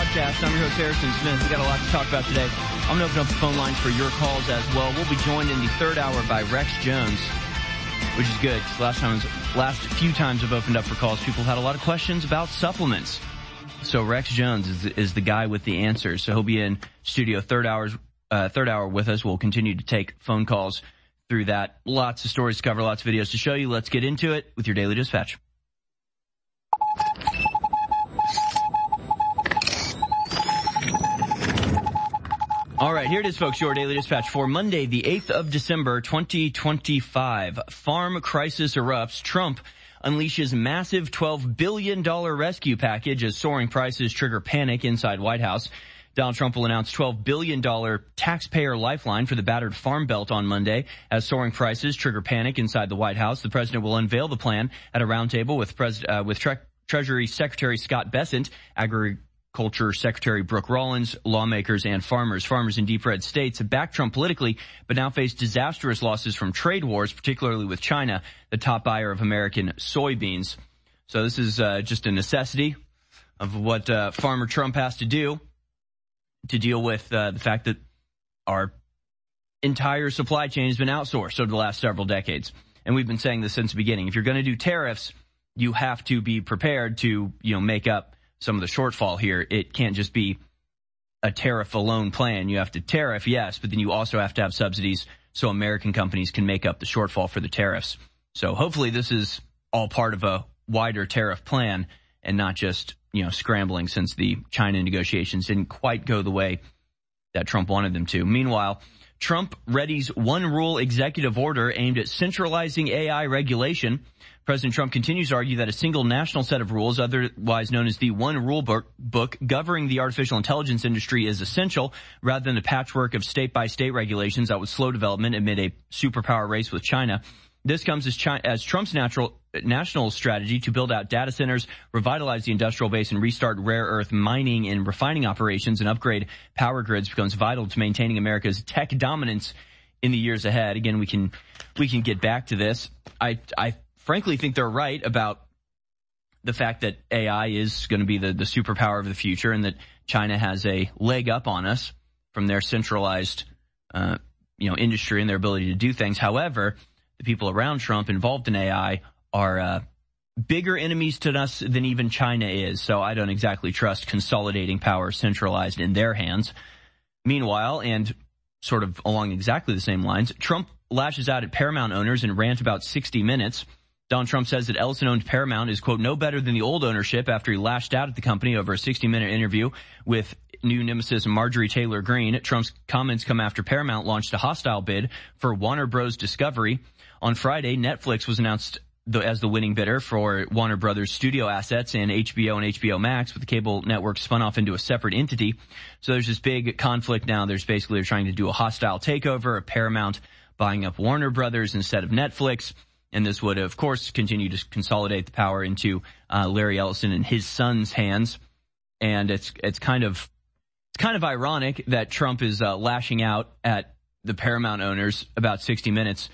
Podcast. I'm your host, Harrison Smith. We got a lot to talk about today. I'm going to open up the phone lines for your calls as well. We'll be joined in the third hour by Rex Jones, which is good because last few times I've opened up for calls, people had a lot of questions about supplements. So Rex Jones is the guy with the answers. So he'll be in studio third hour with us. We'll continue to take phone calls through that. Lots of stories to cover, lots of videos to show you. Let's get into it with your Daily Dispatch. All right, here it is, folks, your Daily Dispatch for Monday, the 8th of December, 2025. Farm crisis erupts. Trump unleashes massive $12 billion rescue package as soaring prices trigger panic inside White House. Donald Trump will announce $12 billion taxpayer lifeline for the battered Farm Belt on Monday as soaring prices trigger panic inside the White House. The president will unveil the plan at a roundtable with Treasury Secretary Scott Bessent, Agriculture Secretary Brooke Rollins, lawmakers, and farmers. Farmers in deep red states have backed Trump politically, but now face disastrous losses from trade wars, particularly with China, the top buyer of American soybeans. So this is just a necessity of what Farmer Trump has to do to deal with the fact that our entire supply chain has been outsourced over the last several decades. And we've been saying this since the beginning. If you're going to do tariffs, you have to be prepared to, make up some of the shortfall here. It can't just be a tariff alone plan. You have to tariff, yes, but then you also have to have subsidies so American companies can make up the shortfall for the tariffs. So hopefully this is all part of a wider tariff plan and not just, scrambling since the China negotiations didn't quite go the way that Trump wanted them to. Meanwhile, Trump readies one rule executive order aimed at centralizing AI regulation. President Trump continues to argue that a single national set of rules, otherwise known as the One Rule Book, governing the artificial intelligence industry is essential, rather than a patchwork of state-by-state regulations that would slow development amid a superpower race with China. This comes as Trump's national strategy to build out data centers, revitalize the industrial base, and restart rare earth mining and refining operations and upgrade power grids becomes vital to maintaining America's tech dominance in the years ahead. Again, we can get back to this. I frankly think they're right about the fact that AI is going to be the superpower of the future and that China has a leg up on us from their centralized, industry and their ability to do things. However, the people around Trump involved in AI are bigger enemies to us than even China is. So I don't exactly trust consolidating power centralized in their hands. Meanwhile, and sort of along exactly the same lines, Trump lashes out at Paramount owners and rant about 60 Minutes. Donald Trump says that Ellison-owned Paramount is, quote, no better than the old ownership after he lashed out at the company over a 60-minute interview with new nemesis Marjorie Taylor Greene. Trump's comments come after Paramount launched a hostile bid for Warner Bros. Discovery. On Friday, Netflix was announced as the winning bidder for Warner Brothers studio assets and HBO and HBO Max, with the cable network spun off into a separate entity. So there's this big conflict now. They're trying to do a hostile takeover of Paramount buying up Warner Brothers instead of Netflix. And this would, of course, continue to consolidate the power into Larry Ellison and his son's hands. And it's kind of ironic that Trump is lashing out at the Paramount owners about 60 Minutes.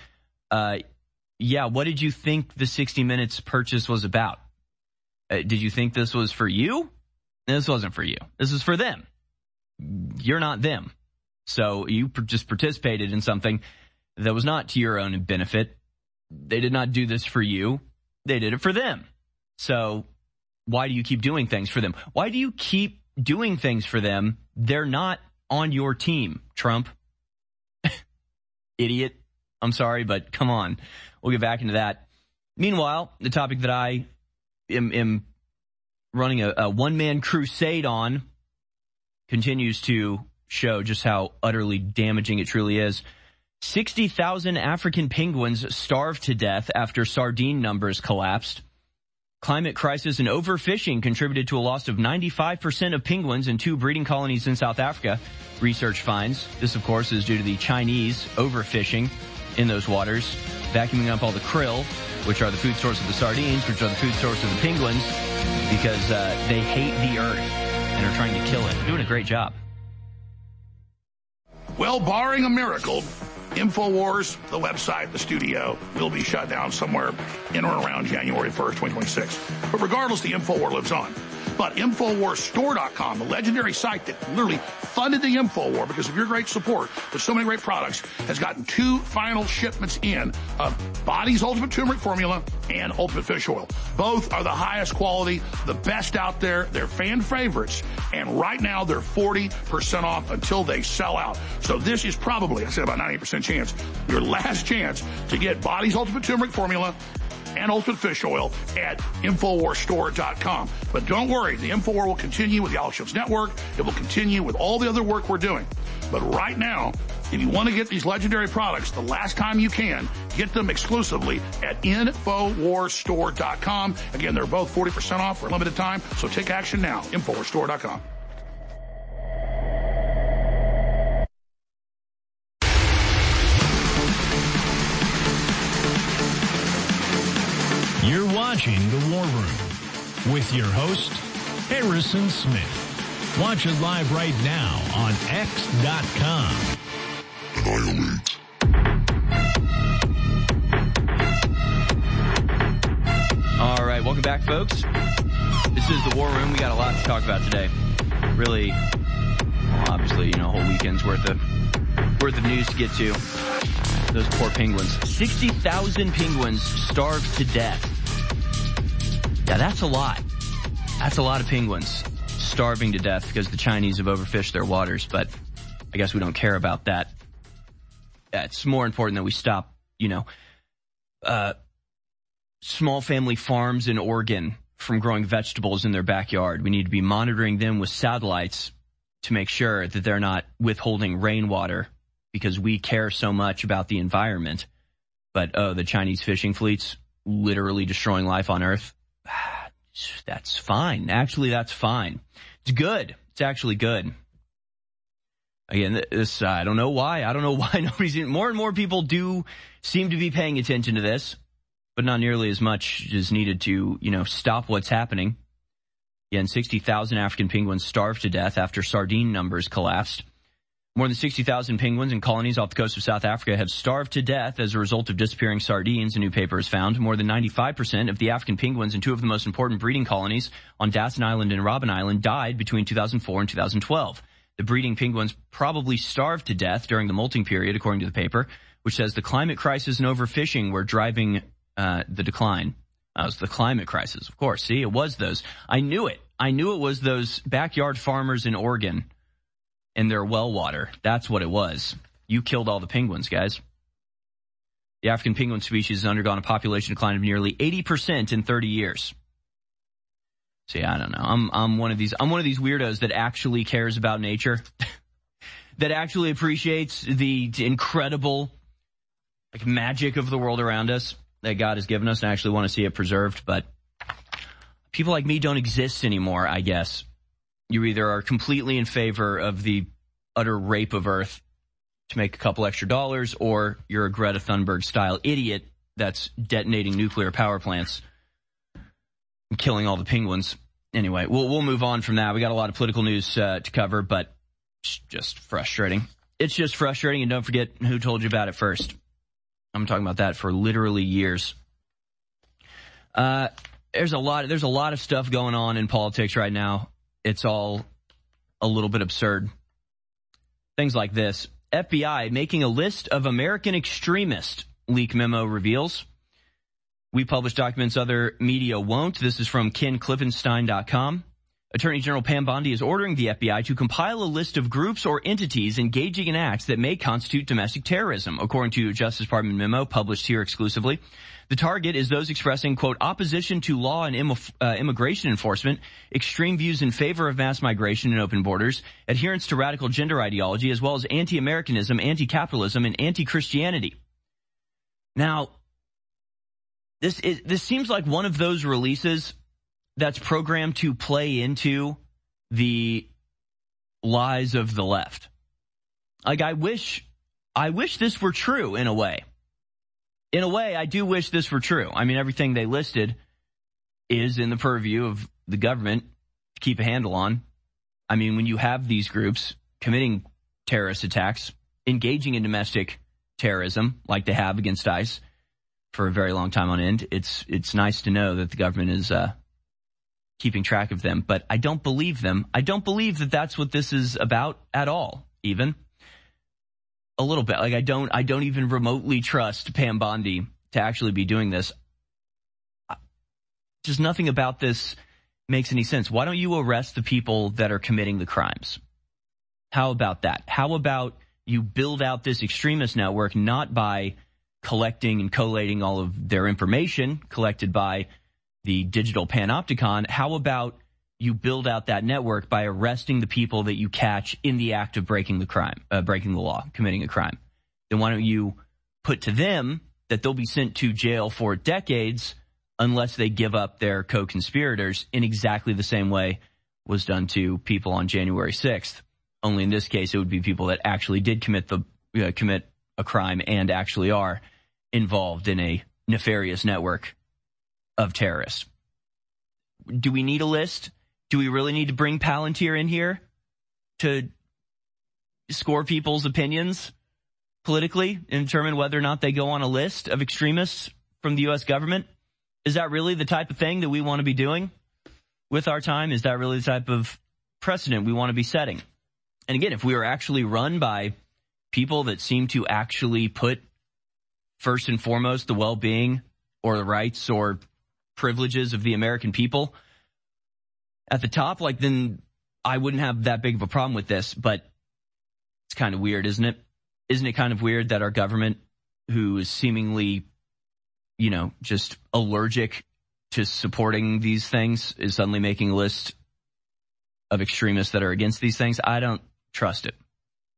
What did you think the 60 Minutes purchase was about? Did you think this was for you? This wasn't for you. This is for them. You're not them. So you just participated in something that was not to your own benefit. They did not do this for you. They did it for them. So why do you keep doing things for them? Why do you keep doing things for them? They're not on your team, Trump. Idiot. I'm sorry, but come on. We'll get back into that. Meanwhile, the topic that I am running a one-man crusade on continues to show just how utterly damaging it truly is. 60,000 African penguins starved to death after sardine numbers collapsed. Climate crisis and overfishing contributed to a loss of 95% of penguins in 2 breeding colonies in South Africa, research finds. This, of course, is due to the Chinese overfishing in those waters, vacuuming up all the krill, which are the food source of the sardines, which are the food source of the penguins, because they hate the earth and are trying to kill it. They're doing a great job. Well, barring a miracle, InfoWars, the website, the studio, will be shut down somewhere in or around January 1st, 2026. But regardless, the InfoWar lives on. But InfoWarsStore.com, the legendary site that literally funded the InfoWar because of your great support with so many great products, has gotten 2 final shipments in of Body's Ultimate Turmeric Formula and Ultimate Fish Oil. Both are the highest quality, the best out there. They're fan favorites. And right now they're 40% off until they sell out. So this is probably, I said about 98% chance, your last chance to get Body's Ultimate Turmeric Formula and Ultimate Fish Oil at InfoWarsStore.com. But don't worry, the InfoWar will continue with the Alex Jones Network. It will continue with all the other work we're doing. But right now, if you want to get these legendary products, the last time you can, get them exclusively at InfoWarsStore.com. Again, they're both 40% off for a limited time, so take action now. InfoWarsStore.com. You're watching The War Room with your host, Harrison Smith. Watch it live right now on X.com. Annihilate. All right, welcome back, folks. This is The War Room. We got a lot to talk about today. Really, well, obviously, a whole weekend's worth of news to get to. Those poor penguins. 60,000 penguins starved to death. Yeah, that's a lot. That's a lot of penguins starving to death because the Chinese have overfished their waters, but I guess we don't care about that. It's more important that we stop, small family farms in Oregon from growing vegetables in their backyard. We need to be monitoring them with satellites to make sure that they're not withholding rainwater because we care so much about the environment. But, the Chinese fishing fleets literally destroying life on Earth. That's fine. Actually, that's fine. It's good. It's actually good. Again, this, I don't know why. I don't know why nobody's, more and more people do seem to be paying attention to this, but not nearly as much is needed to, stop what's happening. Again, 60,000 African penguins starved to death after sardine numbers collapsed. More than 60,000 penguins in colonies off the coast of South Africa have starved to death as a result of disappearing sardines, a new paper has found. More than 95% of the African penguins in 2 of the most important breeding colonies on Dasson Island and Robben Island died between 2004 and 2012. The breeding penguins probably starved to death during the molting period, according to the paper, which says the climate crisis and overfishing were driving the decline. It was the climate crisis, of course. See, it was those. I knew it. I knew it was those backyard farmers in Oregon and their well water. That's what it was. You killed all the penguins, guys. The African penguin species has undergone a population decline of nearly 80% in 30 years. See, I don't know. I'm one of these weirdos that actually cares about nature, that actually appreciates the incredible magic of the world around us that God has given us and actually want to see it preserved. But people like me don't exist anymore, I guess. You either are completely in favor of the utter rape of Earth to make a couple extra dollars, or you're a Greta Thunberg-style idiot that's detonating nuclear power plants and killing all the penguins. Anyway, we'll move on from that. We got a lot of political news to cover, but it's just frustrating. It's just frustrating, and don't forget who told you about it first. I'm talking about that for literally years. There's a lot of stuff going on in politics right now. It's all a little bit absurd. Things like this. FBI making a list of American extremists, leak memo reveals. We publish documents other media won't. This is from KenCliffonstein.com. Attorney General Pam Bondi is ordering the FBI to compile a list of groups or entities engaging in acts that may constitute domestic terrorism, according to a Justice Department memo published here exclusively. The target is those expressing, quote, opposition to law and immigration enforcement, extreme views in favor of mass migration and open borders, adherence to radical gender ideology, as well as anti-Americanism, anti-capitalism, and anti-Christianity. Now, this seems like one of those releases that's programmed to play into the lies of the left. Like, I wish this were true in a way. In a way, I do wish this were true. I mean, everything they listed is in the purview of the government to keep a handle on. I mean, when you have these groups committing terrorist attacks, engaging in domestic terrorism like they have against ICE for a very long time on end, it's nice to know that the government is keeping track of them, but I don't believe them. I don't believe that that's what this is about at all, even. A little bit. Like, I don't even remotely trust Pam Bondi to actually be doing this. Just nothing about this makes any sense. Why don't you arrest the people that are committing the crimes? How about that? How about you build out this extremist network not by collecting and collating all of their information collected by the digital panopticon? How about you build out that network by arresting the people that you catch in the act of breaking the law, committing a crime? Then why don't you put to them that they'll be sent to jail for decades unless they give up their co-conspirators in exactly the same way was done to people on January 6th. Only in this case, it would be people that actually did commit a crime and actually are involved in a nefarious network of terrorists. Do we need a list? Do we really need to bring Palantir in here to score people's opinions politically and determine whether or not they go on a list of extremists from the U.S. government? Is that really the type of thing that we want to be doing with our time? Is that really the type of precedent we want to be setting? And again, if we were actually run by people that seem to actually put first and foremost the well-being or the rights or privileges of the American people at the top, like, then I wouldn't have that big of a problem with this. But it's kind of weird, isn't it? Isn't it kind of weird that our government, who is seemingly, just allergic to supporting these things, is suddenly making a list of extremists that are against these things? I don't trust it.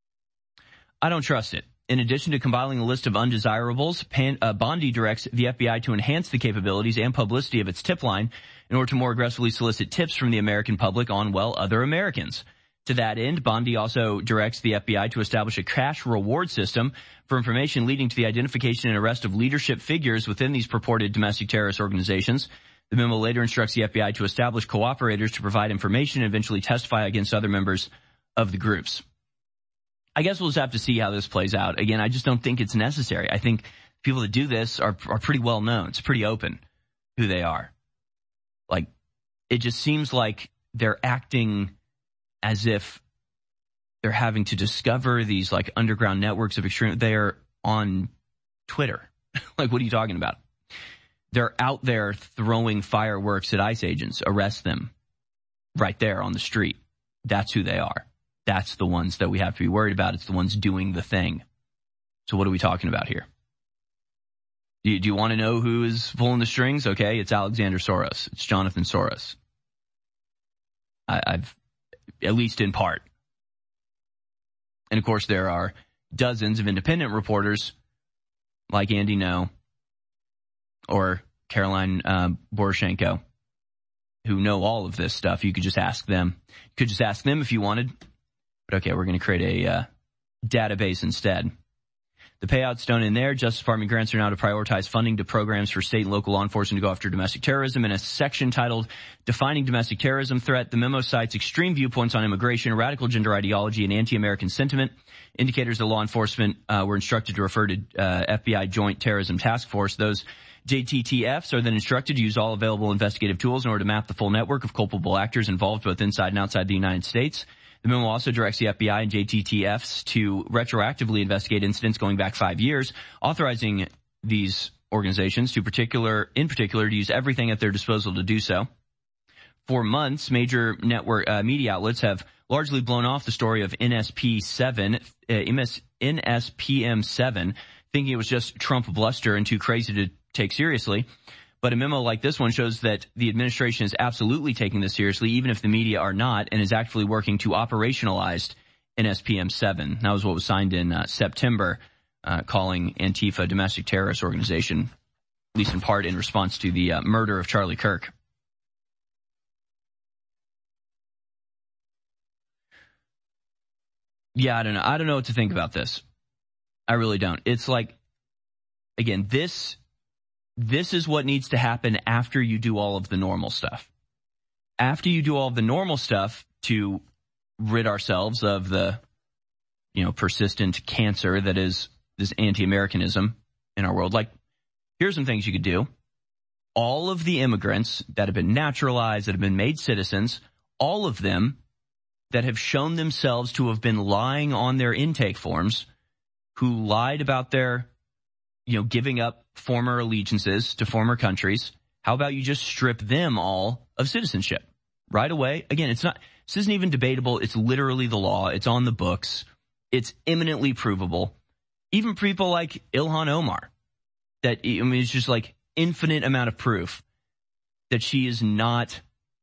I don't trust it. In addition to compiling a list of undesirables, Bondi directs the FBI to enhance the capabilities and publicity of its tip line in order to more aggressively solicit tips from the American public on, other Americans. To that end, Bondi also directs the FBI to establish a cash reward system for information leading to the identification and arrest of leadership figures within these purported domestic terrorist organizations. The memo later instructs the FBI to establish cooperators to provide information and eventually testify against other members of the groups. I guess we'll just have to see how this plays out. Again, I just don't think it's necessary. I think people that do this are pretty well known. It's pretty open who they are. Like, it just seems like they're acting as if they're having to discover these like underground networks of extreme. They are on Twitter. Like, what are you talking about? They're out there throwing fireworks at ICE agents. Arrest them right there on the street. That's who they are. That's the ones that we have to be worried about. It's the ones doing the thing. So what are we talking about here? Do you want to know who is pulling the strings? Okay, it's Alexander Soros. It's Jonathan Soros. I've, at least in part. And of course, there are dozens of independent reporters like Andy Ngo or Caroline Poroshenko who know all of this stuff. You could just ask them. You could just ask them if you wanted. But okay, we're going to create a database instead. The payouts don't end there. Justice Department grants are now to prioritize funding to programs for state and local law enforcement to go after domestic terrorism. In a section titled Defining Domestic Terrorism Threat, the memo cites extreme viewpoints on immigration, radical gender ideology, and anti-American sentiment. Indicators that law enforcement were instructed to refer to FBI Joint Terrorism Task Force. Those JTTFs are then instructed to use all available investigative tools in order to map the full network of culpable actors involved both inside and outside the United States. The memo also directs the FBI and JTTFs to retroactively investigate incidents going back 5 years, authorizing these organizations in particular to use everything at their disposal to do so. For months, major network media outlets have largely blown off the story of NSPM7, thinking it was just Trump bluster and too crazy to take seriously. But a memo like this one shows that the administration is absolutely taking this seriously, even if the media are not, and is actually working to operationalize NSPM7. That was what was signed in September, calling Antifa a domestic terrorist organization, at least in part in response to the murder of Charlie Kirk. Yeah, I don't know. I don't know what to think about this. I really don't. It's like, again, this is what needs to happen after you do all of the normal stuff. After you do all of the normal stuff to rid ourselves of the, persistent cancer that is this anti-Americanism in our world. Like, here's some things you could do. all of the immigrants that have been naturalized, that have been made citizens, all of them that have shown themselves to have been lying on their intake forms, who lied about their, giving up former allegiances to former countries. How about you just strip them all of citizenship right away? Again, this isn't even debatable. It's literally the law. It's on the books. It's imminently provable. Even people like Ilhan Omar, it's just like infinite amount of proof that she has not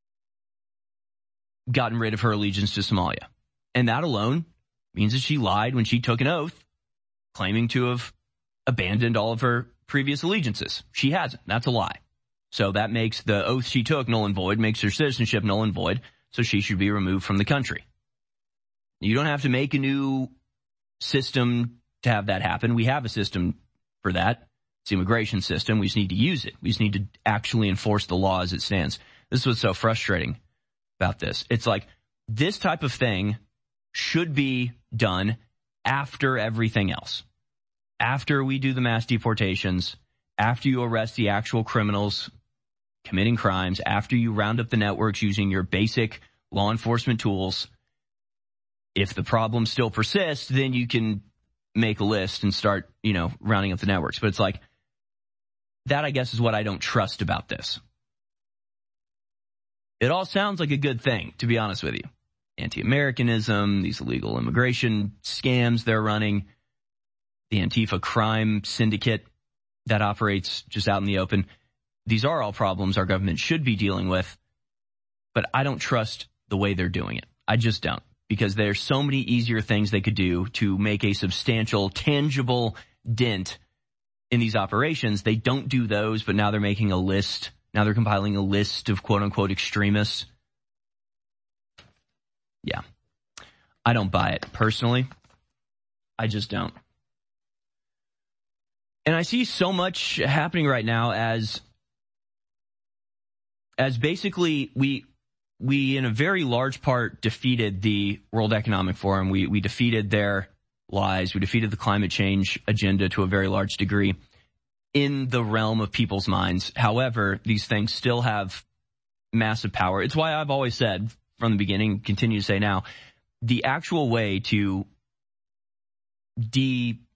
gotten rid of her allegiance to Somalia. And that alone means that she lied when she took an oath claiming to have abandoned all of her previous allegiances. She hasn't. That's a lie. So that makes the oath she took null and void, makes her citizenship null and void, so she should be removed from the country. You don't have to make a new system to have that happen. We have a system for that. It's the immigration system. We just need to use it. We just need to actually enforce the law as it stands. This is what's so frustrating about this. It's like this type of thing should be done after everything else. After we do the mass deportations, after you arrest the actual criminals committing crimes, after you round up the networks using your basic law enforcement tools. If the problem still persists, then you can make a list and start, rounding up the networks. But it's like, that I guess is what I don't trust about this. It all sounds like a good thing, to be honest with you. Anti-Americanism, these illegal immigration scams they're running, the Antifa crime syndicate that operates just out in the open. These are all problems our government should be dealing with, but I don't trust the way they're doing it. I just don't, because there's so many easier things they could do to make a substantial, tangible dent in these operations. They don't do those, but now they're making a list. Now they're compiling a list of quote-unquote extremists. Yeah. I don't buy it, personally. I just don't. And I see so much happening right now as basically we in a very large part defeated the World Economic Forum. We defeated their lies. We defeated the climate change agenda to a very large degree in the realm of people's minds. However, these things still have massive power. It's why I've always said from the beginning, continue to say now, the actual way to get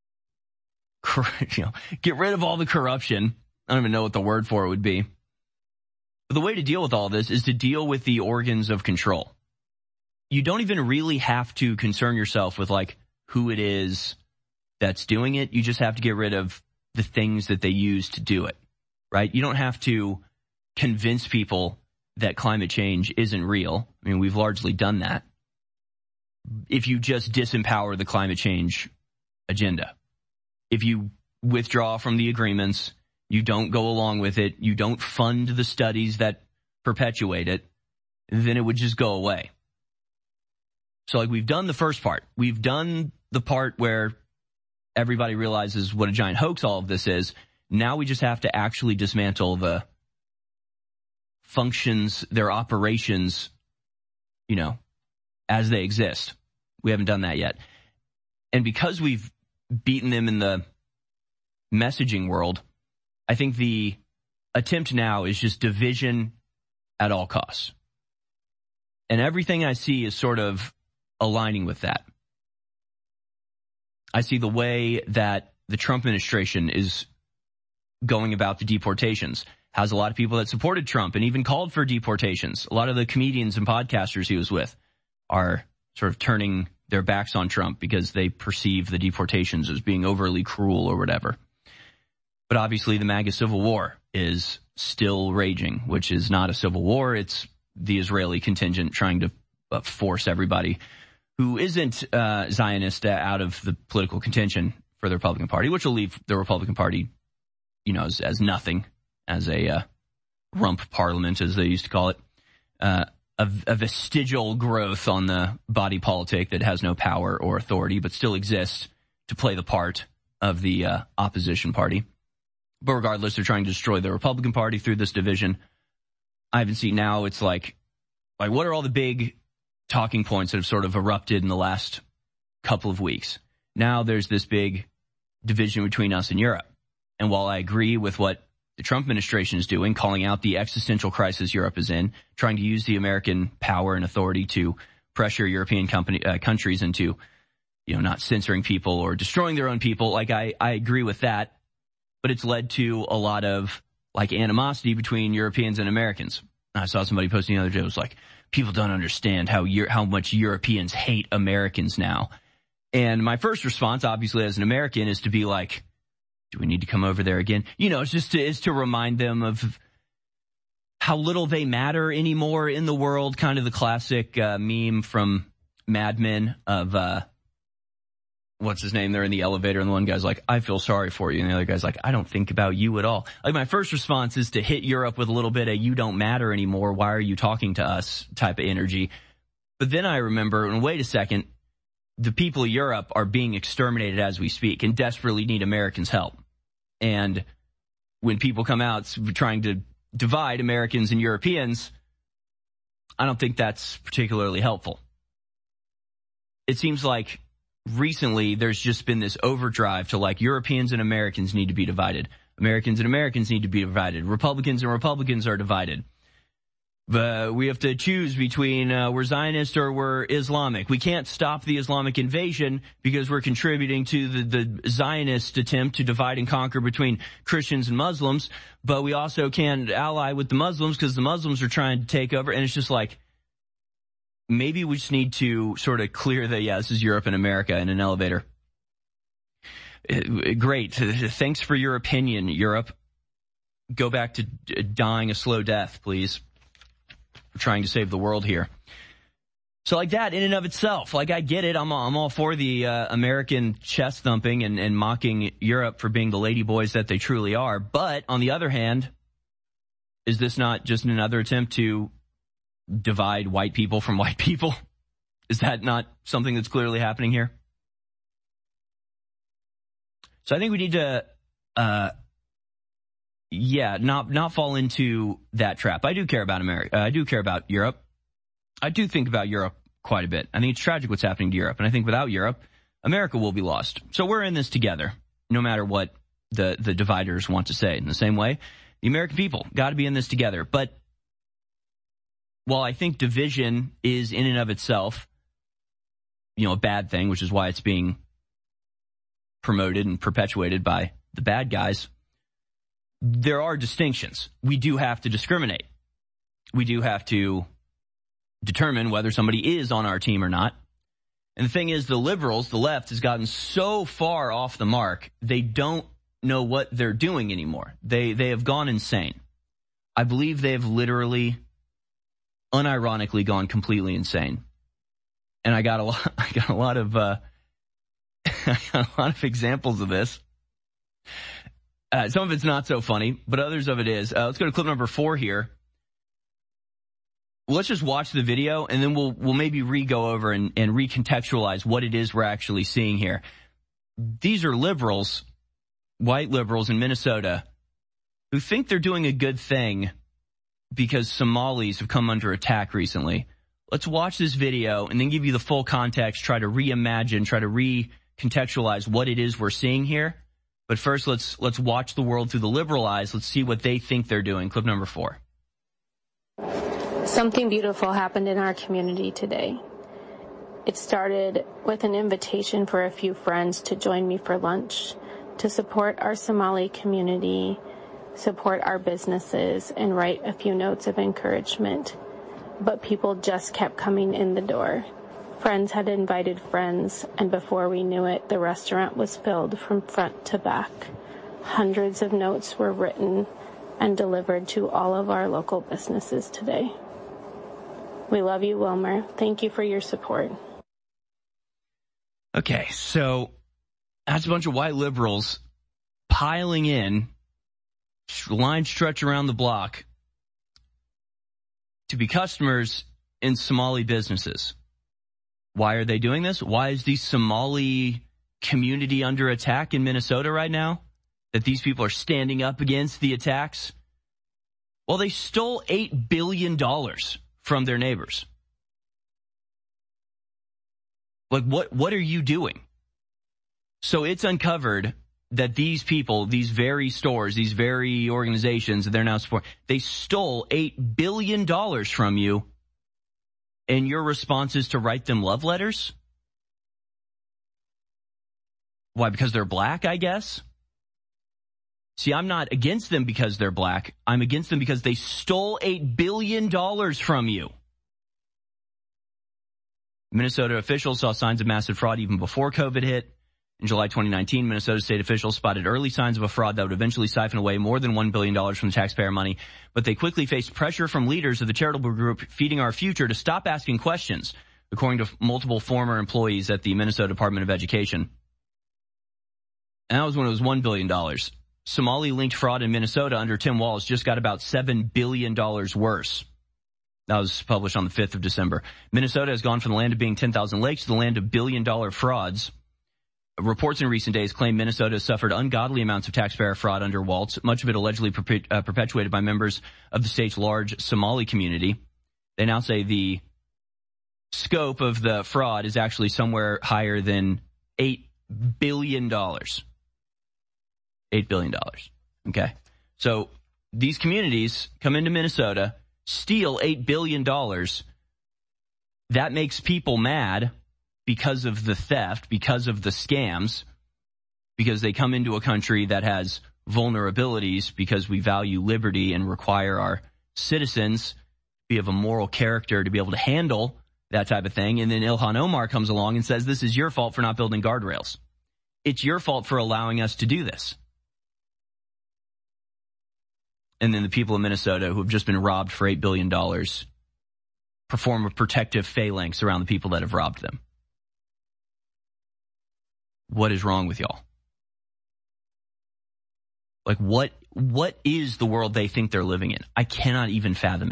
rid of all the corruption, I don't even know what the word for it would be. But the way to deal with all this is to deal with the organs of control. You don't even really have to concern yourself with like who it is that's doing it. You just have to get rid of the things that they use to do it, right? You don't have to convince people that climate change isn't real. I mean, we've largely done that. If you just disempower the climate change agenda, if you withdraw from the agreements, you don't go along with it, you don't fund the studies that perpetuate it, then it would just go away. So like we've done the first part. We've done the part where everybody realizes what a giant hoax all of this is. Now we just have to actually dismantle the functions, their operations, as they exist. We haven't done that yet. And because we've beaten them in the messaging world, I think the attempt now is just division at all costs. And everything I see is sort of aligning with that. I see the way that the Trump administration is going about the deportations. Has a lot of people that supported Trump and even called for deportations. A lot of the comedians and podcasters he was with are sort of turning their backs on Trump because they perceive the deportations as being overly cruel or whatever. But obviously the MAGA civil war is still raging, which is not a civil war. It's the Israeli contingent trying to force everybody who isn't Zionist out of the political contention for the Republican Party, which will leave the Republican Party, as nothing, as a rump parliament, as they used to call it, a vestigial growth on the body politic that has no power or authority, but still exists to play the part of the opposition party. But regardless, they're trying to destroy the Republican Party through this division. I haven't seen now, it's like what are all the big talking points that have sort of erupted in the last couple of weeks? Now there's this big division between us and Europe. And while I agree with what the Trump administration is doing, calling out the existential crisis Europe is in, trying to use the American power and authority to pressure European countries into, not censoring people or destroying their own people. Like, I agree with that, but it's led to a lot of animosity between Europeans and Americans. I saw somebody posting the other day, it was like, people don't understand how much Europeans hate Americans now. And my first response, obviously, as an American, is to be like, do we need to come over there again? It's to remind them of how little they matter anymore in the world. Kind of the classic meme from Mad Men of, what's his name? They're in the elevator and the one guy's like, I feel sorry for you. And the other guy's like, I don't think about you at all. Like, my first response is to hit Europe with a little bit of you don't matter anymore. Why are you talking to us type of energy? But then I remember, and wait a second, the people of Europe are being exterminated as we speak and desperately need Americans' help. And when people come out trying to divide Americans and Europeans, I don't think that's particularly helpful. It seems like recently there's just been this overdrive to Europeans and Americans need to be divided. Americans and Americans need to be divided. Republicans and Republicans are divided. We have to choose between we're Zionist or we're Islamic. We can't stop the Islamic invasion because we're contributing to the Zionist attempt to divide and conquer between Christians and Muslims, but we also can't ally with the Muslims because the Muslims are trying to take over. And it's just like, maybe we just need to sort of clear this is Europe and America in an elevator. Great. Thanks for your opinion, Europe. Go back to dying a slow death, please. We're trying to save the world here. So like that in and of itself, I get it. I'm all for the American chest thumping and mocking Europe for being the ladyboys that they truly are. But on the other hand, is this not just another attempt to divide white people from white people? Is that not something that's clearly happening here? So I think we need to, not fall into that trap. I do care about America. I do care about Europe. I do think about Europe quite a bit. I think it's tragic what's happening to Europe. And I think without Europe, America will be lost. So we're in this together, no matter what the dividers want to say. In the same way, the American people got to be in this together. But while I think division is in and of itself, a bad thing, which is why it's being promoted and perpetuated by the bad guys, there are distinctions. We do have to discriminate. We do have to determine whether somebody is on our team or not. And the thing is, the liberals, the left, has gotten so far off the mark, they don't know what they're doing anymore. They have gone insane. I believe they have literally, unironically, gone completely insane. And I got a lot of examples of this. Some of it's not so funny, but others of it is. Let's go to clip number 4 here. Let's just watch the video, and then we'll maybe re-go over and recontextualize what it is we're actually seeing here. These are liberals, white liberals in Minnesota, who think they're doing a good thing because Somalis have come under attack recently. Let's watch this video and then give you the full context, try to reimagine, try to recontextualize what it is we're seeing here. But first, let's watch the world through the liberal eyes. Let's see what they think they're doing. Clip number 4. Something beautiful happened in our community today. It started with an invitation for a few friends to join me for lunch to support our Somali community, support our businesses, and write a few notes of encouragement. But people just kept coming in the door. Friends had invited friends, and before we knew it, the restaurant was filled from front to back. Hundreds of notes were written and delivered to all of our local businesses today. We love you, Wilmer. Thank you for your support. Okay, so that's a bunch of white liberals piling in, line stretch around the block, to be customers in Somali businesses. Why are they doing this? Why is the Somali community under attack in Minnesota right now? That these people are standing up against the attacks? Well, they stole $8 billion from their neighbors. Like, what are you doing? So it's uncovered that these people, these very stores, these very organizations that they're now supporting, they stole $8 billion from you, and your response is to write them love letters? Why? Because they're black, I guess? See, I'm not against them because they're black. I'm against them because they stole $8 billion from you. Minnesota officials saw signs of massive fraud even before COVID hit. In July 2019, Minnesota state officials spotted early signs of a fraud that would eventually siphon away more than $1 billion from the taxpayer money, but they quickly faced pressure from leaders of the charitable group Feeding Our Future to stop asking questions, according to multiple former employees at the Minnesota Department of Education. And that was when it was $1 billion. Somali-linked fraud in Minnesota under Tim Walz just got about $7 billion worse. That was published on the 5th of December. Minnesota has gone from the land of being 10,000 lakes to the land of billion-dollar frauds. Reports in recent days claim Minnesota has suffered ungodly amounts of taxpayer fraud under Walz, much of it allegedly perpetuated by members of the state's large Somali community. They now say the scope of the fraud is actually somewhere higher than $8 billion. $8 billion. Okay. So these communities come into Minnesota, steal $8 billion. That makes people mad because of the theft, because of the scams, because they come into a country that has vulnerabilities, because we value liberty and require our citizens to be of a moral character to be able to handle that type of thing. And then Ilhan Omar comes along and says, this is your fault for not building guardrails. It's your fault for allowing us to do this. And then the people of Minnesota who have just been robbed for $8 billion perform a protective phalanx around the people that have robbed them. What is wrong with y'all? Like, what is the world they think they're living in? I cannot even fathom it.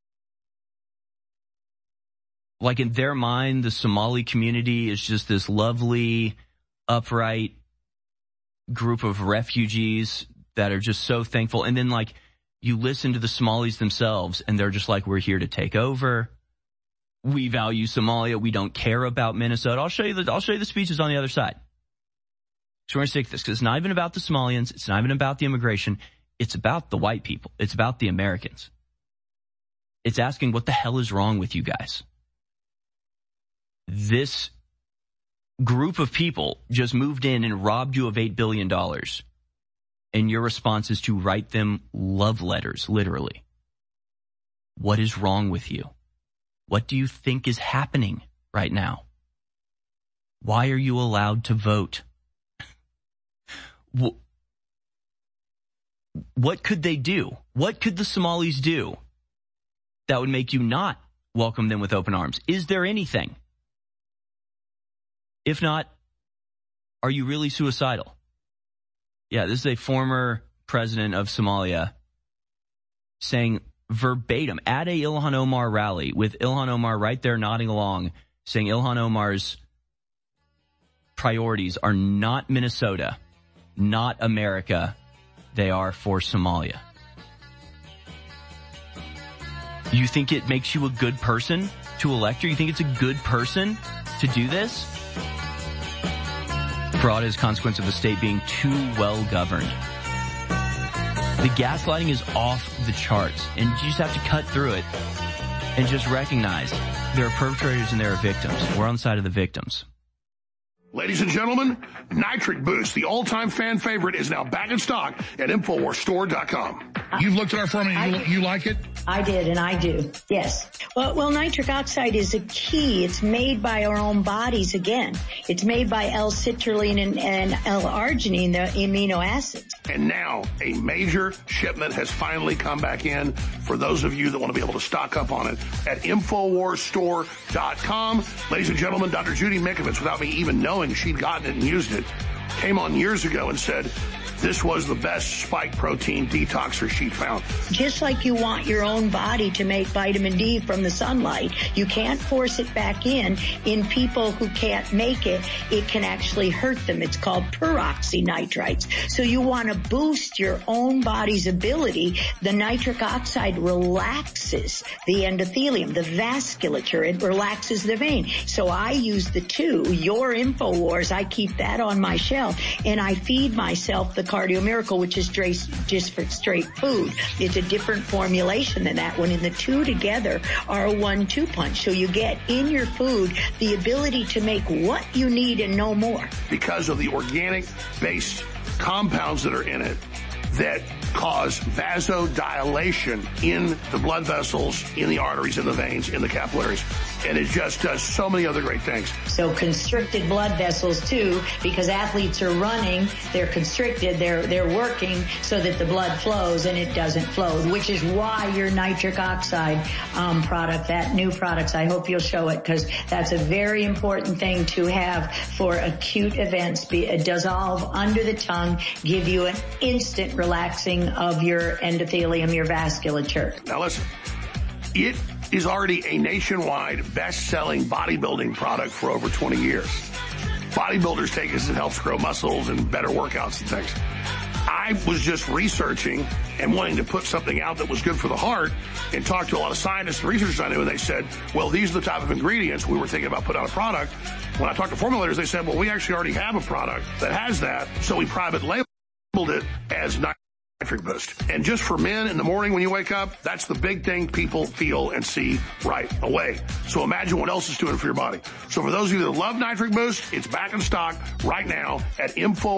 Like, in their mind, the Somali community is just this lovely, upright group of refugees that are just so thankful. And then, like, you listen to the Somalis themselves, and they're just like, we're here to take over. We value Somalia. We don't care about Minnesota. I'll show you the speeches on the other side. So we're going to stick to this because it's not even about the Somalians. It's not even about the immigration. It's about the white people. It's about the Americans. It's asking, what the hell is wrong with you guys? This group of people just moved in and robbed you of $8 billion. And your response is to write them love letters, literally. What is wrong with you? What do you think is happening right now? Why are you allowed to vote? What could they do? What could the Somalis do that would make you not welcome them with open arms? Is there anything? If not, are you really suicidal? Yeah, this is a former president of Somalia saying verbatim at a Ilhan Omar rally with Ilhan Omar right there nodding along, saying Ilhan Omar's priorities are not Minnesota, not America. They are for Somalia. You think it makes you a good person to elect her? You think it's a good person to do this? Fraud is a consequence of the state being too well governed. The gaslighting is off the charts, and you just have to cut through it and just recognize there are perpetrators and there are victims. We're on the side of the victims. Ladies and gentlemen, Nitric Boost, the all-time fan favorite, is now back in stock at InfoWarsStore.com. You've looked at our formula. You like it? I did, and I do. Yes. Well, nitric oxide is a key. It's made by our own bodies again. It's made by L-citrulline and L-arginine, the amino acids. And now a major shipment has finally come back in for those of you that want to be able to stock up on it at InfoWarsStore.com. Ladies and gentlemen, Dr. Judy Mikovits, without me even knowing she'd gotten it and used it, came on years ago and said, this was the best spike protein detoxer she'd found. Just like you want your own body to make vitamin D from the sunlight, you can't force it back in people who can't make it. It can actually hurt them. It's called peroxynitrites. So you want to boost your own body's ability. The nitric oxide relaxes the endothelium, the vasculature. It relaxes the vein. So I use the two, your InfoWars, I keep that on my shelf, and I feed myself the Cardio Miracle, which is just for straight food. It's a different formulation than that one, and the two together are a 1-2 punch. So you get in your food the ability to make what you need and no more. Because of the organic-based compounds that are in it that cause vasodilation in the blood vessels, in the arteries, in the veins, in the capillaries. And it just does so many other great things. So constricted blood vessels too, because athletes are running, they're constricted, they're working so that the blood flows and it doesn't flow, which is why your nitric oxide product, that new products, I hope you'll show it, because that's a very important thing to have for acute events. Dissolve under the tongue, give you an instant relaxing of your endothelium, your vasculature. Now listen, it is already a nationwide best-selling bodybuilding product for over 20 years. Bodybuilders take it as it helps grow muscles and better workouts and things. I was just researching and wanting to put something out that was good for the heart and talked to a lot of scientists and researchers I knew, and they said, well, these are the type of ingredients we were thinking about putting out a product. When I talked to formulators, they said, well, we actually already have a product that has that, so we private labeled it as Nitric Boost. And just for men in the morning when you wake up, that's the big thing people feel and see right away. So imagine what else it's doing for your body. So for those of you that love Nitric Boost, it's back in stock right now at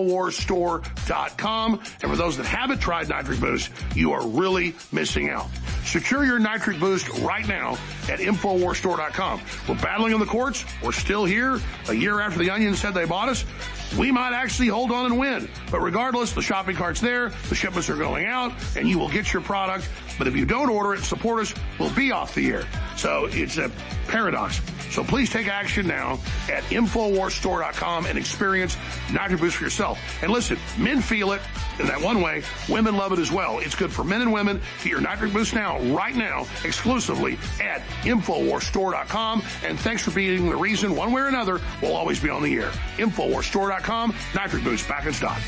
InfoWarsStore.com. And for those that haven't tried Nitric Boost, you are really missing out. Secure your Nitric Boost right now at InfoWarsStore.com. We're battling in the courts. We're still here. A year after the Onion said they bought us, we might actually hold on and win. But regardless, the shopping cart's there, the shipments are going out, and you will get your product. But if you don't order it, support us, we'll be off the air. So it's a paradox. So please take action now at InfoWarsStore.com and experience Nitric Boost for yourself. And listen, men feel it in that one way. Women love it as well. It's good for men and women. Get your Nitric Boost now, right now, exclusively at InfoWarsStore.com. And thanks for being the reason, one way or another, we'll always be on the air. InfoWarsStore.com, Nitric Boost back in stock.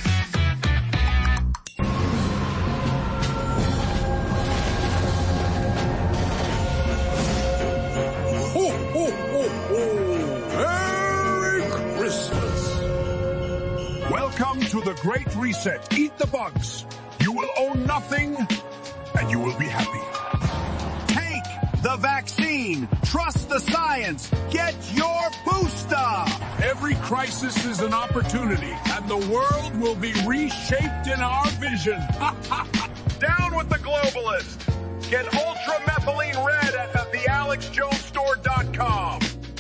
Merry Christmas! Welcome to the Great Reset. Eat the bugs. You will own nothing, and you will be happy. Take the vaccine. Trust the science. Get your booster. Every crisis is an opportunity, and the world will be reshaped in our vision. Down with the globalist. Get ultramethylene red at thealexjonesstore.com.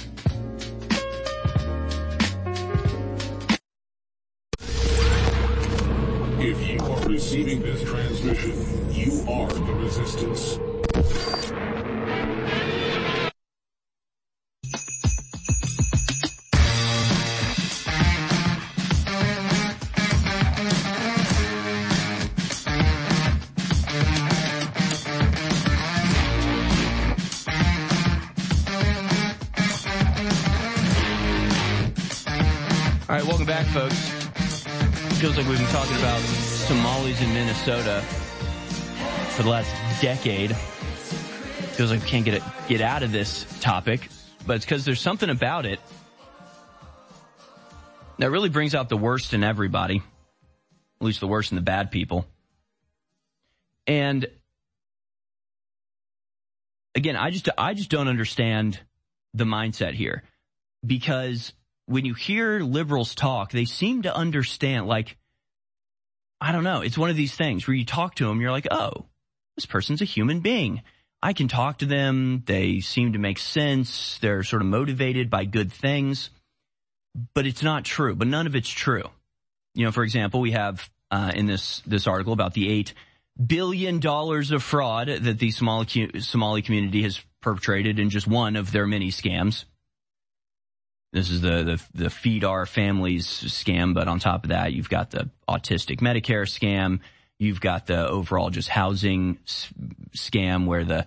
If you are receiving this transmission, you are the resistance. All right, welcome back, folks. Feels like we've been talking about Somalis in Minnesota for the last decade. Feels like we can't get out of this topic, but it's because there's something about it that really brings out the worst in everybody, at least the worst in the bad people. And again, I just don't understand the mindset here, because when you hear liberals talk, they seem to understand, like, I don't know, it's one of these things where you talk to them, you're like, oh, this person's a human being. I can talk to them. They seem to make sense. They're sort of motivated by good things. But it's not true. But none of it's true. You know, for example, we have in this article about the $8 billion of fraud that the Somali community has perpetrated in just one of their many scams. This is the Feed Our Families scam, but on top of that, you've got the autistic Medicare scam. You've got the overall just housing scam where the,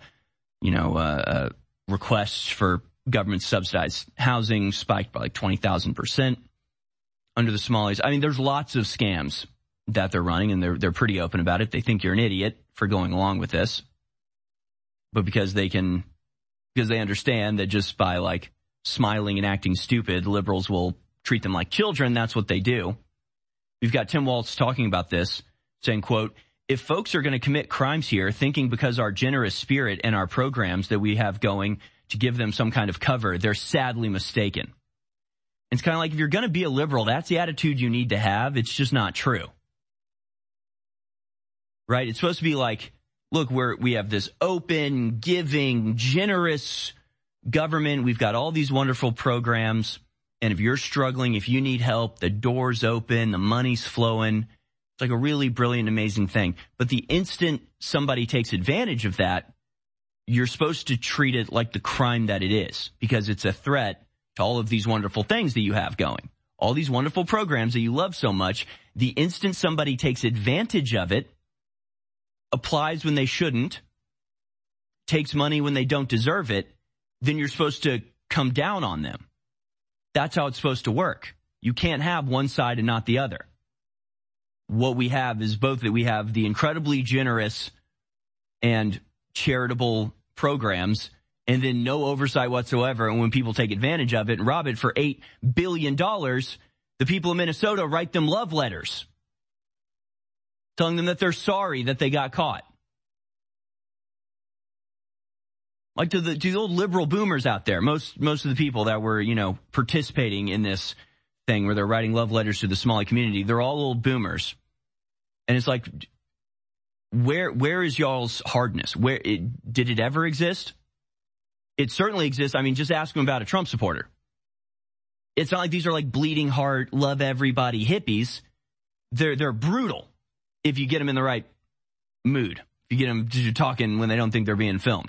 requests for government subsidized housing spiked by like 20,000% under the Somalis. I mean, there's lots of scams that they're running, and they're pretty open about it. They think you're an idiot for going along with this, but because they understand that just by like smiling and acting stupid, liberals will treat them like children. That's what they do. We've got Tim Walz talking about this, saying, quote, if folks are going to commit crimes here, thinking because our generous spirit and our programs that we have going to give them some kind of cover, they're sadly mistaken. It's kind of like if you're going to be a liberal, that's the attitude you need to have. It's just not true. Right? It's supposed to be like, look, we have this open, giving, generous government. We've got all these wonderful programs. And if you're struggling, if you need help, the door's open, the money's flowing. It's like a really brilliant, amazing thing. But the instant somebody takes advantage of that, you're supposed to treat it like the crime that it is, because it's a threat to all of these wonderful things that you have going. All these wonderful programs that you love so much. The instant somebody takes advantage of it, applies when they shouldn't, takes money when they don't deserve it, then you're supposed to come down on them. That's how it's supposed to work. You can't have one side and not the other. What we have is both that we have the incredibly generous and charitable programs, and then no oversight whatsoever. And when people take advantage of it and rob it for $8 billion, the people of Minnesota write them love letters telling them that they're sorry that they got caught. Like to the old liberal boomers out there, most of the people that were, participating in this thing where they're writing love letters to the Somali community, they're all old boomers. And it's like, where is y'all's hardness? Did it ever exist? It certainly exists. I mean, just ask them about a Trump supporter. It's not like these are like bleeding heart, love everybody hippies. They're brutal if you get them in the right mood. If you get them talking when they don't think they're being filmed.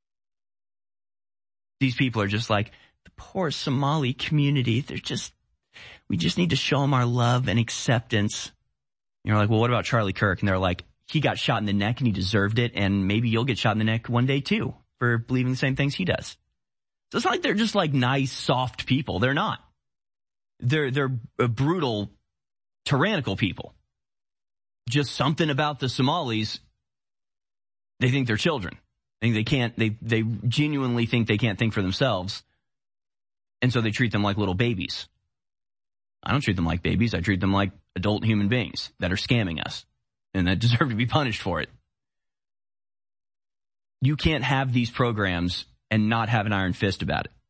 These people are just like, the poor Somali community, we just need to show them our love and acceptance. You're like, well, what about Charlie Kirk? And they're like, he got shot in the neck and he deserved it, and maybe you'll get shot in the neck one day too for believing the same things he does. So it's not like they're just like nice, soft people. They're not. They're brutal, tyrannical people. Just something about the Somalis, they think they're children. They genuinely think they can't think for themselves. And so they treat them like little babies. I don't treat them like babies. I treat them like adult human beings that are scamming us and that deserve to be punished for it. You can't have these programs and not have an iron fist about it.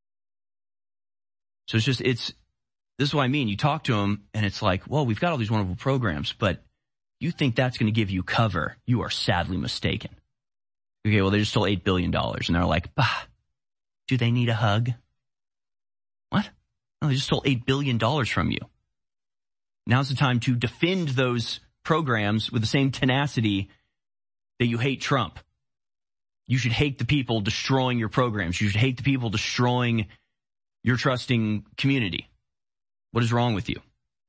So this is what I mean. You talk to them and it's like, well, we've got all these wonderful programs, but you think that's going to give you cover. You are sadly mistaken. Okay, well, they just stole $8 billion. And they're like, bah, do they need a hug? What? No, they just stole $8 billion from you. Now's the time to defend those programs with the same tenacity that you hate Trump. You should hate the people destroying your programs. You should hate the people destroying your trusting community. What is wrong with you?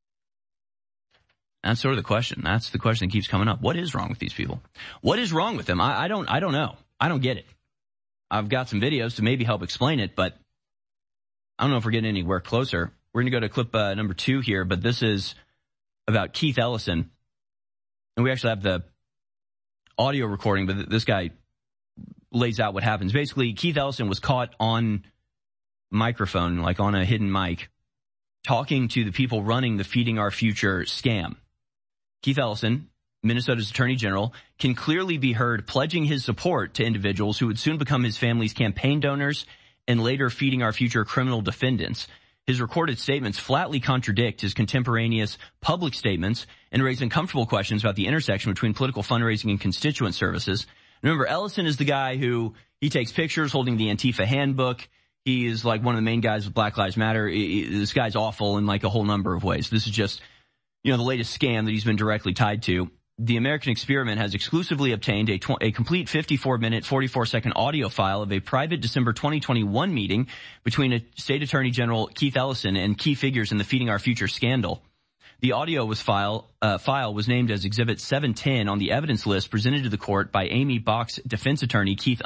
That's sort of the question. That's the question that keeps coming up. What is wrong with these people? What is wrong with them? I don't know. I don't get it. I've got some videos to maybe help explain it, but I don't know if we're getting anywhere closer. We're going to go to clip number 2 here, but this is about Keith Ellison. And we actually have the audio recording, but this guy lays out what happens. Basically, Keith Ellison was caught on microphone, like on a hidden mic, talking to the people running the Feeding Our Future scam. Keith Ellison, Minnesota's Attorney General, can clearly be heard pledging his support to individuals who would soon become his family's campaign donors and later Feeding Our Future criminal defendants. His recorded statements flatly contradict his contemporaneous public statements and raise uncomfortable questions about the intersection between political fundraising and constituent services. Remember, Ellison is the guy who, he takes pictures holding the Antifa handbook. He is like one of the main guys with Black Lives Matter. This guy's awful in like a whole number of ways. This is just, the latest scam that he's been directly tied to. the American Experiment has exclusively obtained a complete 54-minute, 44-second audio file of a private December 2021 meeting between State Attorney General Keith Ellison and key figures in the Feeding Our Future scandal. The audio file was named as Exhibit 710 on the evidence list presented to the court by Amy Bach's defense attorney, Keith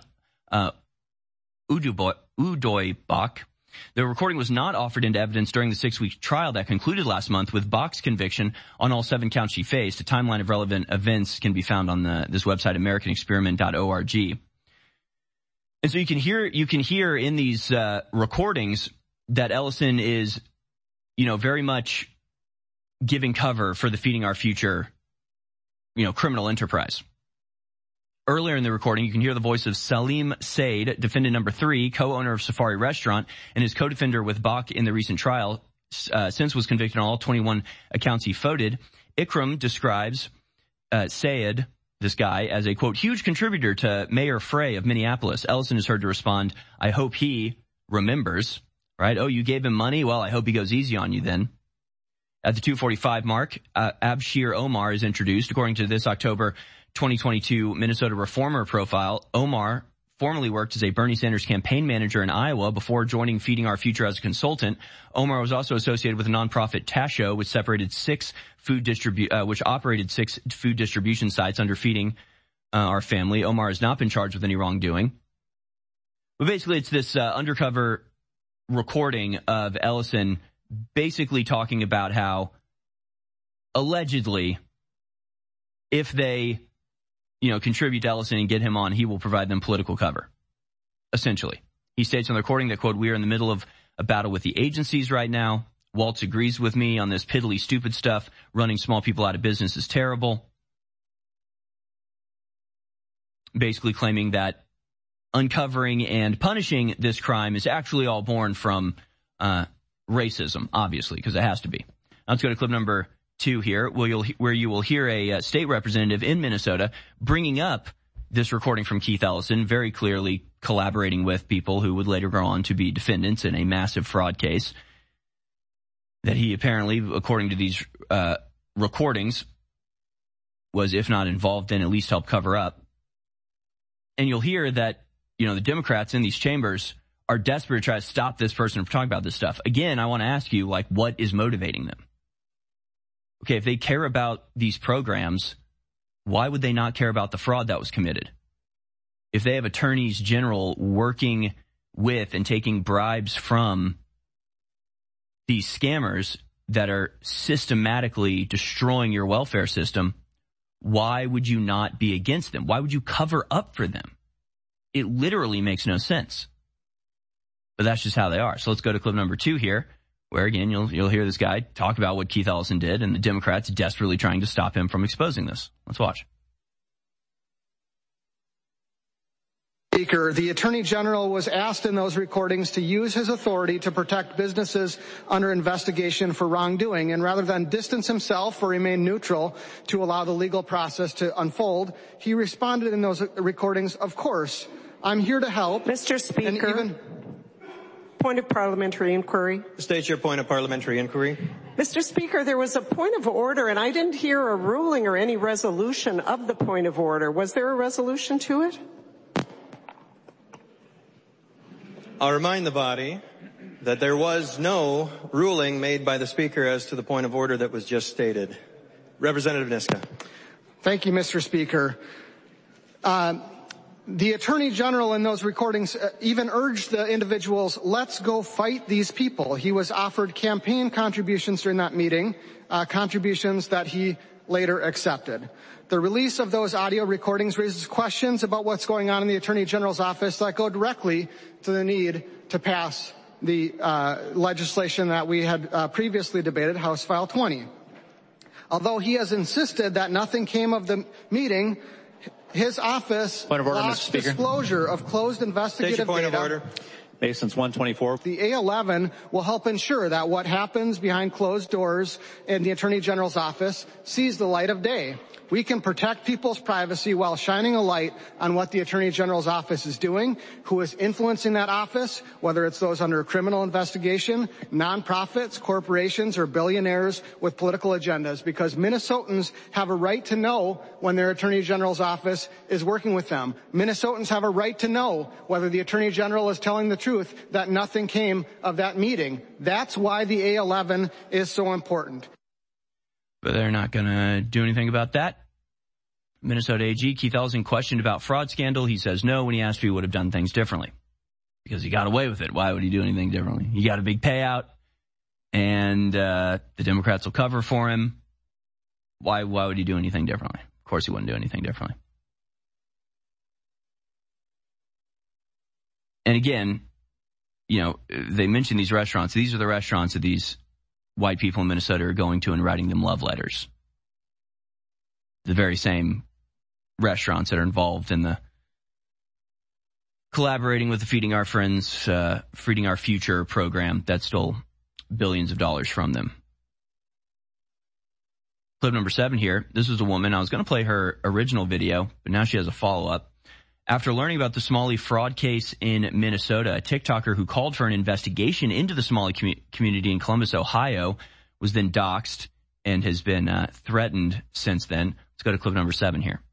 Udoybach. The recording was not offered into evidence during the 6-week trial that concluded last month with Bach's conviction on all 7 counts she faced. A timeline of relevant events can be found on this website, AmericanExperiment.org. And so you can hear in these recordings that Ellison is, very much giving cover for the Feeding Our Future, criminal enterprise. Earlier in the recording, you can hear the voice of Salim Said, defendant number 3, co-owner of Safari Restaurant, and his co-defender with Bach in the recent trial, since was convicted on all 21 accounts he voted. Ikram describes Said, this guy, as a, quote, huge contributor to Mayor Frey of Minneapolis. Ellison is heard to respond, I hope he remembers, right? Oh, you gave him money? Well, I hope he goes easy on you then. At the 2:45 mark, Abshir Omar is introduced. According to this October 2022 Minnesota Reformer profile, Omar formerly worked as a Bernie Sanders campaign manager in Iowa before joining Feeding Our Future as a consultant. Omar was also associated with a nonprofit Tasho, which operated 6 food distribution sites under Feeding Our Family. Omar has not been charged with any wrongdoing. But basically, it's this undercover recording of Ellison basically talking about how allegedly, if they contribute to Ellison and get him on, he will provide them political cover. Essentially. He states on the recording that, quote, we are in the middle of a battle with the agencies right now. Waltz agrees with me on this piddly stupid stuff. Running small people out of business is terrible. Basically claiming that uncovering and punishing this crime is actually all born from racism, obviously, because it has to be. Now let's go to clip number 2 here, where you will hear a state representative in Minnesota bringing up this recording from Keith Ellison, very clearly collaborating with people who would later go on to be defendants in a massive fraud case that he apparently, according to these recordings, was, if not involved in, at least helped cover up. And you'll hear that, the Democrats in these chambers are desperate to try to stop this person from talking about this stuff. Again, I want to ask you, what is motivating them? Okay, if they care about these programs, why would they not care about the fraud that was committed? If they have attorneys general working with and taking bribes from these scammers that are systematically destroying your welfare system, why would you not be against them? Why would you cover up for them? It literally makes no sense. But that's just how they are. So let's go to clip number 2 here, where, again, you'll hear this guy talk about what Keith Ellison did and the Democrats desperately trying to stop him from exposing this. Let's watch. Speaker, the Attorney General was asked in those recordings to use his authority to protect businesses under investigation for wrongdoing, and rather than distance himself or remain neutral to allow the legal process to unfold, he responded in those recordings, of course, I'm here to help. Mr. Speaker. Point of parliamentary inquiry. State your point of parliamentary inquiry. Mr. Speaker, there was a point of order, and I didn't hear a ruling or any resolution of the point of order. Was there a resolution to it? I'll remind the body that there was no ruling made by the Speaker as to the point of order that was just stated. Representative Niska. Thank you, Mr. Speaker. The Attorney General in those recordings even urged the individuals, let's go fight these people. He was offered campaign contributions during that meeting, contributions that he later accepted. The release of those audio recordings raises questions about what's going on in the Attorney General's office that go directly to the need to pass the legislation that we had previously debated, House File 20. Although he has insisted that nothing came of the meeting, his office blocks disclosure of closed investigative data Masons 124. The A11 will help ensure that what happens behind closed doors in the Attorney General's office sees the light of day. We can protect people's privacy while shining a light on what the Attorney General's office is doing, who is influencing that office, whether it's those under a criminal investigation, nonprofits, corporations, or billionaires with political agendas, because Minnesotans have a right to know when their Attorney General's office is working with them. Minnesotans have a right to know whether the Attorney General is telling the truth that nothing came of that meeting. That's why the A11 is so important. But they're not going to do anything about that. Minnesota AG Keith Ellison questioned about fraud scandal. He says no when he asked if he would have done things differently because he got away with it. Why would he do anything differently? He got a big payout, and the Democrats will cover for him. Why would he do anything differently? Of course he wouldn't do anything differently. And again, you know, they mention these restaurants. These are the restaurants that these white people in Minnesota are going to and writing them love letters. The very same restaurants that are involved in the collaborating with the Feeding Our Friends, Feeding Our Future program that stole billions of dollars from them. Clip number 7 here. This is a woman. I was going to play her original video, but now she has a follow-up. After learning about the Somali fraud case in Minnesota, a TikToker who called for an investigation into the Somali community in Columbus, Ohio, was then doxxed and has been threatened since then. Let's go to clip number 7 here.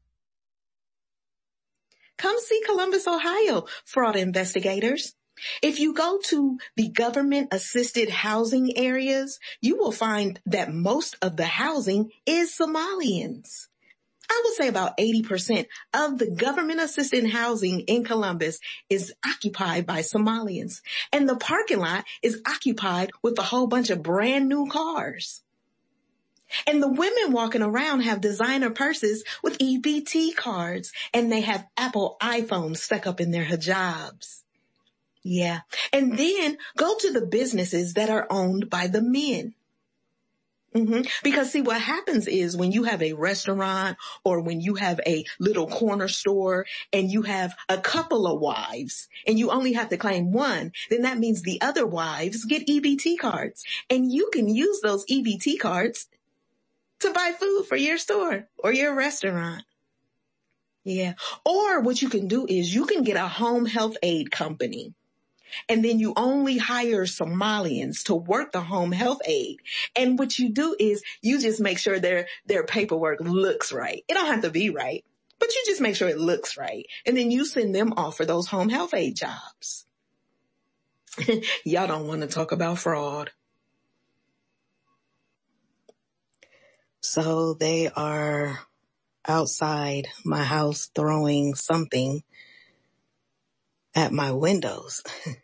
Come see Columbus, Ohio, fraud investigators. If you go to the government-assisted housing areas, you will find that most of the housing is Somalians. I would say about 80% of the government-assisted housing in Columbus is occupied by Somalians. And the parking lot is occupied with a whole bunch of brand new cars. And the women walking around have designer purses with EBT cards, and they have Apple iPhones stuck up in their hijabs. Yeah. And then go to the businesses that are owned by the men. Because see, what happens is when you have a restaurant or when you have a little corner store and you have a couple of wives and you only have to claim one, then that means the other wives get EBT cards, and you can use those EBT cards to buy food for your store or your restaurant. Yeah. Or what you can do is you can get a home health aid company, and then you only hire Somalians to work the home health aid. And what you do is you just make sure their paperwork looks right. It don't have to be right, but you just make sure it looks right. And then you send them off for those home health aid jobs. Y'all don't want to talk about fraud. So they are outside my house throwing something at my windows.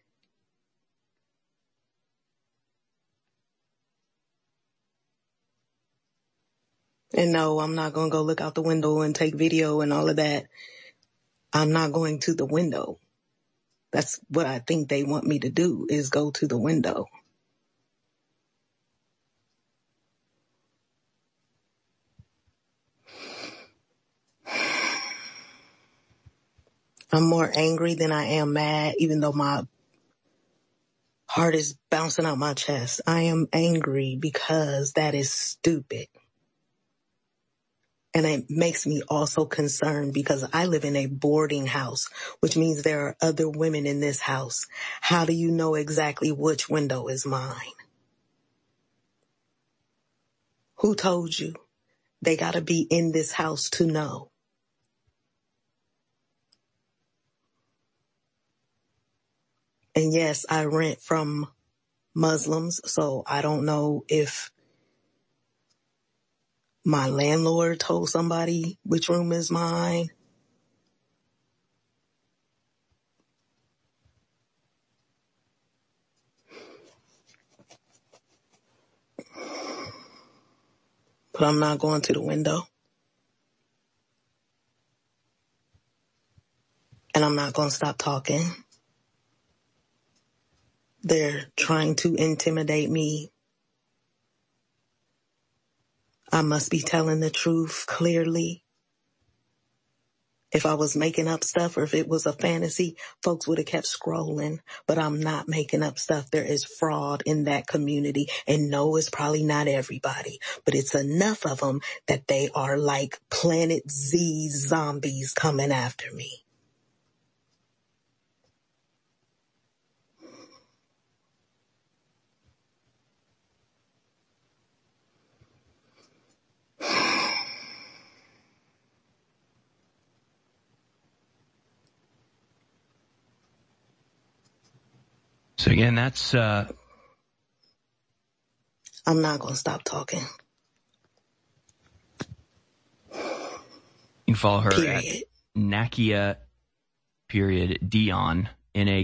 And no, I'm not going to go look out the window and take video and all of that. I'm not going to the window. That's what I think they want me to do, is go to the window. I'm more angry than I am mad, even though my heart is bouncing out my chest. I am angry because that is stupid. And it makes me also concerned because I live in a boarding house, which means there are other women in this house. How do you know exactly which window is mine? Who told you? They gotta be in this house to know. And yes, I rent from Muslims, so I don't know if my landlord told somebody which room is mine. But I'm not going to the window. And I'm not going to stop talking. They're trying to intimidate me. I must be telling the truth clearly If I was making up stuff or if it was a fantasy, folks would have kept scrolling. But I'm not making up stuff. There is fraud in that community. And no, it's probably not everybody, but it's enough of them that they are like Planet Z zombies coming after me. So again, that's, I'm not going to stop talking. You can follow her Period. at Nakia Dion,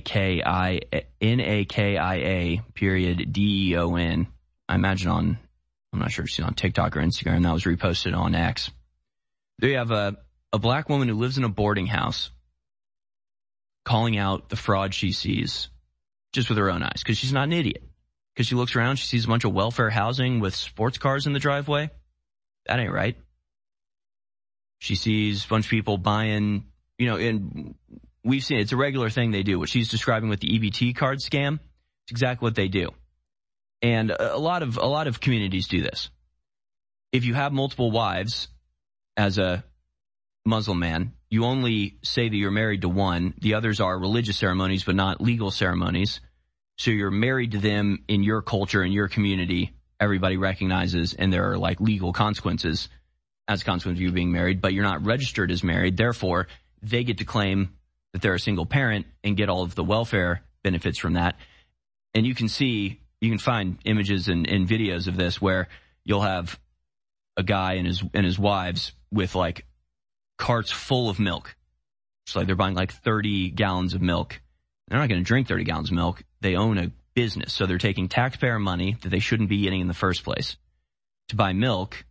Nakia Deon. I imagine I'm not sure if she's on TikTok or Instagram. That was reposted on X. There you have a black woman who lives in a boarding house calling out the fraud she sees just with her own eyes, because she's not an idiot. Because she looks around, she sees a bunch of welfare housing with sports cars in the driveway. That ain't right. She sees a bunch of people buying, and we've seen it's a regular thing they do. What she's describing with the EBT card scam, it's exactly what they do. And a lot of communities do this. If you have multiple wives as a Muslim man, you only say that you're married to one. The others are religious ceremonies, but not legal ceremonies. So you're married to them in your culture, in your community. Everybody recognizes, and there are like legal consequences as a consequence of you being married, but you're not registered as married. Therefore, they get to claim that they're a single parent and get all of the welfare benefits from that. And you can find images and videos of this where you'll have a guy and his wives with like carts full of milk. It's like they're buying like 30 gallons of milk. They're not going to drink 30 gallons of milk. They own a business. So they're taking taxpayer money that they shouldn't be getting in the first place to buy milk.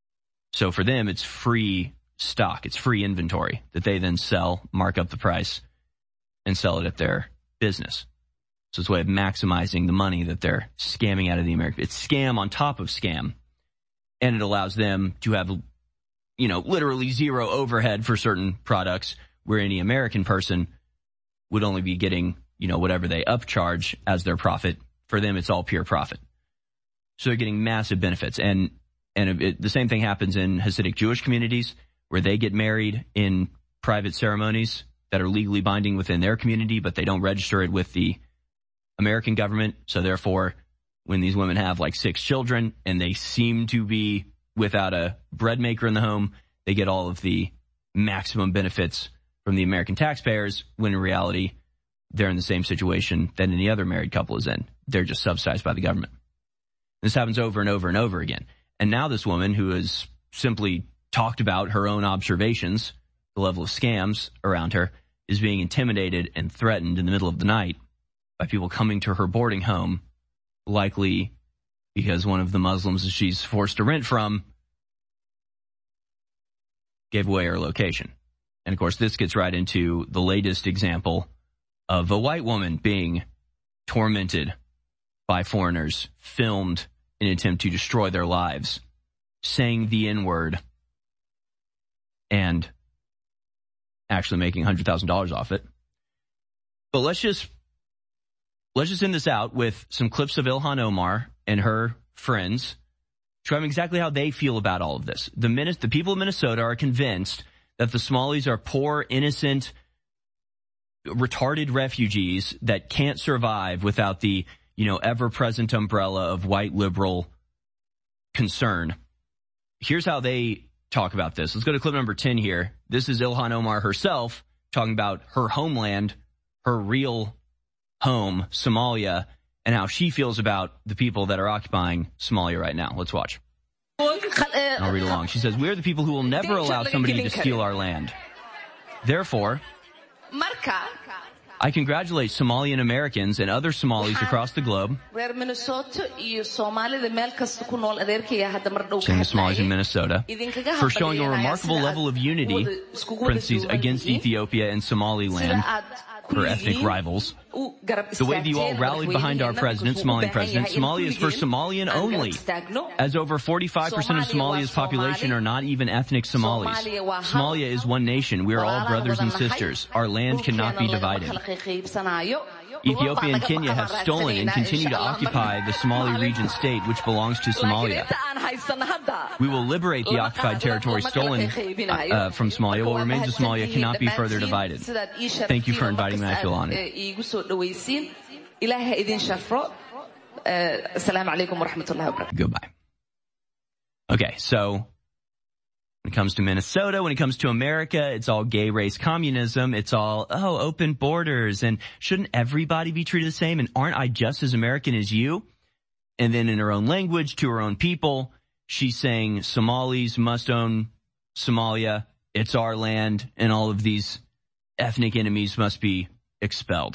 So for them, it's free stock. It's free inventory that they then sell, mark up the price, and sell it at their business. So it's a way of maximizing the money that they're scamming out of the American. It's scam on top of scam. And it allows them to have, literally zero overhead for certain products, where any American person would only be getting, whatever they upcharge as their profit. For them, it's all pure profit. So they're getting massive benefits. And the same thing happens in Hasidic Jewish communities, where they get married in private ceremonies that are legally binding within their community, but they don't register it with the American government. So therefore, when these women have like 6 children and they seem to be without a bread maker in the home, they get all of the maximum benefits from the American taxpayers, when in reality, they're in the same situation that any other married couple is in. They're just subsidized by the government. This happens over and over and over again. And now this woman, who has simply talked about her own observations, the level of scams around her, is being intimidated and threatened in the middle of the night by people coming to her boarding home, likely because one of the Muslims that she's forced to rent from gave away her location. And of course, this gets right into the latest example of a white woman being tormented by foreigners, filmed in an attempt to destroy their lives, saying the N-word, and actually making $100,000 off it. But let's just end this out with some clips of Ilhan Omar and her friends describing exactly how they feel about all of this. The people of Minnesota are convinced that the Somalis are poor, innocent, retarded refugees that can't survive without the, ever-present umbrella of white liberal concern. Here's how they talk about this. Let's go to clip number 10 here. This is Ilhan Omar herself talking about her homeland, her real home, Somalia, and how she feels about the people that are occupying Somalia right now. Let's watch. I'll read along. She says, "We are the people who will never allow somebody to steal our land. Therefore, I congratulate Somalian Americans and other Somalis across the globe," saying the Somalis in Minnesota, "for showing a remarkable level of unity," parentheses, "against Ethiopia and Somaliland, her ethnic rivals. The way that you all rallied behind our president, Somalian president, Somalia is for Somalian only, as over 45% of Somalia's population are not even ethnic Somalis. Somalia is one nation. We are all brothers and sisters. Our land cannot be divided. Ethiopia and Kenya have stolen and continue to occupy the Somali region state, which belongs to Somalia. We will liberate the occupied territory stolen from Somalia, while remains of Somalia cannot be further divided. Thank you for inviting me. I feel honored. Goodbye. Okay, so when it comes to Minnesota, when it comes to America, it's all gay race communism. It's all, open borders. And shouldn't everybody be treated the same? And aren't I just as American as you? And then in her own language, to her own people, she's saying Somalis must own Somalia. It's our land. And all of these ethnic enemies must be expelled.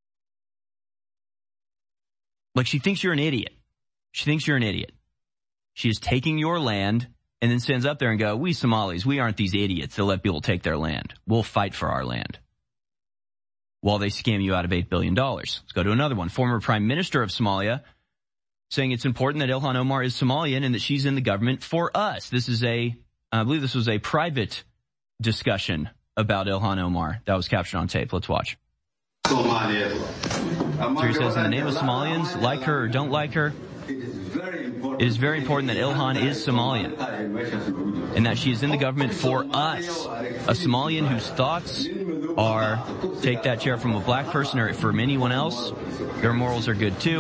Like, she thinks you're an idiot. She thinks you're an idiot. She is taking your land and then stands up there and go, we Somalis, we aren't these idiots that let people take their land. We'll fight for our land. While they scam you out of $8 billion. Let's go to another one. Former Prime Minister of Somalia saying it's important that Ilhan Omar is Somalian and that she's in the government for us. This is I believe this was a private discussion about Ilhan Omar that was captured on tape. Let's watch. So he says, in the name of Somalians, like her or don't like her, it is very important that Ilhan is Somalian and that she is in the government for us. A Somalian whose thoughts are take that chair from a black person or from anyone else. Their morals are good too.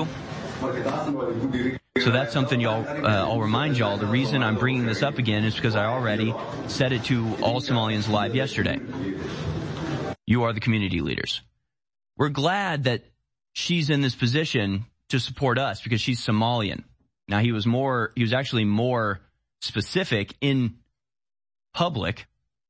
So that's something I'll remind y'all. The reason I'm bringing this up again is because I already said it to all Somalians live yesterday. You are the community leaders. We're glad that she's in this position to support us because she's Somalian. Now, he was actually more specific in public.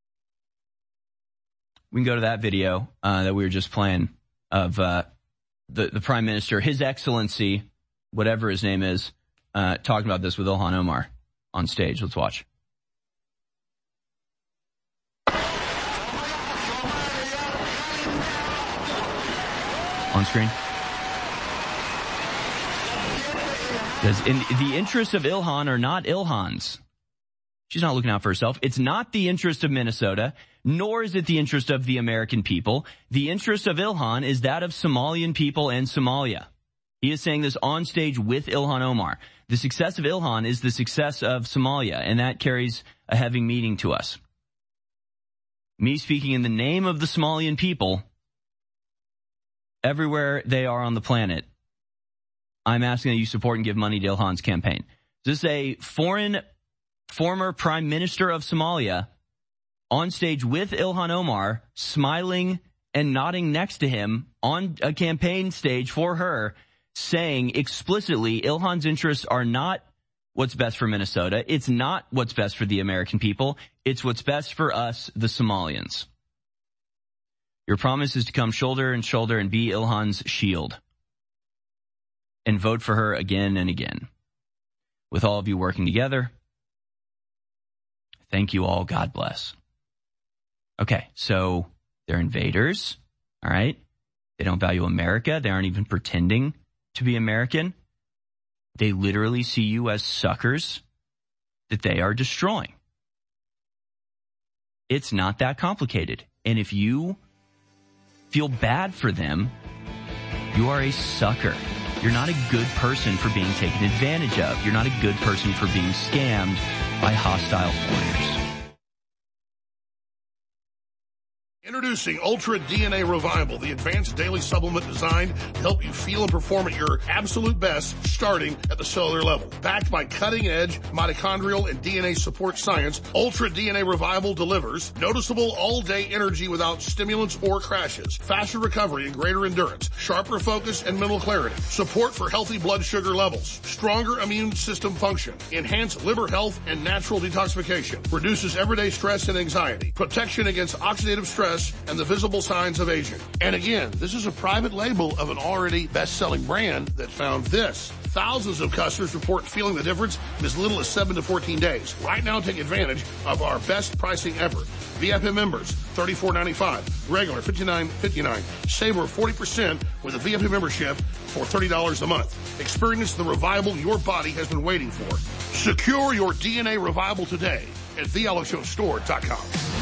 We can go to that video that we were just playing of the Prime Minister, His Excellency, whatever his name is, talking about this with Ilhan Omar on stage. Let's watch. On screen. Because in the interests of Ilhan are not Ilhan's. She's not looking out for herself. It's not the interest of Minnesota, nor is it the interest of the American people. The interest of Ilhan is that of Somalian people and Somalia. He is saying this on stage with Ilhan Omar. The success of Ilhan is the success of Somalia, and that carries a heavy meaning to us. Me speaking in the name of the Somalian people, everywhere they are on the planet, I'm asking that you support and give money to Ilhan's campaign. This is a former Prime Minister of Somalia on stage with Ilhan Omar, smiling and nodding next to him on a campaign stage for her, saying explicitly Ilhan's interests are not what's best for Minnesota. It's not what's best for the American people. It's what's best for us, the Somalians. Your promise is to come shoulder and shoulder and be Ilhan's shield. And vote for her again and again. With all of you working together, thank you all. God bless. Okay, so they're invaders, all right? They don't value America. They aren't even pretending to be American. They literally see you as suckers that they are destroying. It's not that complicated. And if you feel bad for them, you are a sucker. You're not a good person for being taken advantage of. You're not a good person for being scammed by hostile foreigners. Introducing Ultra DNA Revival, the advanced daily supplement designed to help you feel and perform at your absolute best, starting at the cellular level. Backed by cutting-edge mitochondrial and DNA support science, Ultra DNA Revival delivers noticeable all-day energy without stimulants or crashes, faster recovery and greater endurance, sharper focus and mental clarity, support for healthy blood sugar levels, stronger immune system function, enhanced liver health and natural detoxification, reduces everyday stress and anxiety, protection against oxidative stress and the visible signs of aging. And again, this is a private label of an already best-selling brand that found this. Thousands of customers report feeling the difference in as little as 7 to 14 days. Right now, take advantage of our best pricing ever. VIP members, $34.95. Regular, $59.59. Save over 40% with a VIP membership for $30 a month. Experience the revival your body has been waiting for. Secure your DNA revival today at thealexjonesstore.com.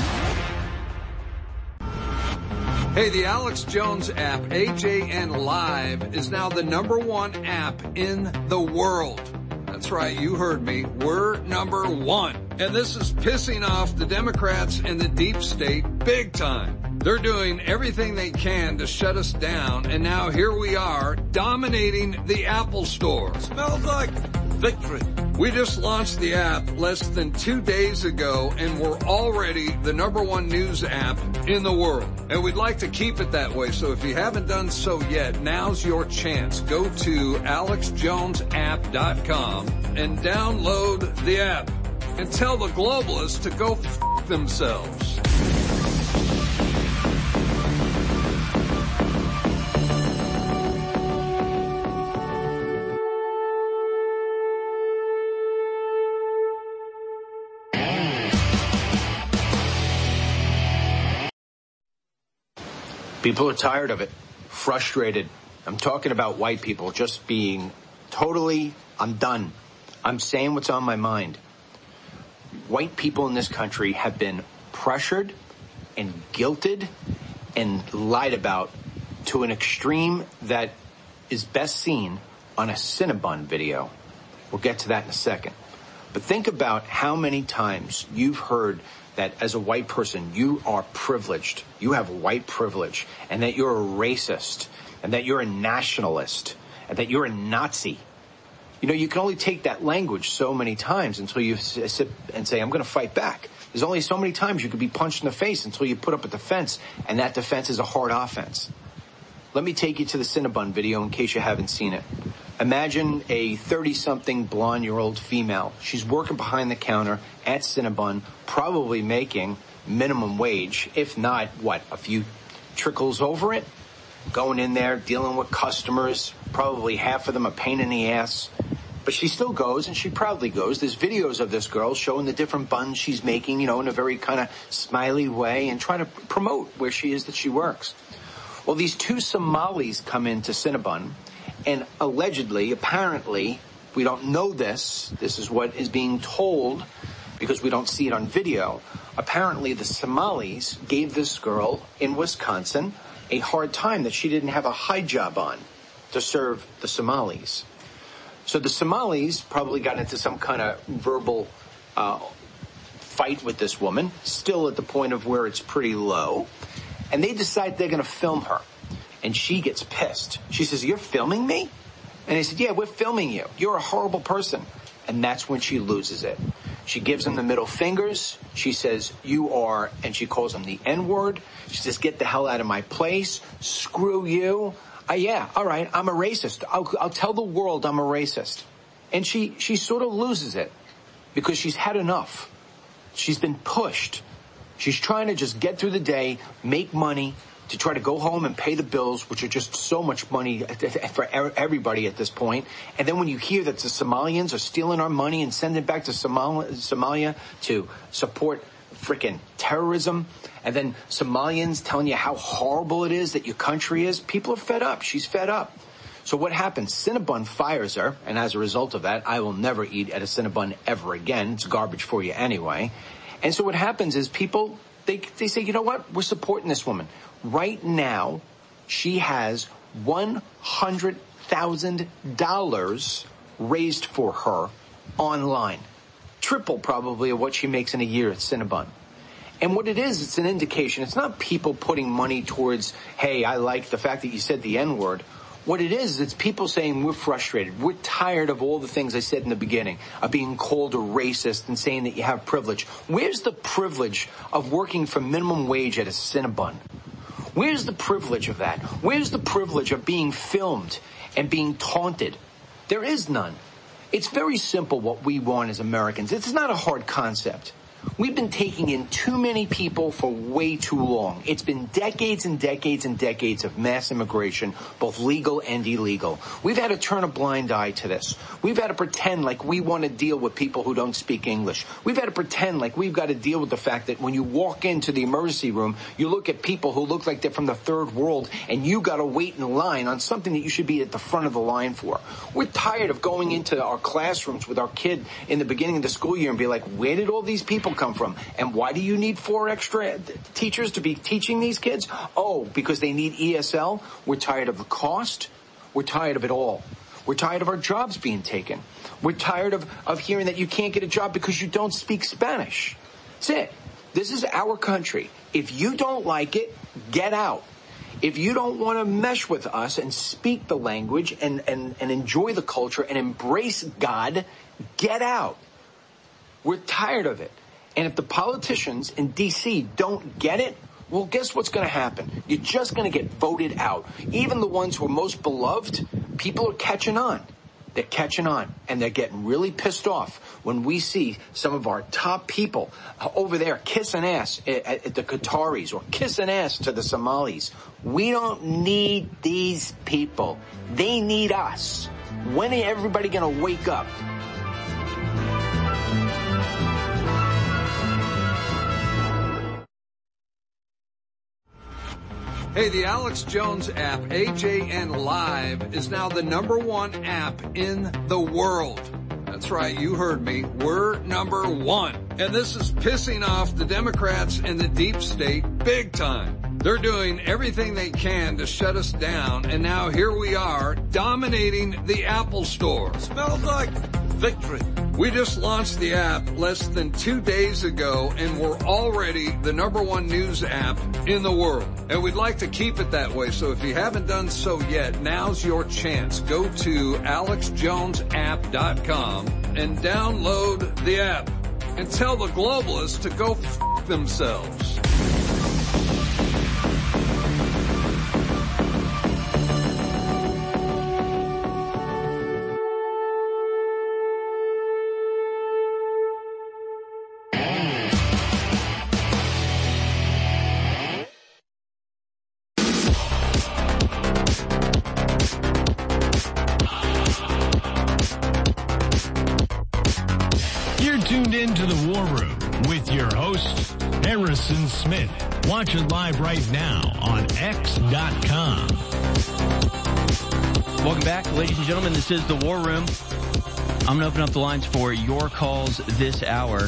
Hey, the Alex Jones app, AJN Live, is now the #1 app in the world. That's right, you heard me. We're #1. And this is pissing off the Democrats and the deep state big time. They're doing everything they can to shut us down, and now here we are, dominating the Apple Store. Smells like victory. We just launched the app less than 2 days ago, and we're already the #1 news app in the world. And we'd like to keep it that way, so if you haven't done so yet, now's your chance. Go to alexjonesapp.com and download the app. And tell the globalists to go f*** themselves. People are tired of it, frustrated. I'm talking about white people just being totally, I'm done. I'm saying what's on my mind. White people in this country have been pressured and guilted and lied about to an extreme that is best seen on a Cinnabon video. We'll get to that in a second. But think about how many times you've heard that as a white person, you are privileged, you have white privilege, and that you're a racist, and that you're a nationalist, and that you're a Nazi. You know, you can only take that language so many times until you sit and say, I'm going to fight back. There's only so many times you could be punched in the face until you put up a defense, and that defense is a hard offense. Let me take you to the Cinnabon video in case you haven't seen it. Imagine a 30-something blonde-year-old female. She's working behind the counter at Cinnabon, probably making minimum wage, if not, a few trickles over it? Going in there, dealing with customers, probably half of them a pain in the ass. But she still goes, and she proudly goes. There's videos of this girl showing the different buns she's making, in a very kind of smiley way and trying to promote where she is that she works. Well, these two Somalis come into Cinnabon, and allegedly, apparently, we don't know this. This is what is being told because we don't see it on video. Apparently, the Somalis gave this girl in Wisconsin a hard time that she didn't have a hijab on to serve the Somalis. So the Somalis probably got into some kind of verbal fight with this woman, still at the point of where it's pretty low, and they decide they're going to film her. And she gets pissed. She says, "You're filming me?" And they said, "Yeah, we're filming you. You're a horrible person." And that's when she loses it. She gives him the middle fingers. She says, "You are," and she calls him the N-word. She says, "Get the hell out of my place. Screw you." Yeah, all right, I'm a racist. I'll tell the world I'm a racist. And she sort of loses it because she's had enough. She's been pushed. She's trying to just get through the day, make money, to try to go home and pay the bills, which are just so much money for everybody at this point. And then when you hear that the Somalians are stealing our money and sending it back to Somalia to support frickin' terrorism, and then Somalians telling you how horrible it is that your country is, people are fed up. She's fed up. So what happens? Cinnabon fires her, and as a result of that, I will never eat at a Cinnabon ever again. It's garbage for you anyway. And so what happens is people, they say, you know what? We're supporting this woman. Right now, she has $100,000 raised for her online. Triple probably of what she makes in a year at Cinnabon. And what it is, it's an indication. It's not people putting money towards, hey, I like the fact that you said the N-word. What it is, it's people saying we're frustrated. We're tired of all the things I said in the beginning, of being called a racist and saying that you have privilege. Where's the privilege of working for minimum wage at a Cinnabon? Where's the privilege of that? Where's the privilege of being filmed and being taunted? There is none. It's very simple what we want as Americans. It's not a hard concept. We've been taking in too many people for way too long. It's been decades and decades and decades of mass immigration, both legal and illegal. We've had to turn a blind eye to this. We've had to pretend like we want to deal with people who don't speak English. We've had to pretend like we've got to deal with the fact that when you walk into the emergency room, you look at people who look like they're from the third world, and you got to wait in line on something that you should be at the front of the line for. We're tired of going into our classrooms with our kid in the beginning of the school year and be like, where did all these people come from? And why do you need 4 extra teachers to be teaching these kids? Oh, because they need ESL? We're tired of the cost. We're tired of it all. We're tired of our jobs being taken. We're tired of hearing that you can't get a job because you don't speak Spanish. That's it. This is our country. If you don't like it, get out. If you don't want to mesh with us and speak the language and enjoy the culture and embrace God, get out. We're tired of it. And if the politicians in D.C. don't get it, well, guess what's going to happen? You're just going to get voted out. Even the ones who are most beloved, people are catching on. They're catching on, and they're getting really pissed off when we see some of our top people over there kissing ass at the Qataris or kissing ass to the Somalis. We don't need these people. They need us. When is everybody going to wake up? Hey, the Alex Jones app, AJN Live, is now the #1 app in the world. That's right, you heard me. We're #1. And this is pissing off the Democrats and the deep state big time. They're doing everything they can to shut us down, and now here we are, dominating the Apple Store. Smells like victory. We just launched the app less than 2 days ago, and we're already the #1 news app in the world. And we'd like to keep it that way, so if you haven't done so yet, now's your chance. Go to alexjonesapp.com and download the app. And tell the globalists to go f*** themselves. Into the War Room with your host, Harrison Smith. Watch it live right now on X.com. Welcome back, ladies and gentlemen. This is the War Room. I'm going to open up the lines for your calls this hour.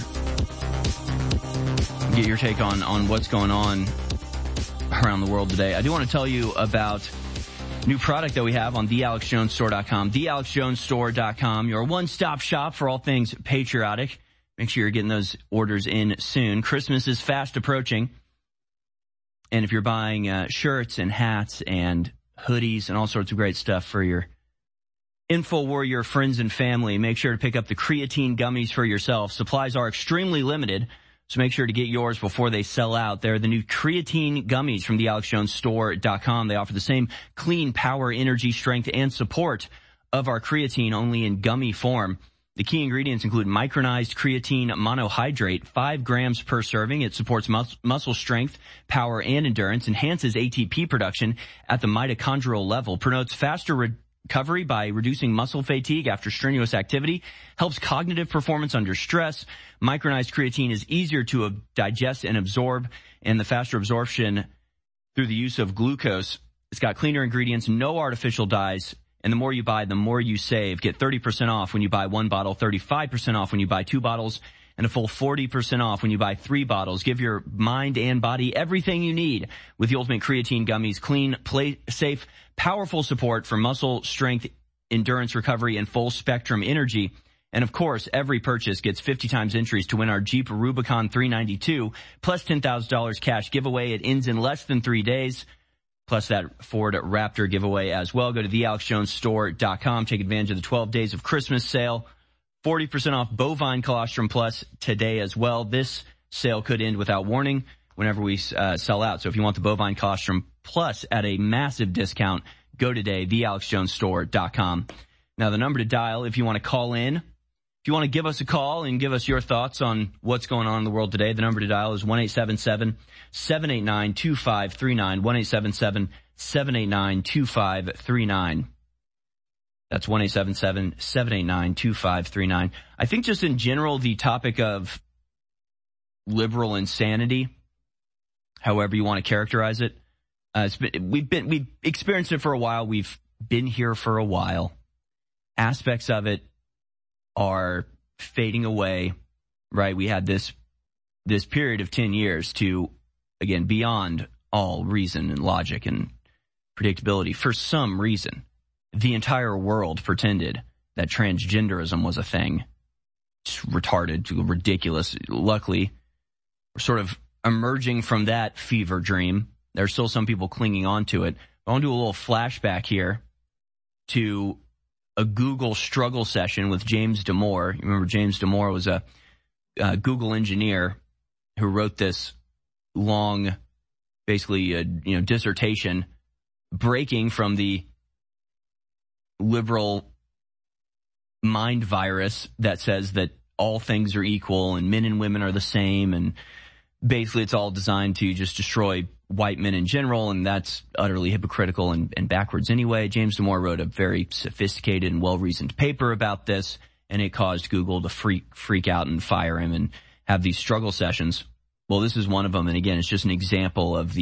Get your take on what's going on around the world today. I do want to tell you about new product that we have on thealexjonesstore.com. Thealexjonesstore.com, your one-stop shop for all things patriotic. Make sure you're getting those orders in soon. Christmas is fast approaching. And if you're buying shirts and hats and hoodies and all sorts of great stuff for your InfoWarrior friends and family, make sure to pick up the creatine gummies for yourself. Supplies are extremely limited, so make sure to get yours before they sell out. They're the new creatine gummies from thealexjonesstore.com. They offer the same clean power, energy, strength, and support of our creatine, only in gummy form. The key ingredients include micronized creatine monohydrate, 5 grams per serving. It supports muscle strength, power, and endurance, enhances ATP production at the mitochondrial level, promotes faster recovery by reducing muscle fatigue after strenuous activity, helps cognitive performance under stress. Micronized creatine is easier to digest and absorb, and the faster absorption through the use of glucose. It's got cleaner ingredients, no artificial dyes. And the more you buy, the more you save. Get 30% off when you buy 1 bottle, 35% off when you buy 2 bottles, and a full 40% off when you buy 3 bottles. Give your mind and body everything you need with the Ultimate Creatine Gummies. Clean, safe, powerful support for muscle strength, endurance, recovery, and full spectrum energy. And of course, every purchase gets 50 times entries to win our Jeep Rubicon 392 plus $10,000 cash giveaway. It ends in less than 3 days. Plus that Ford Raptor giveaway as well. Go to thealexjonesstore.com. Take advantage of the 12 days of Christmas sale. 40% off Bovine Colostrum Plus today as well. This sale could end without warning whenever we sell out. So if you want the Bovine Colostrum Plus at a massive discount, go today, thealexjonesstore.com. Now the number to dial if you want to call in, If you want to give us a call and give us your thoughts on what's going on in the world today, the number to dial is 1-877-789-2539, 1-877-789-2539. That's 1-877-789-2539. I think just in general, the topic of liberal insanity, however you want to characterize it, we've experienced it for a while. We've been here for a while. Aspects of it are fading away, right? We had this period of 10 years to, again, beyond all reason and logic and predictability. For some reason, the entire world pretended that transgenderism was a thing. It's retarded, ridiculous. Luckily, we're sort of emerging from that fever dream. There's still some people clinging on to it. I want to do a little flashback here to a Google struggle session with James Damore. You remember James Damore was a Google engineer who wrote this long, basically, dissertation breaking from the liberal mind virus that says that all things are equal and men and women are the same, and basically it's all designed to just destroy white men in general, and that's utterly hypocritical and backwards anyway. James Damore wrote a very sophisticated and well-reasoned paper about this, and it caused Google to freak out and fire him and have these struggle sessions. Well, this is one of them, and again, it's just an example of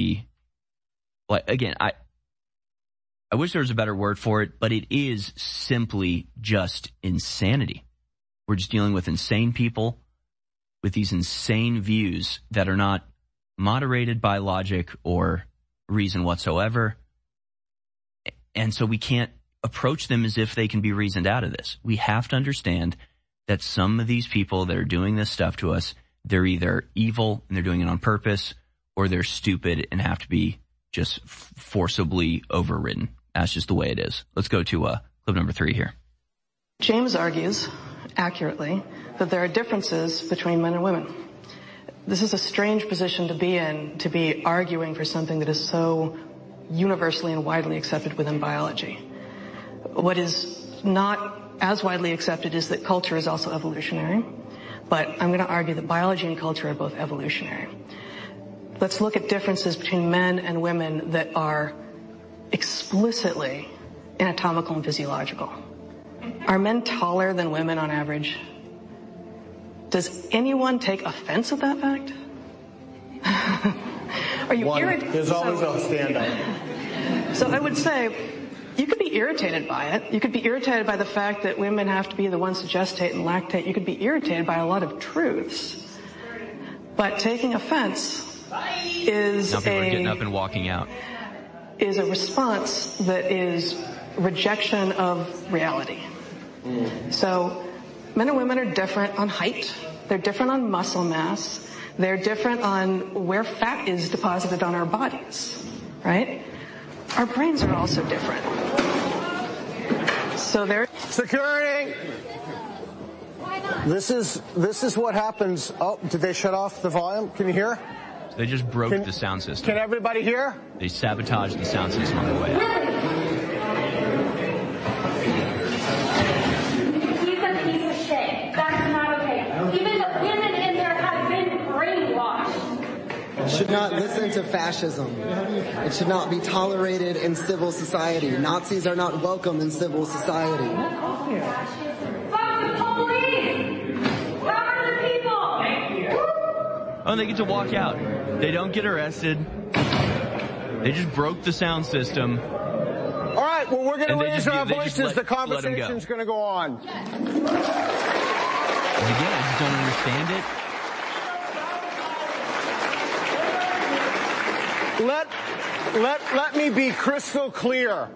I wish there was a better word for it, but it is simply just insanity. We're just dealing with insane people with these insane views that are not moderated by logic or reason whatsoever. And so we can't approach them as if they can be reasoned out of this. We have to understand that some of these people that are doing this stuff to us, they're either evil and they're doing it on purpose, or they're stupid and have to be just forcibly overridden. That's just the way it is. Let's go to clip number 3 here. James argues, accurately, that there are differences between men and women. This is a strange position to be in, to be arguing for something that is so universally and widely accepted within biology. What is not as widely accepted is that culture is also evolutionary, but I'm going to argue that biology and culture are both evolutionary. Let's look at differences between men and women that are explicitly anatomical and physiological. Are men taller than women on average? Does anyone take offense at that fact? Are you irritated? There's always a stand-up. So I would say you could be irritated by it. You could be irritated by the fact that women have to be the ones to gestate and lactate. You could be irritated by a lot of truths. But taking offense is now people are getting up and walking out. Is a response that is rejection of reality. So men and women are different on height. They're different on muscle mass. They're different on where fat is deposited on our bodies, right? Our brains are also different. So there. Security! This is what happens. Oh, did they shut off the volume? Can you hear? They just broke the sound system. Can everybody hear? They sabotaged the sound system on the way out. He's a piece of shit. That's not okay. Even the women in there have been brainwashed. It should not listen to fascism. It should not be tolerated in civil society. Nazis are not welcome in civil society. Fuck the police! Cover the people! Oh, and they get to walk out. They don't get arrested. They just broke the sound system. All right, well, we're going to raise our voices. The conversation's going to go on. Again, I just don't understand it. Let me be crystal clear.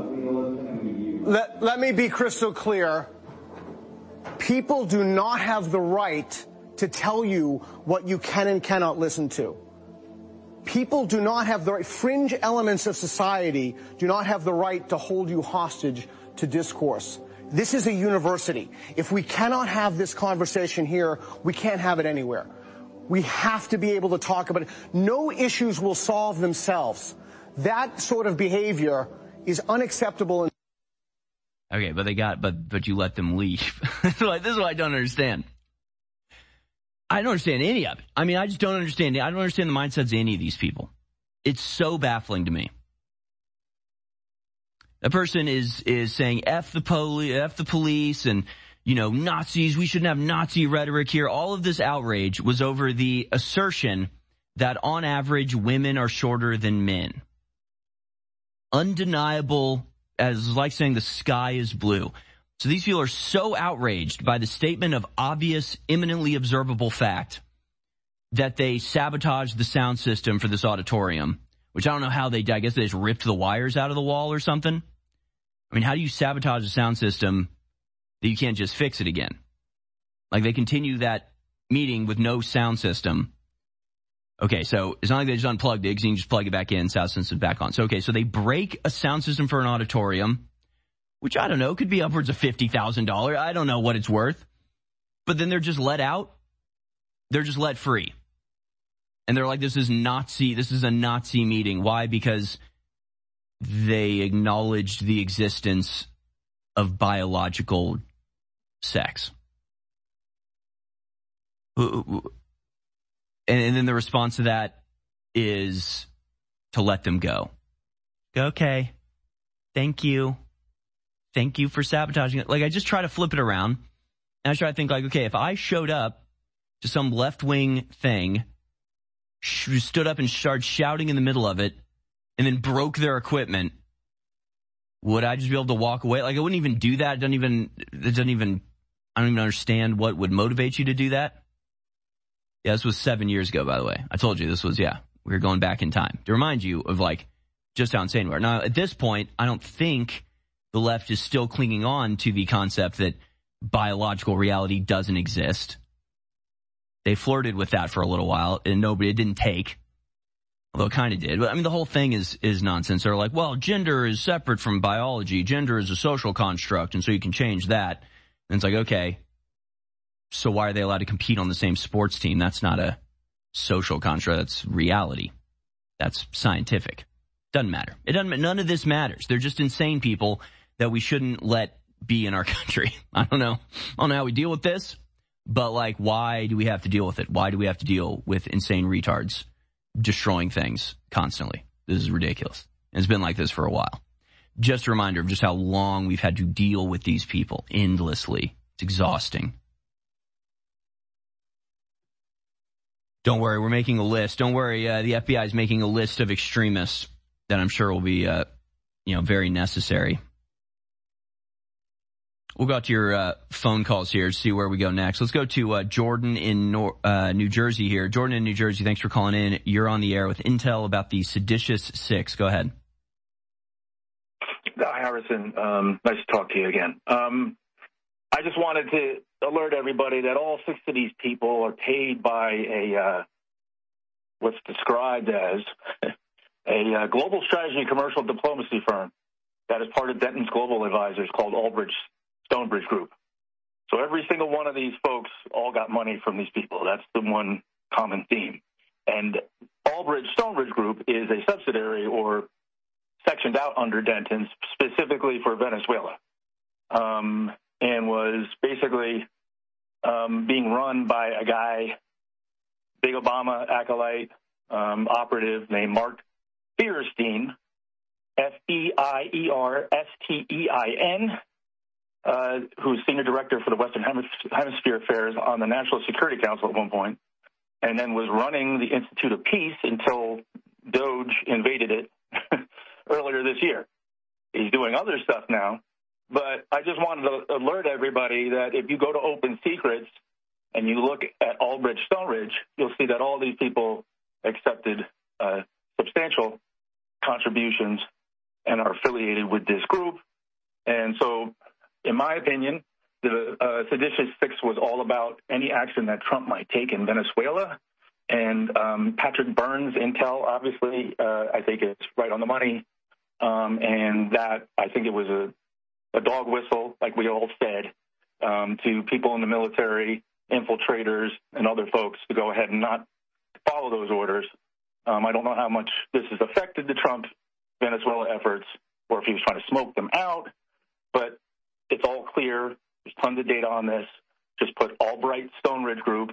Let me be crystal clear. People do not have the right to tell you what you can and cannot listen to. People do not have the right, fringe elements of society do not have the right to hold you hostage to discourse. This is a university. If we cannot have this conversation here, we can't have it anywhere. We have to be able to talk about it. No issues will solve themselves. That sort of behavior is unacceptable. Okay, but you let them leave. Like, this is what I don't understand. I don't understand any of it. I mean, I just don't understand. I don't understand the mindsets of any of these people. It's so baffling to me. A person is saying F the police, and, you know, Nazis, we shouldn't have Nazi rhetoric here. All of this outrage was over the assertion that on average women are shorter than men. Undeniable, as like saying the sky is blue. So these people are so outraged by the statement of obvious, imminently observable fact that they sabotaged the sound system for this auditorium, which I don't know how they did. I guess they just ripped the wires out of the wall or something. I mean, how do you sabotage a sound system that you can't just fix it again? Like, they continue that meeting with no sound system. Okay, so it's not like they just unplugged it, because you can just plug it back in, sound system back on. So, okay, so they break a sound system for an auditorium, which, I don't know, could be upwards of $50,000. I don't know what it's worth. But then they're just let out. They're just let free. And they're like, this is a Nazi meeting. Why? Because they acknowledged the existence of biological sex. And then the response to that is to let them go. Okay. Thank you. Thank you for sabotaging it. Like, I just try to flip it around. And I try to think, like, okay, if I showed up to some left-wing thing, stood up and started shouting in the middle of it, and then broke their equipment, would I just be able to walk away? Like, I wouldn't even do that. I don't even understand what would motivate you to do that. Yeah, this was 7 years ago, by the way. I told you this was, we were going back in time to remind you of, like, just how insane we are. Now, at this point, I don't think the left is still clinging on to the concept that biological reality doesn't exist. They flirted with that for a little while, and it didn't take. Although it kind of did. But I mean, the whole thing is nonsense. They're like, well, gender is separate from biology. Gender is a social construct, and so you can change that. And it's like, okay, so why are they allowed to compete on the same sports team? That's not a social construct. That's reality. That's scientific. Doesn't matter. None of this matters. They're just insane people that we shouldn't let be in our country. I don't know how we deal with this, but, like, why do we have to deal with it? Why do we have to deal with insane retards destroying things constantly? This is ridiculous. And it's been like this for a while. Just a reminder of just how long we've had to deal with these people endlessly. It's exhausting. Don't worry, we're making a list. Don't worry, the FBI is making a list of extremists that I'm sure will be, very necessary. We'll go out to your phone calls here to see where we go next. Let's go to Jordan in New Jersey here. Jordan in New Jersey, thanks for calling in. You're on the air with intel about the seditious six. Go ahead. Hi, Harrison. Nice to talk to you again. I just wanted to alert everybody that all six of these people are paid by what's described as a global strategy commercial diplomacy firm that is part of Denton's Global Advisors called Albridge Stonebridge Group. So every single one of these folks all got money from these people. That's the one common theme. And Albridge Stonebridge Group is a subsidiary or sectioned out under Denton's specifically for Venezuela, and was basically being run by a guy, big Obama acolyte, operative named Mark Feierstein, Feierstein, who's senior director for the Western Hemisphere Affairs on the National Security Council at one point, and then was running the Institute of Peace until Doge invaded it earlier this year. He's doing other stuff now, but I just wanted to alert everybody that if you go to Open Secrets and you look at Albridge Stonebridge, you'll see that all these people accepted substantial contributions and are affiliated with this group. And so, in my opinion, the seditious six was all about any action that Trump might take in Venezuela. And Patrick Burns' intel, obviously, I think it's right on the money. And that I think it was a dog whistle, like we all said, to people in the military, infiltrators, and other folks to go ahead and not follow those orders. I don't know how much this has affected the Trump Venezuela efforts or if he was trying to smoke them out. But it's all clear. There's tons of data on this. Just put Albright Stone Ridge Group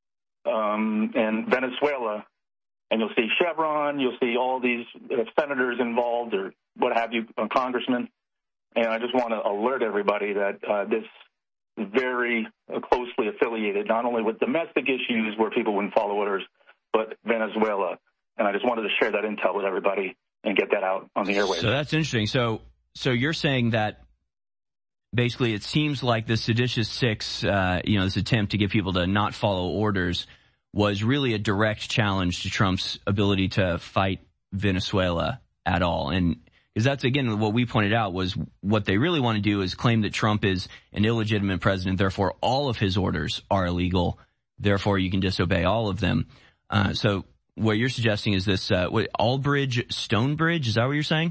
and Venezuela, and you'll see Chevron. You'll see all these senators involved or what have you, congressmen. And I just want to alert everybody that this is very closely affiliated, not only with domestic issues where people wouldn't follow orders, but Venezuela. And I just wanted to share that intel with everybody and get that out on the airwaves. So that's interesting. So you're saying that basically it seems like the Seditious Six, this attempt to get people to not follow orders was really a direct challenge to Trump's ability to fight Venezuela at all. And because that's, again, what we pointed out was what they really want to do is claim that Trump is an illegitimate president. Therefore, all of his orders are illegal. Therefore, you can disobey all of them. So what you're suggesting is this, Albridge Stonebridge? Is that what you're saying?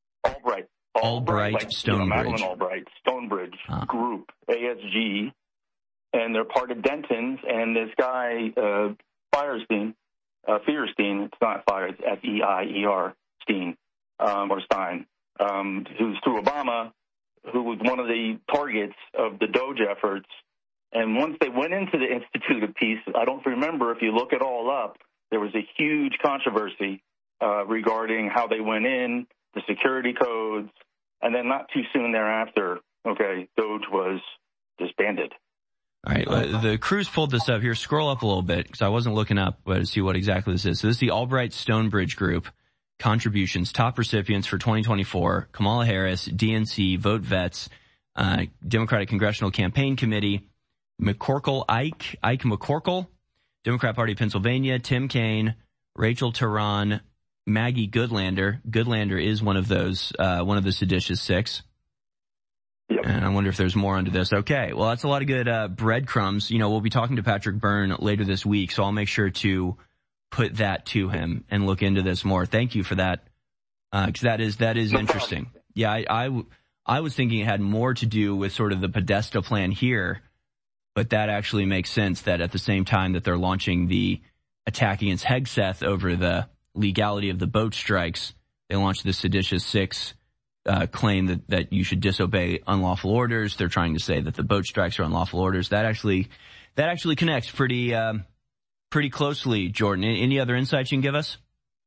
Albright like, Stonebridge. Madeleine Albright, Stonebridge Group, ASG, and they're part of Denton's, and this guy, Fierstein, it's not Fire, it's F-E-I-E-R, Steen, or Stein, who's through Obama, who was one of the targets of the Doge efforts. And once they went into the Institute of Peace, I don't remember, if you look it all up, there was a huge controversy regarding how they went in, the security codes, and then not too soon thereafter, Doge was disbanded. All right, the crew's pulled this up here. Scroll up a little bit because I wasn't looking up to see what exactly this is. So this is the Albright Stonebridge Group contributions, top recipients for 2024, Kamala Harris, DNC, Vote Vets, Democratic Congressional Campaign Committee, Ike McCorkle, Democrat Party of Pennsylvania, Tim Kaine, Rachel Teran, Maggie Goodlander. Goodlander is one of those, one of the Seditious Six. Yep. And I wonder if there's more under this. Okay, well, that's a lot of good breadcrumbs. We'll be talking to Patrick Byrne later this week, so I'll make sure to put that to him and look into this more. Thank you for that, because that is interesting. Yeah, I was thinking it had more to do with sort of the Podesta plan here, but that actually makes sense that at the same time that they're launching the attack against Hegseth over the legality of the boat strikes, they launched the Seditious Six claim that you should disobey unlawful orders. They're trying to say that the boat strikes are unlawful orders. That actually connects pretty closely, Jordan. Any other insights you can give us?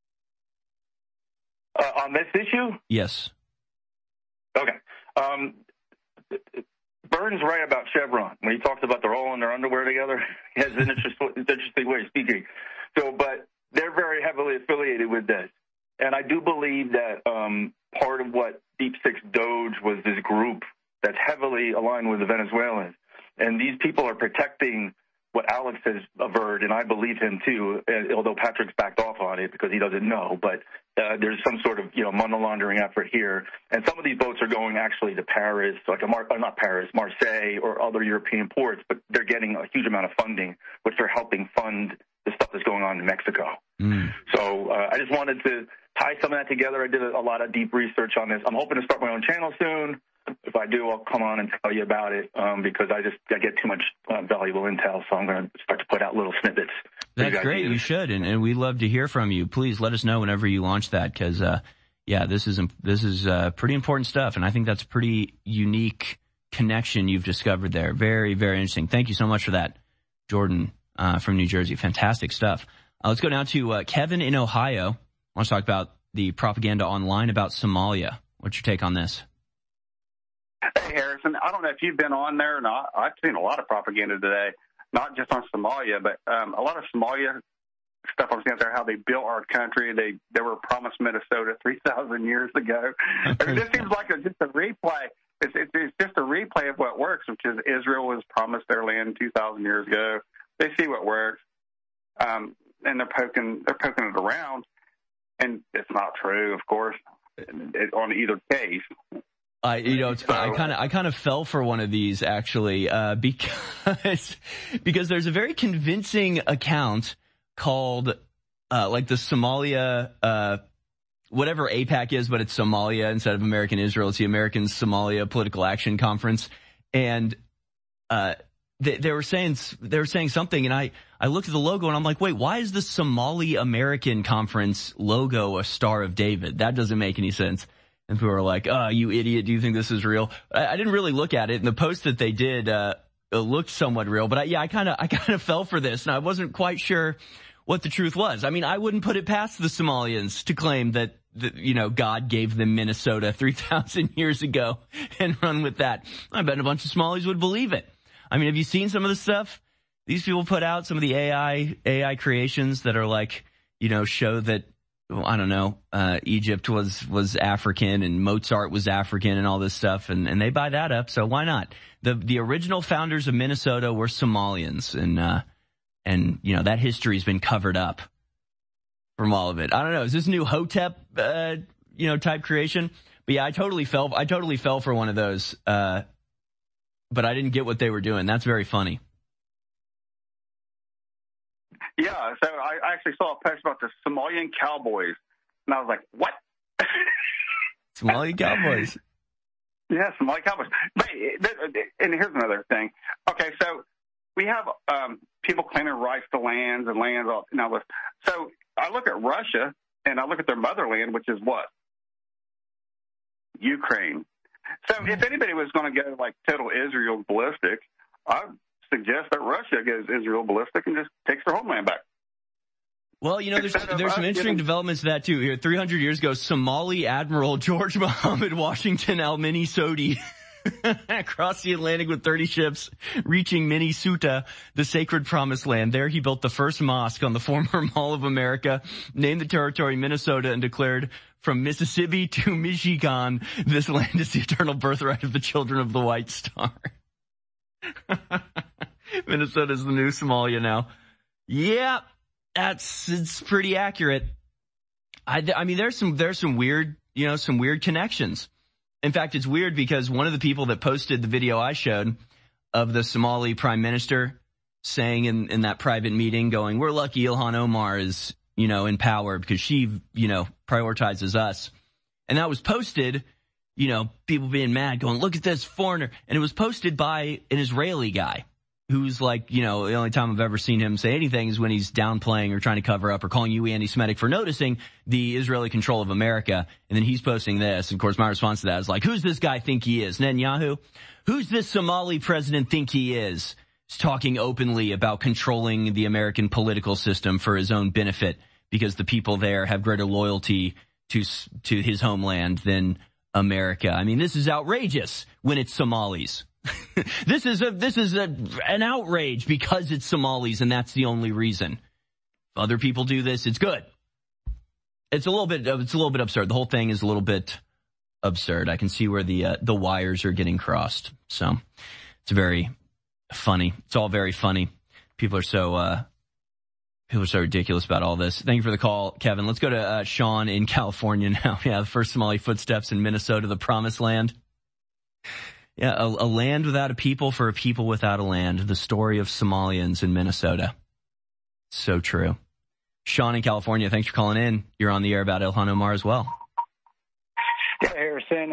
On this issue? Yes. Okay. Burns right about Chevron when he talks about they're all in their underwear together. He has an interesting way of speaking. But they're very heavily affiliated with this. And I do believe that part of what Deep Six Doge was this group that's heavily aligned with the Venezuelans. And these people are protecting what Alex has averred, and I believe him too, although Patrick's backed off on it because he doesn't know. But there's some sort of money laundering effort here. And some of these boats are going actually to Paris, Marseille or other European ports, but they're getting a huge amount of funding, which they're helping fund the stuff that's going on in Mexico. So I just wanted to tie some of that together. I did a lot of deep research on this. I'm hoping to start my own channel soon. If I do, I'll come on and tell you about it because I get too much valuable intel, so I'm going to start to put out little snippets. That's great. You should, and we'd love to hear from you. Please let us know whenever you launch that because, this is pretty important stuff, and I think that's a pretty unique connection you've discovered there. Very, very interesting. Thank you so much for that, Jordan from New Jersey. Fantastic stuff. Let's go now to Kevin in Ohio. I want to talk about the propaganda online about Somalia. What's your take on this? Hey, Harrison, I don't know if you've been on there or not. I've seen a lot of propaganda today, not just on Somalia, but a lot of Somalia stuff I'm seeing out there, how they built our country. They were promised Minnesota 3,000 years ago. I mean, this seems like just a replay. It's just a replay of what works, which is Israel was promised their land 2,000 years ago. They see what works, and they're poking it around, and it's not true, of course, on either case. It's funny. I kind of fell for one of these actually, because there's a very convincing account called, like the Somalia, whatever AIPAC is, but it's Somalia instead of American Israel. It's the American Somalia Political Action Conference. And, they were saying something, and I looked at the logo and I'm like, wait, why is the Somali American Conference logo a Star of David? That doesn't make any sense. And people are like, oh, you idiot, do you think this is real? I didn't really look at it, and the post that they did looked somewhat real, but I kind of fell for this, and I wasn't quite sure what the truth was. I mean, I wouldn't put it past the Somalians to claim that God gave them Minnesota 3,000 years ago and run with that. I bet a bunch of Somalis would believe it. I mean, have you seen some of the stuff these people put out? Some of the AI creations that are like, show that, I don't know, Egypt was African and Mozart was African and all this stuff, and they buy that up, so why not? The original founders of Minnesota were Somalians, and that history's been covered up from all of it. I don't know, is this new Hotep, type creation? But yeah, I totally fell for one of those, but I didn't get what they were doing. That's very funny. Yeah, so I actually saw a post about the Somalian cowboys, and I was like, what? Somalian cowboys? Yeah, Somali cowboys. But, and here's another thing. Okay, so we have people claiming rights to lands and lands. So I look at Russia, and I look at their motherland, which is what? Ukraine. So if anybody was going to go like total Israel ballistic, I suggest that Russia goes Israel ballistic and just takes their homeland back. Well, there's some interesting developments to that too. Here, 300 years ago, Somali Admiral George Muhammad Washington Al-Mini Sodi across the Atlantic with 30 ships, reaching Minnesota, the sacred promised land. There he built the first mosque on the former Mall of America, named the territory Minnesota, and declared, from Mississippi to Michigan, this land is the eternal birthright of the children of the White Star. Minnesota's the new Somalia now. Yeah, it's pretty accurate. I mean, there's some weird, some weird connections. In fact, it's weird because one of the people that posted the video I showed of the Somali prime minister saying in that private meeting, going, we're lucky Ilhan Omar is, in power because she, prioritizes us. And that was posted, people being mad, going, look at this foreigner. And it was posted by an Israeli guy who's like, the only time I've ever seen him say anything is when he's downplaying or trying to cover up or calling you anti-Semitic for noticing the Israeli control of America. And then he's posting this. And of course, my response to that is like, who's this guy think he is? Netanyahu? Who's this Somali president think he is? He's talking openly about controlling the American political system for his own benefit because the people there have greater loyalty to his homeland than America. I mean, this is outrageous when it's Somalis. This is an outrage because it's Somalis, and that's the only reason. If other people do this, it's good. It's a little bit absurd. The whole thing is a little bit absurd. I can see where the wires are getting crossed. So it's very funny. It's all very funny. People are so ridiculous about all this. Thank you for the call, Kevin. Let's go to Sean in California now. Yeah, the first Somali footsteps in Minnesota, the promised land. Yeah, a land without a people for a people without a land. The story of Somalians in Minnesota. So true. Sean in California, thanks for calling in. You're on the air about Ilhan Omar as well. Yeah, Harrison,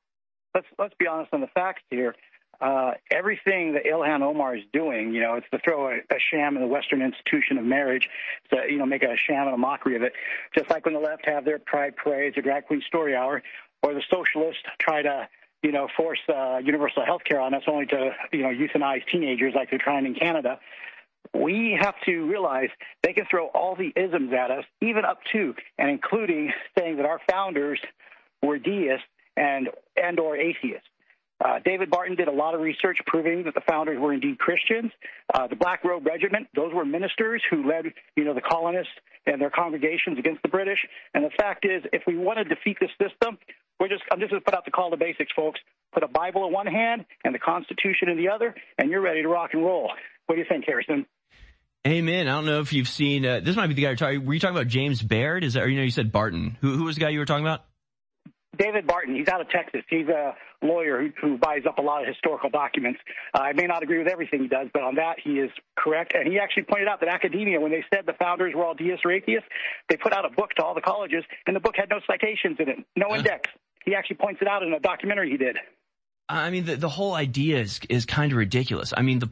let's be honest on the facts here. Everything that Ilhan Omar is doing, it's to throw a sham in the Western institution of marriage, to, make a sham and a mockery of it. Just like when the left have their pride parades or drag queen story hour, or the socialists try to, force universal health care on us only to, euthanize teenagers like they're trying in Canada. We have to realize they can throw all the isms at us, even up to and including saying that our founders were deists and or atheists. David Barton did a lot of research proving that the founders were indeed Christians. The Black Robe Regiment, those were ministers who led, the colonists and their congregations against the British. And the fact is, if we want to defeat this system, I'm just going to put out the call to basics, folks. Put a Bible in one hand and the Constitution in the other, and you're ready to rock and roll. What do you think, Harrison? Amen. I don't know if you've seen, this might be the guy you're talking, were you talking about James Baird? Is that, or, you said Barton. Who was the guy you were talking about? David Barton. He's out of Texas. He's a lawyer who buys up a lot of historical documents. I may not agree with everything he does, but on that he is correct. And he actually pointed out that academia, when they said the founders were all deists or atheists, they put out a book to all the colleges, and the book had no citations in it, no index. He actually points it out in a documentary he did. I mean, the whole idea is kind of ridiculous. I mean,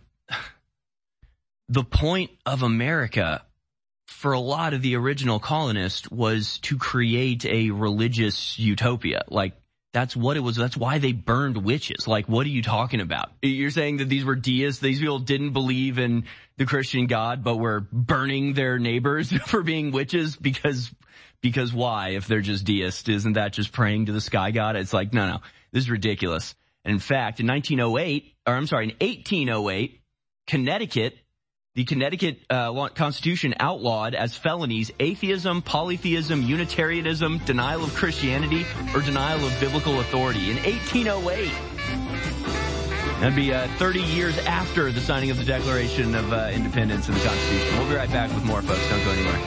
the point of America for a lot of the original colonists was to create a religious utopia. Like, That's what it was. That's why they burned witches. Like, what are you talking about? You're saying that these were deists? These people didn't believe in the Christian God, but were burning their neighbors for being witches? Because why? If they're just deists, isn't that just praying to the sky god? It's like, no, this is ridiculous. And in fact, in 1808, the Connecticut Constitution outlawed as felonies atheism, polytheism, Unitarianism, denial of Christianity, or denial of biblical authority. In 1808. That'd be 30 years after the signing of the Declaration of Independence and the Constitution. We'll be right back with more, folks. Don't go anywhere.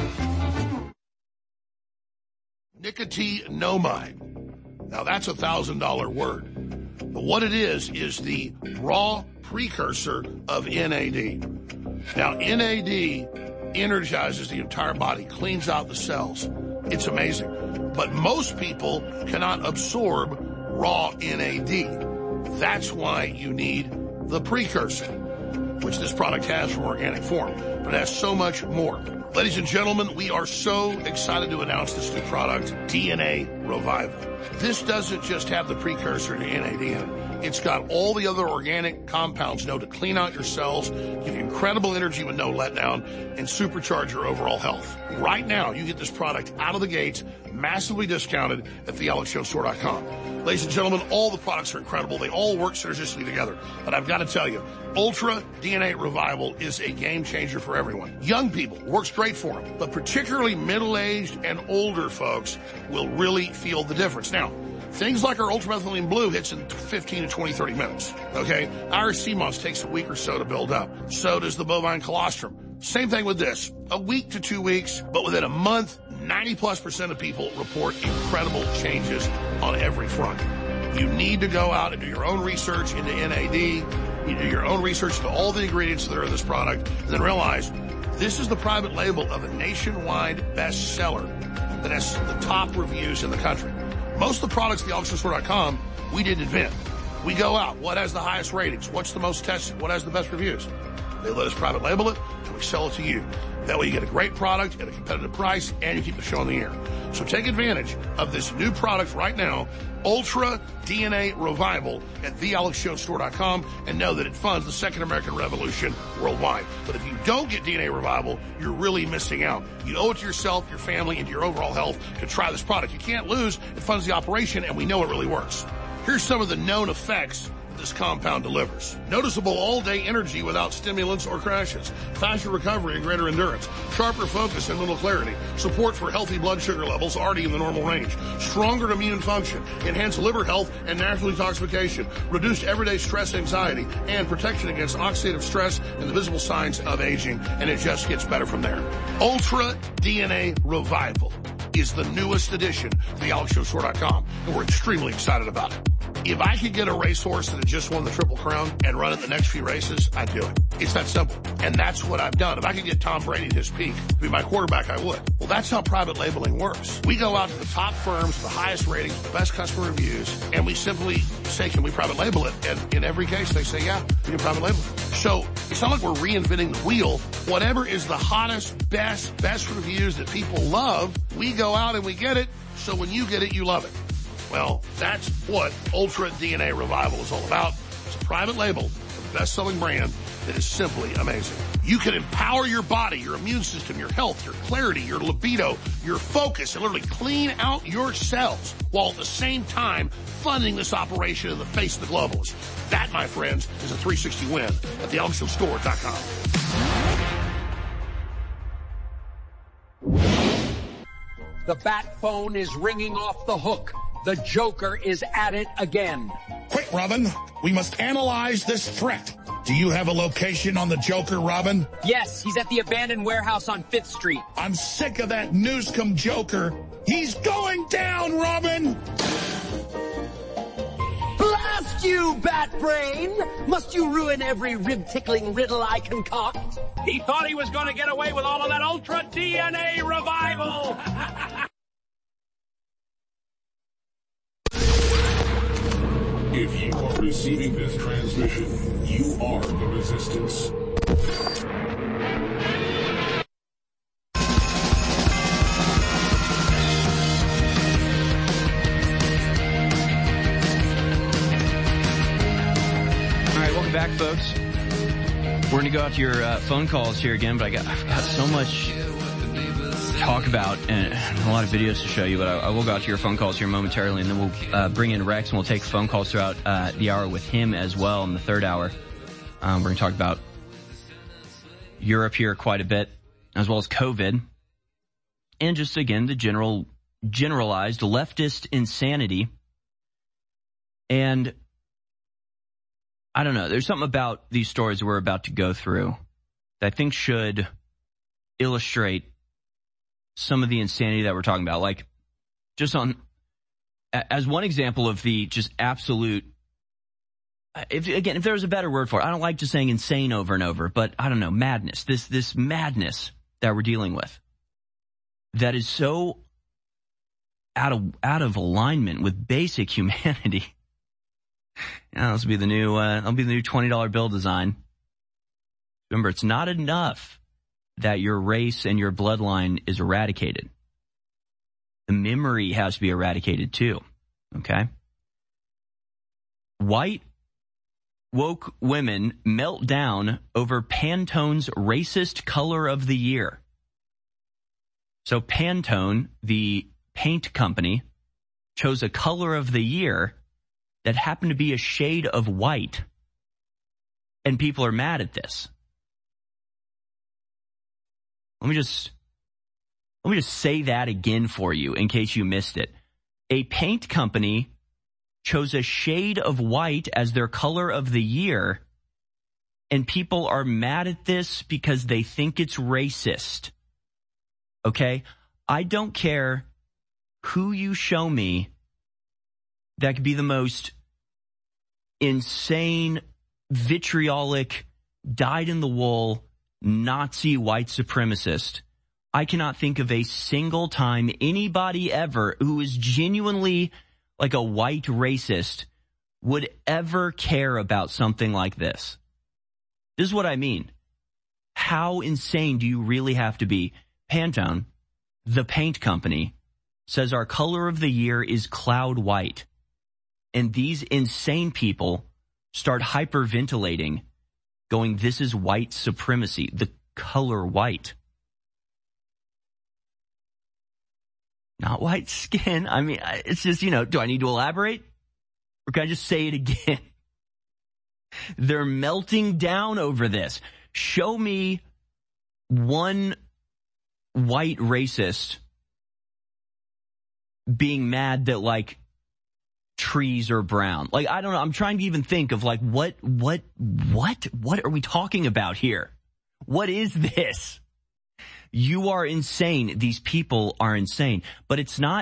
Nicotinomide. Now that's a $1,000 word. But what it is the raw precursor of NAD. Now, NAD energizes the entire body, cleans out the cells. It's amazing. But most people cannot absorb raw NAD. That's why you need the precursor, which this product has from organic form. But it has so much more. Ladies and gentlemen, we are so excited to announce this new product, DNA Revival. This doesn't just have the precursor to NAD in it. It's got all the other organic compounds to clean out your cells, give you incredible energy with no letdown, and supercharge your overall health. Right now, you get this product out of the gates, massively discounted at thealexjonesstore.com. Ladies and gentlemen, all the products are incredible. They all work synergistically together. But I've got to tell you, Ultra DNA Revival is a game changer for everyone. Young people, works great for them. But particularly middle-aged and older folks will really feel the difference. Now, things like our ultramethylene blue hits in 15 to 20, 30 minutes, okay? Our CMOS takes a week or so to build up. So does the bovine colostrum. Same thing with this. A week to 2 weeks, but within a month, 90+% of people report incredible changes on every front. You need to go out and do your own research into NAD. You do your own research into all the ingredients that are in this product, and then realize this is the private label of a nationwide bestseller that has the top reviews in the country. Most of the products at thealexjonesstore.com, we didn't invent. We go out. What has the highest ratings? What's the most tested? What has the best reviews? They let us private label it, and we sell it to you. That way you get a great product at a competitive price, and you keep the show on the air. So take advantage of this new product right now, Ultra DNA Revival at thealexjonesstore.com, and know that it funds the Second American Revolution worldwide. But if you don't get DNA Revival, you're really missing out. You owe it to yourself, your family, and to your overall health to try this product. You can't lose. It funds the operation, and we know it really works. Here's some of the known effects this compound delivers. Noticeable all-day energy without stimulants or crashes. Faster recovery and greater endurance. Sharper focus and mental clarity. Support for healthy blood sugar levels already in the normal range. Stronger immune function. Enhanced liver health and natural detoxification. Reduced everyday stress, anxiety, and protection against oxidative stress and the visible signs of aging. And it just gets better from there. Ultra DNA Revival is the newest addition to thealexjonesstore.com, and we're extremely excited about it. If I could get a racehorse that had just won the Triple Crown and run it the next few races, I'd do it. It's that simple. And that's what I've done. If I could get Tom Brady at his peak to be my quarterback, I would. Well, that's how private labeling works. We go out to the top firms, the highest ratings, the best customer reviews, and we simply say, can we private label it? And in every case, they say, yeah, we can private label it. So it's not like we're reinventing the wheel. Whatever is the hottest, best reviews that people love, we go out and we get it. So when you get it, you love it. Well, that's what Ultra DNA Revival is all about. It's a private label of a best-selling brand that is simply amazing. You can empower your body, your immune system, your health, your clarity, your libido, your focus, and literally clean out your cells while at the same time funding this operation in the face of the globalists. That, my friends, is a 360 win at thealexjonesstore.com. The bat phone is ringing off the hook. The Joker is at it again. Quick, Robin. We must analyze this threat. Do you have a location on the Joker, Robin? Yes, he's at the abandoned warehouse on 5th Street. I'm sick of that Newscomb Joker. He's going down, Robin! Blast you, Batbrain! Must you ruin every rib-tickling riddle I concoct? He thought he was going to get away with all of that Ultra DNA Revival! If you are receiving this transmission, you are the Resistance. folks. We're going to go out to your phone calls here again, but I've got so much to talk about and a lot of videos to show you, but I will go out to your phone calls here momentarily, and then we'll bring in Rex, and we'll take phone calls throughout the hour with him as well in the third hour. We're going to talk about Europe here quite a bit, as well as COVID, and just, again, the generalized leftist insanity. And I don't know, there's something about these stories we're about to go through that I think should illustrate some of the insanity that we're talking about. Like, just as one example of the just absolute, if there's a better word for it, I don't like just saying insane over and over, but I don't know, madness, this madness that we're dealing with that is so out of alignment with basic humanity. Yeah, this will be the new $20 bill design. Remember, it's not enough that your race and your bloodline is eradicated. The memory has to be eradicated too. Okay? White woke women melt down over Pantone's racist color of the year. So Pantone, the paint company, chose a color of the year that happened to be a shade of white. And people are mad at this. Let me just say that again for you in case you missed it. A paint company chose a shade of white as their color of the year, and people are mad at this because they think it's racist. Okay? I don't care who you show me that could be the most insane, vitriolic, dyed-in-the-wool, Nazi white supremacist. I cannot think of a single time anybody ever who is genuinely like a white racist would ever care about something like this. This is what I mean. How insane do you really have to be? Pantone, the paint company, says our color of the year is cloud white. And these insane people start hyperventilating, going, this is white supremacy, the color white. Not white skin. I mean, it's just, do I need to elaborate? Or can I just say it again? They're melting down over this. Show me one white racist being mad that, like, trees are brown. Like, I don't know. I'm trying to even think of, like, what are we talking about here? What is this? You are insane. These people are insane. But it's not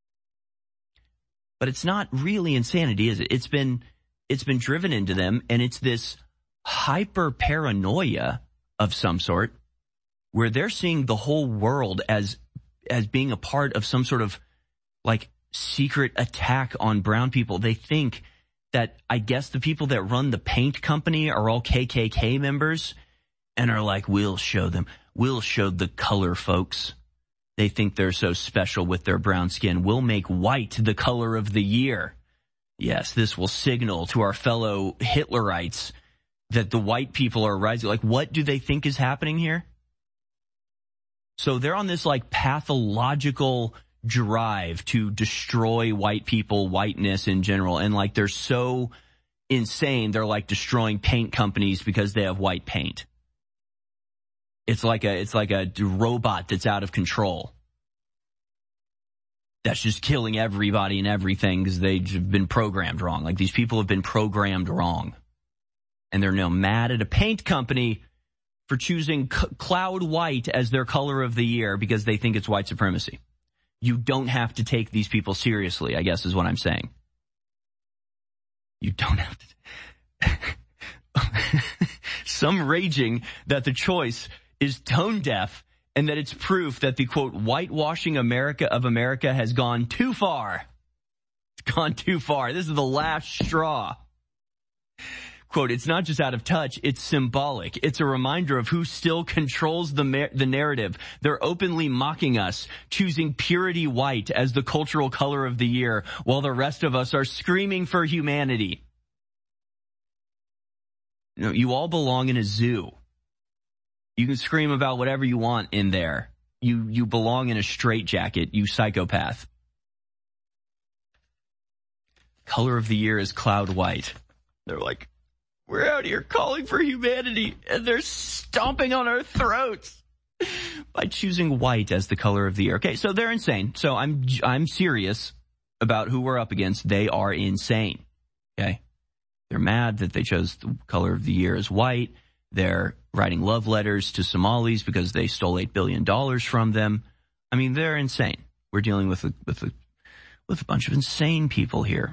really insanity, is it? It's been driven into them, and it's this hyper paranoia of some sort where they're seeing the whole world as being a part of some sort of, like, secret attack on brown people. They think that, I guess, the people that run the paint company are all KKK members and are like, we'll show the color folks. They think they're so special with their brown skin. We'll make white the color of the year. Yes, this will signal to our fellow Hitlerites that the white people are rising. Like, what do they think is happening here? So they're on this, like, pathological drive to destroy white people, whiteness in general. And, like, they're so insane, they're, like, destroying paint companies because they have white paint. It's like a robot that's out of control. That's just killing everybody and everything because they've been programmed wrong. Like, these people have been programmed wrong. And they're now mad at a paint company for choosing cloud white as their color of the year because they think it's white supremacy. You don't have to take these people seriously, I guess is what I'm saying. You don't have to. Some raging that the choice is tone deaf and that it's proof that the, quote, whitewashing of America has gone too far. It's gone too far. This is the last straw. Quote, it's not just out of touch, it's symbolic. It's a reminder of who still controls the narrative. They're openly mocking us, choosing purity white as the cultural color of the year, while the rest of us are screaming for humanity. You all belong in a zoo. You can scream about whatever you want in there. You belong in a straitjacket, you psychopath. Color of the year is cloud white. They're like, we're out here calling for humanity, and they're stomping on our throats by choosing white as the color of the year. Okay, so they're insane. So I'm serious about who we're up against. They are insane. Okay? They're mad that they chose the color of the year as white. They're writing love letters to Somalis because they stole $8 billion from them. I mean, they're insane. We're dealing with a bunch of insane people here.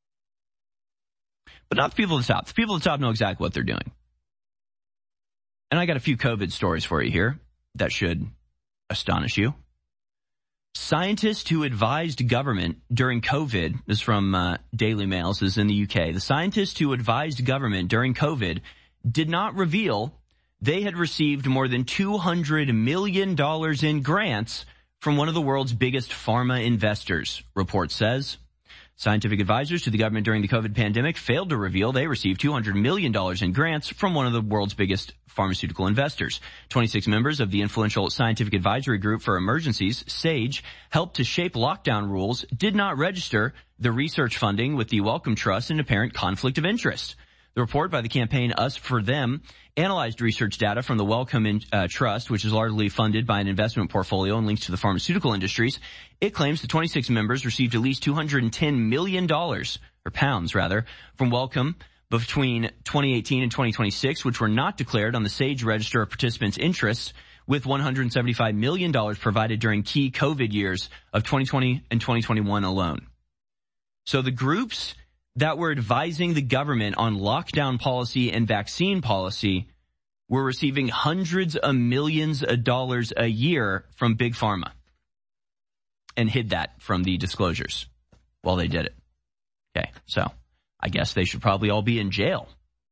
But not the people at the top. The people at the top know exactly what they're doing. And I got a few COVID stories for you here that should astonish you. Scientists who advised government during COVID, this is from Daily Mail, this is in the UK. The scientists who advised government during COVID did not reveal they had received more than $200 million in grants from one of the world's biggest pharma investors, report says. Scientific advisors to the government during the COVID pandemic failed to reveal they received $200 million in grants from one of the world's biggest pharmaceutical investors. 26 members of the influential Scientific Advisory Group for Emergencies, SAGE, helped to shape lockdown rules, did not register the research funding with the Wellcome Trust in apparent conflict of interest. The report by the campaign Us for Them analyzed research data from the Wellcome Trust, which is largely funded by an investment portfolio and links to the pharmaceutical industries. It claims the 26 members received at least $210 million, or pounds rather, from Wellcome between 2018 and 2026, which were not declared on the SAGE Register of Participants' Interests, with $175 million provided during key COVID years of 2020 and 2021 alone. So the groups that were advising the government on lockdown policy and vaccine policy were receiving hundreds of millions of dollars a year from Big Pharma and hid that from the disclosures while they did it. Okay, so I guess they should probably all be in jail.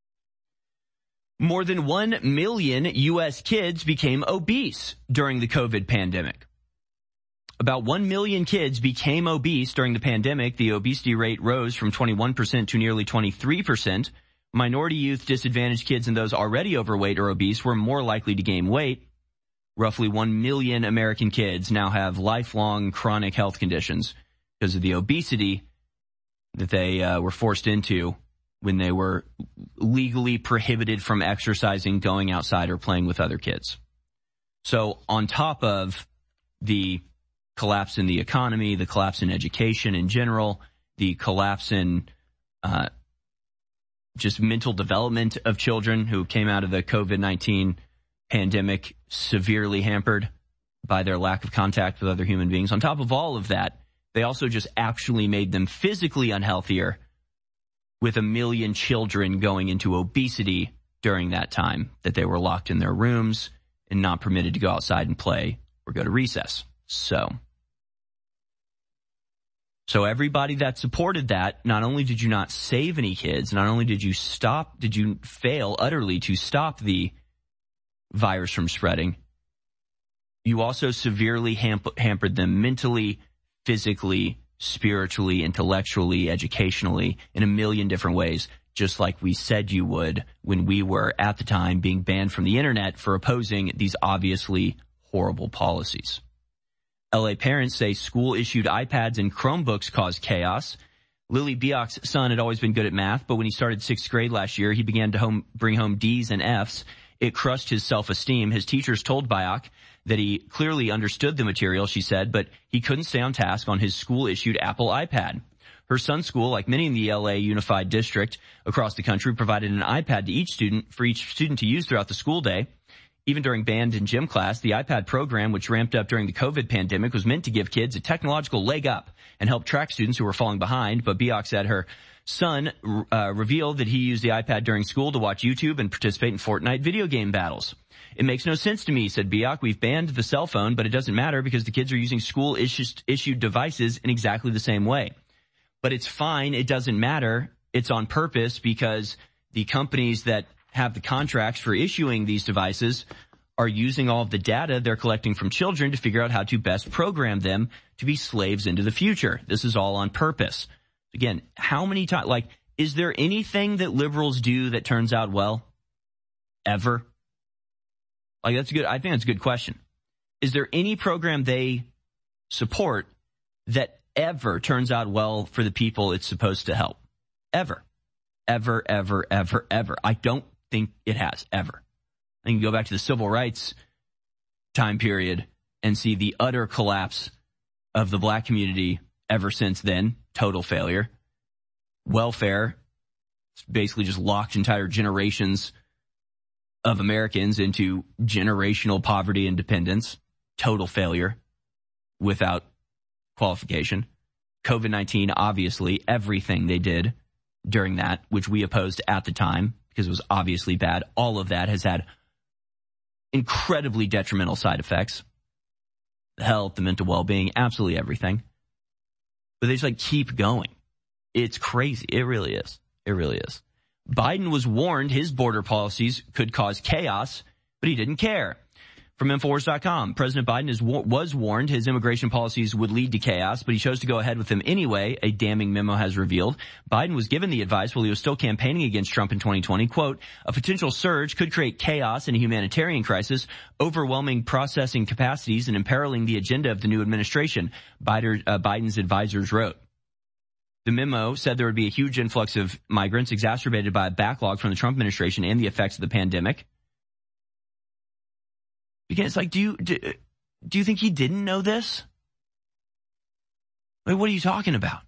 More than 1 million U.S. kids became obese during the COVID pandemic. About 1 million kids became obese during the pandemic. The obesity rate rose from 21% to nearly 23%. Minority youth, disadvantaged kids, and those already overweight or obese were more likely to gain weight. Roughly 1 million American kids now have lifelong chronic health conditions because of the obesity that they were forced into when they were legally prohibited from exercising, going outside, or playing with other kids. So on top of the collapse in the economy, the collapse in education in general, the collapse in just mental development of children who came out of the COVID-19 pandemic severely hampered by their lack of contact with other human beings. On top of all of that, they also just actually made them physically unhealthier, with 1 million children going into obesity during that time that they were locked in their rooms and not permitted to go outside and play or go to recess. So everybody that supported that, not only did you not save any kids, not only did you fail utterly to stop the virus from spreading, you also severely hampered them mentally, physically, spiritually, intellectually, educationally, in a million different ways, just like we said you would when we were, at the time, being banned from the internet for opposing these obviously horrible policies. LA parents say school-issued iPads and Chromebooks caused chaos. Lily Biak's son had always been good at math, but when he started 6th grade last year, he began to bring home D's and F's. It crushed his self-esteem. His teachers told Biak that he clearly understood the material, she said, but he couldn't stay on task on his school-issued Apple iPad. Her son's school, like many in the LA Unified District across the country, provided an iPad to each student to use throughout the school day. Even during band and gym class, the iPad program, which ramped up during the COVID pandemic, was meant to give kids a technological leg up and help track students who were falling behind. But Biak said her son revealed that he used the iPad during school to watch YouTube and participate in Fortnite video game battles. It makes no sense to me, said Biak. We've banned the cell phone, but it doesn't matter because the kids are using school-issued devices in exactly the same way. But it's fine. It doesn't matter. It's on purpose because the companies that have the contracts for issuing these devices are using all of the data they're collecting from children to figure out how to best program them to be slaves into the future. This is all on purpose. Again, how many times, is there anything that liberals do that turns out well? ever? Like, that's good. I think that's a good question. Is there any program they support that ever turns out well for the people it's supposed to help? Ever. Ever, ever, ever, ever. I don't think it has, ever. I can go back to the civil rights time period and see the utter collapse of the black community ever since then. Total failure. Welfare basically just locked entire generations of Americans into generational poverty and dependence. Total failure without qualification. COVID-19, obviously, everything they did during that, which we opposed at the time because it was obviously bad, all of that has had incredibly detrimental side effects. The health, the mental well-being, absolutely everything. But they just keep going. It's crazy. It really is. It really is. Biden was warned his border policies could cause chaos, but he didn't care. From Infowars.com, President Biden was warned his immigration policies would lead to chaos, but he chose to go ahead with them anyway, a damning memo has revealed. Biden was given the advice while he was still campaigning against Trump in 2020, quote, a potential surge could create chaos and a humanitarian crisis, overwhelming processing capacities and imperiling the agenda of the new administration, Biden's advisors wrote. The memo said there would be a huge influx of migrants exacerbated by a backlog from the Trump administration and the effects of the pandemic. Because do you think he didn't know this? What are you talking about?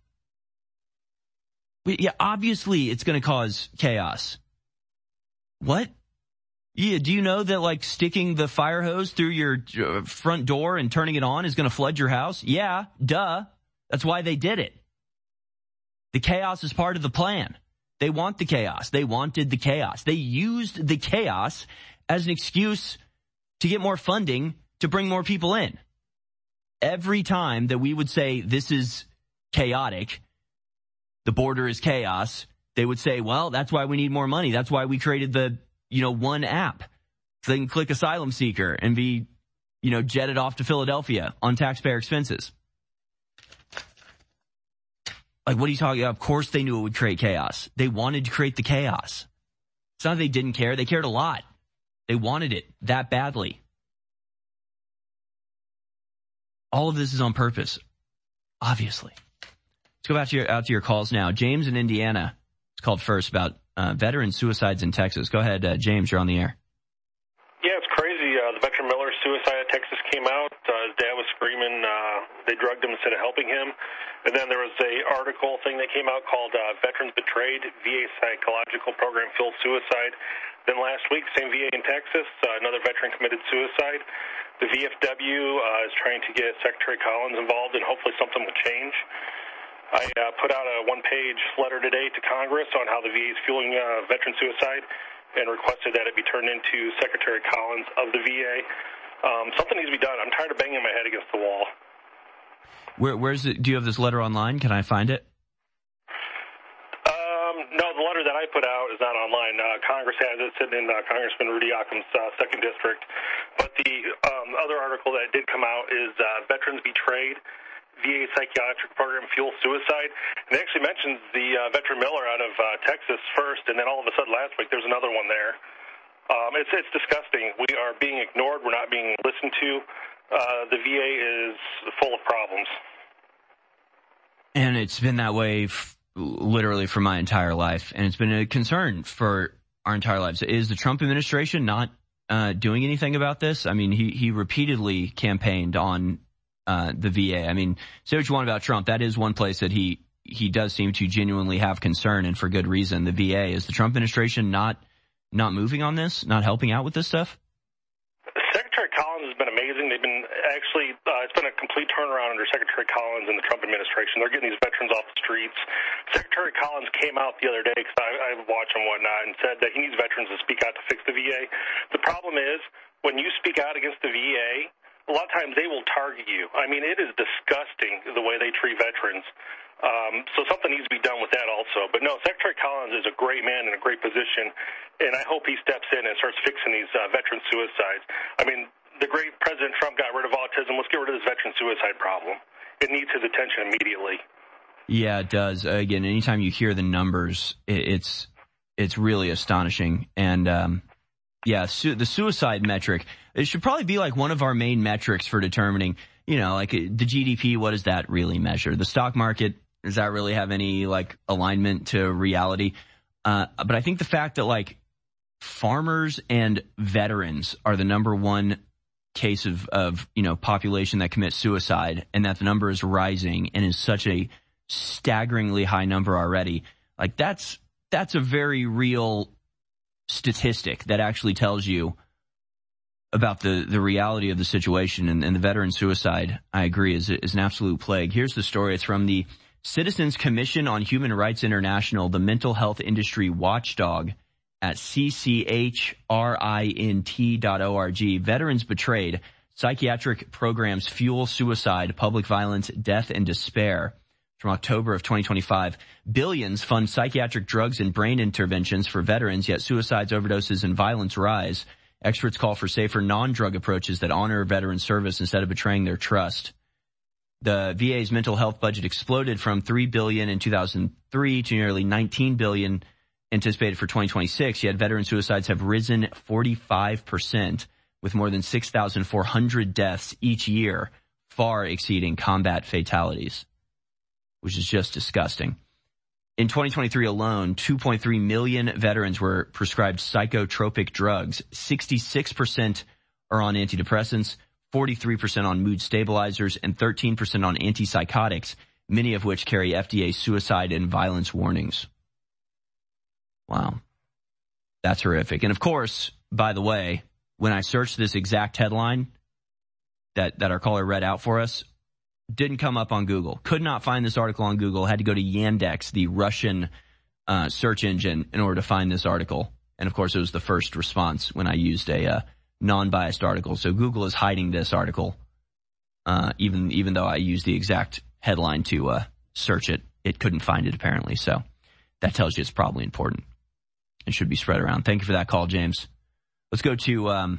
Yeah, obviously it's going to cause chaos. What? Yeah, do you know that sticking the fire hose through your front door and turning it on is going to flood your house? Yeah, duh. That's why they did it. The chaos is part of the plan. They want the chaos. They wanted the chaos. They used the chaos as an excuse to get more funding to bring more people in. Every time that we would say this is chaotic, the border is chaos, they would say, well, that's why we need more money. That's why we created the, one app. So they can click asylum seeker and be, jetted off to Philadelphia on taxpayer expenses. What are you talking about? Of course they knew it would create chaos. They wanted to create the chaos. It's not that they didn't care. They cared a lot. They wanted it that badly. All of this is on purpose, obviously. Let's go back out to your calls now. James in Indiana is called first about veteran suicides in Texas. Go ahead, James. You're on the air. Yeah, it's crazy. The veteran Miller suicide in Texas came out. His dad was screaming they drugged him instead of helping him. And then there was a article thing that came out called Veterans Betrayed, VA Psychological Program Fueled Suicide. Then last week, same VA in Texas, another veteran committed suicide. The VFW is trying to get Secretary Collins involved, and hopefully something will change. I put out a one-page letter today to Congress on how the VA is fueling veteran suicide and requested that it be turned into Secretary Collins of the VA. Something needs to be done. I'm tired of banging my head against the wall. Where's it? Do you have this letter online? Can I find it? No, the letter that I put out is not online. Congress has it sitting in Congressman Rudy Occam's 2nd District. But the other article that did come out is Veterans Betrayed, VA Psychiatric Program Fuel Suicide. And it actually mentions the veteran Miller out of Texas first, and then all of a sudden last week there's another one there. It's disgusting. We are being ignored. We're not being listened to. The VA is full of problems. And it's been that way literally for my entire life. And it's been a concern for our entire lives. Is the Trump administration not doing anything about this? I mean, he repeatedly campaigned on the VA. I mean, say what you want about Trump. That is one place that he does seem to genuinely have concern, and for good reason. The VA. Is the Trump administration not moving on this, not helping out with this stuff? Secretary Collins has been amazing. They've been actually, it's been a complete turnaround under Secretary Collins and the Trump administration. They're getting these veterans off the streets. Secretary Collins came out the other day, because I watch him and whatnot, and said that he needs veterans to speak out to fix the VA. The problem is, when you speak out against the VA, a lot of times they will target you. I mean, it is disgusting the way they treat veterans. So something needs to be done with that also. But no, Secretary Collins is a great man in a great position, and I hope he steps in and starts fixing these veteran suicides. I mean, the great President Trump got rid of autism. Let's get rid of this veteran suicide problem. It needs his attention immediately. Yeah, it does. Again, anytime you hear the numbers, it's really astonishing. And Yeah, the suicide metric. It should probably be like one of our main metrics for determining, like the GDP, what does that really measure? The stock market, does that really have any like alignment to reality? But I think the fact that like farmers and veterans are the number one case of population that commits suicide, and that the number is rising and is such a staggeringly high number already, like that's a very real statistic that actually tells you about the reality of the situation. And the veteran suicide, I agree, is an absolute plague. Here's the story. It's from the Citizens Commission on Human Rights International, the mental health industry watchdog at cchrint.org. Veterans betrayed. Psychiatric programs fuel suicide, public violence, death, and despair. From October of 2025, billions fund psychiatric drugs and brain interventions for veterans, yet suicides, overdoses, and violence rise. Experts call for safer non-drug approaches that honor veteran service instead of betraying their trust. The VA's mental health budget exploded from $3 billion in 2003 to nearly $19 billion anticipated for 2026, yet veteran suicides have risen 45%, with more than 6,400 deaths each year, far exceeding combat fatalities, which is just disgusting. In 2023 alone, 2.3 million veterans were prescribed psychotropic drugs. 66% are on antidepressants, 43% on mood stabilizers, and 13% on antipsychotics, many of which carry FDA suicide and violence warnings. Wow. That's horrific. And of course, by the way, when I searched this exact headline that our caller read out for us, didn't come up on Google. Could not find this article on Google. Had to go to Yandex, the Russian search engine, in order to find this article. And of course, it was the first response when I used a non-biased article. So Google is hiding this article, even though I used the exact headline to search it. It couldn't find it apparently. So that tells you it's probably important. It should be spread around. Thank you for that call, James. Let's go to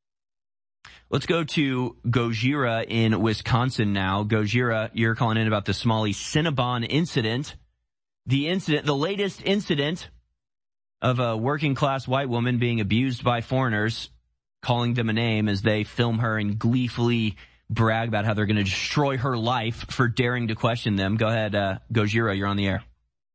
Gojira in Wisconsin now. Gojira, you're calling in about the Somali Cinnabon incident. The latest incident of a working class white woman being abused by foreigners, calling them a name as they film her and gleefully brag about how they're going to destroy her life for daring to question them. Go ahead, Gojira, you're on the air.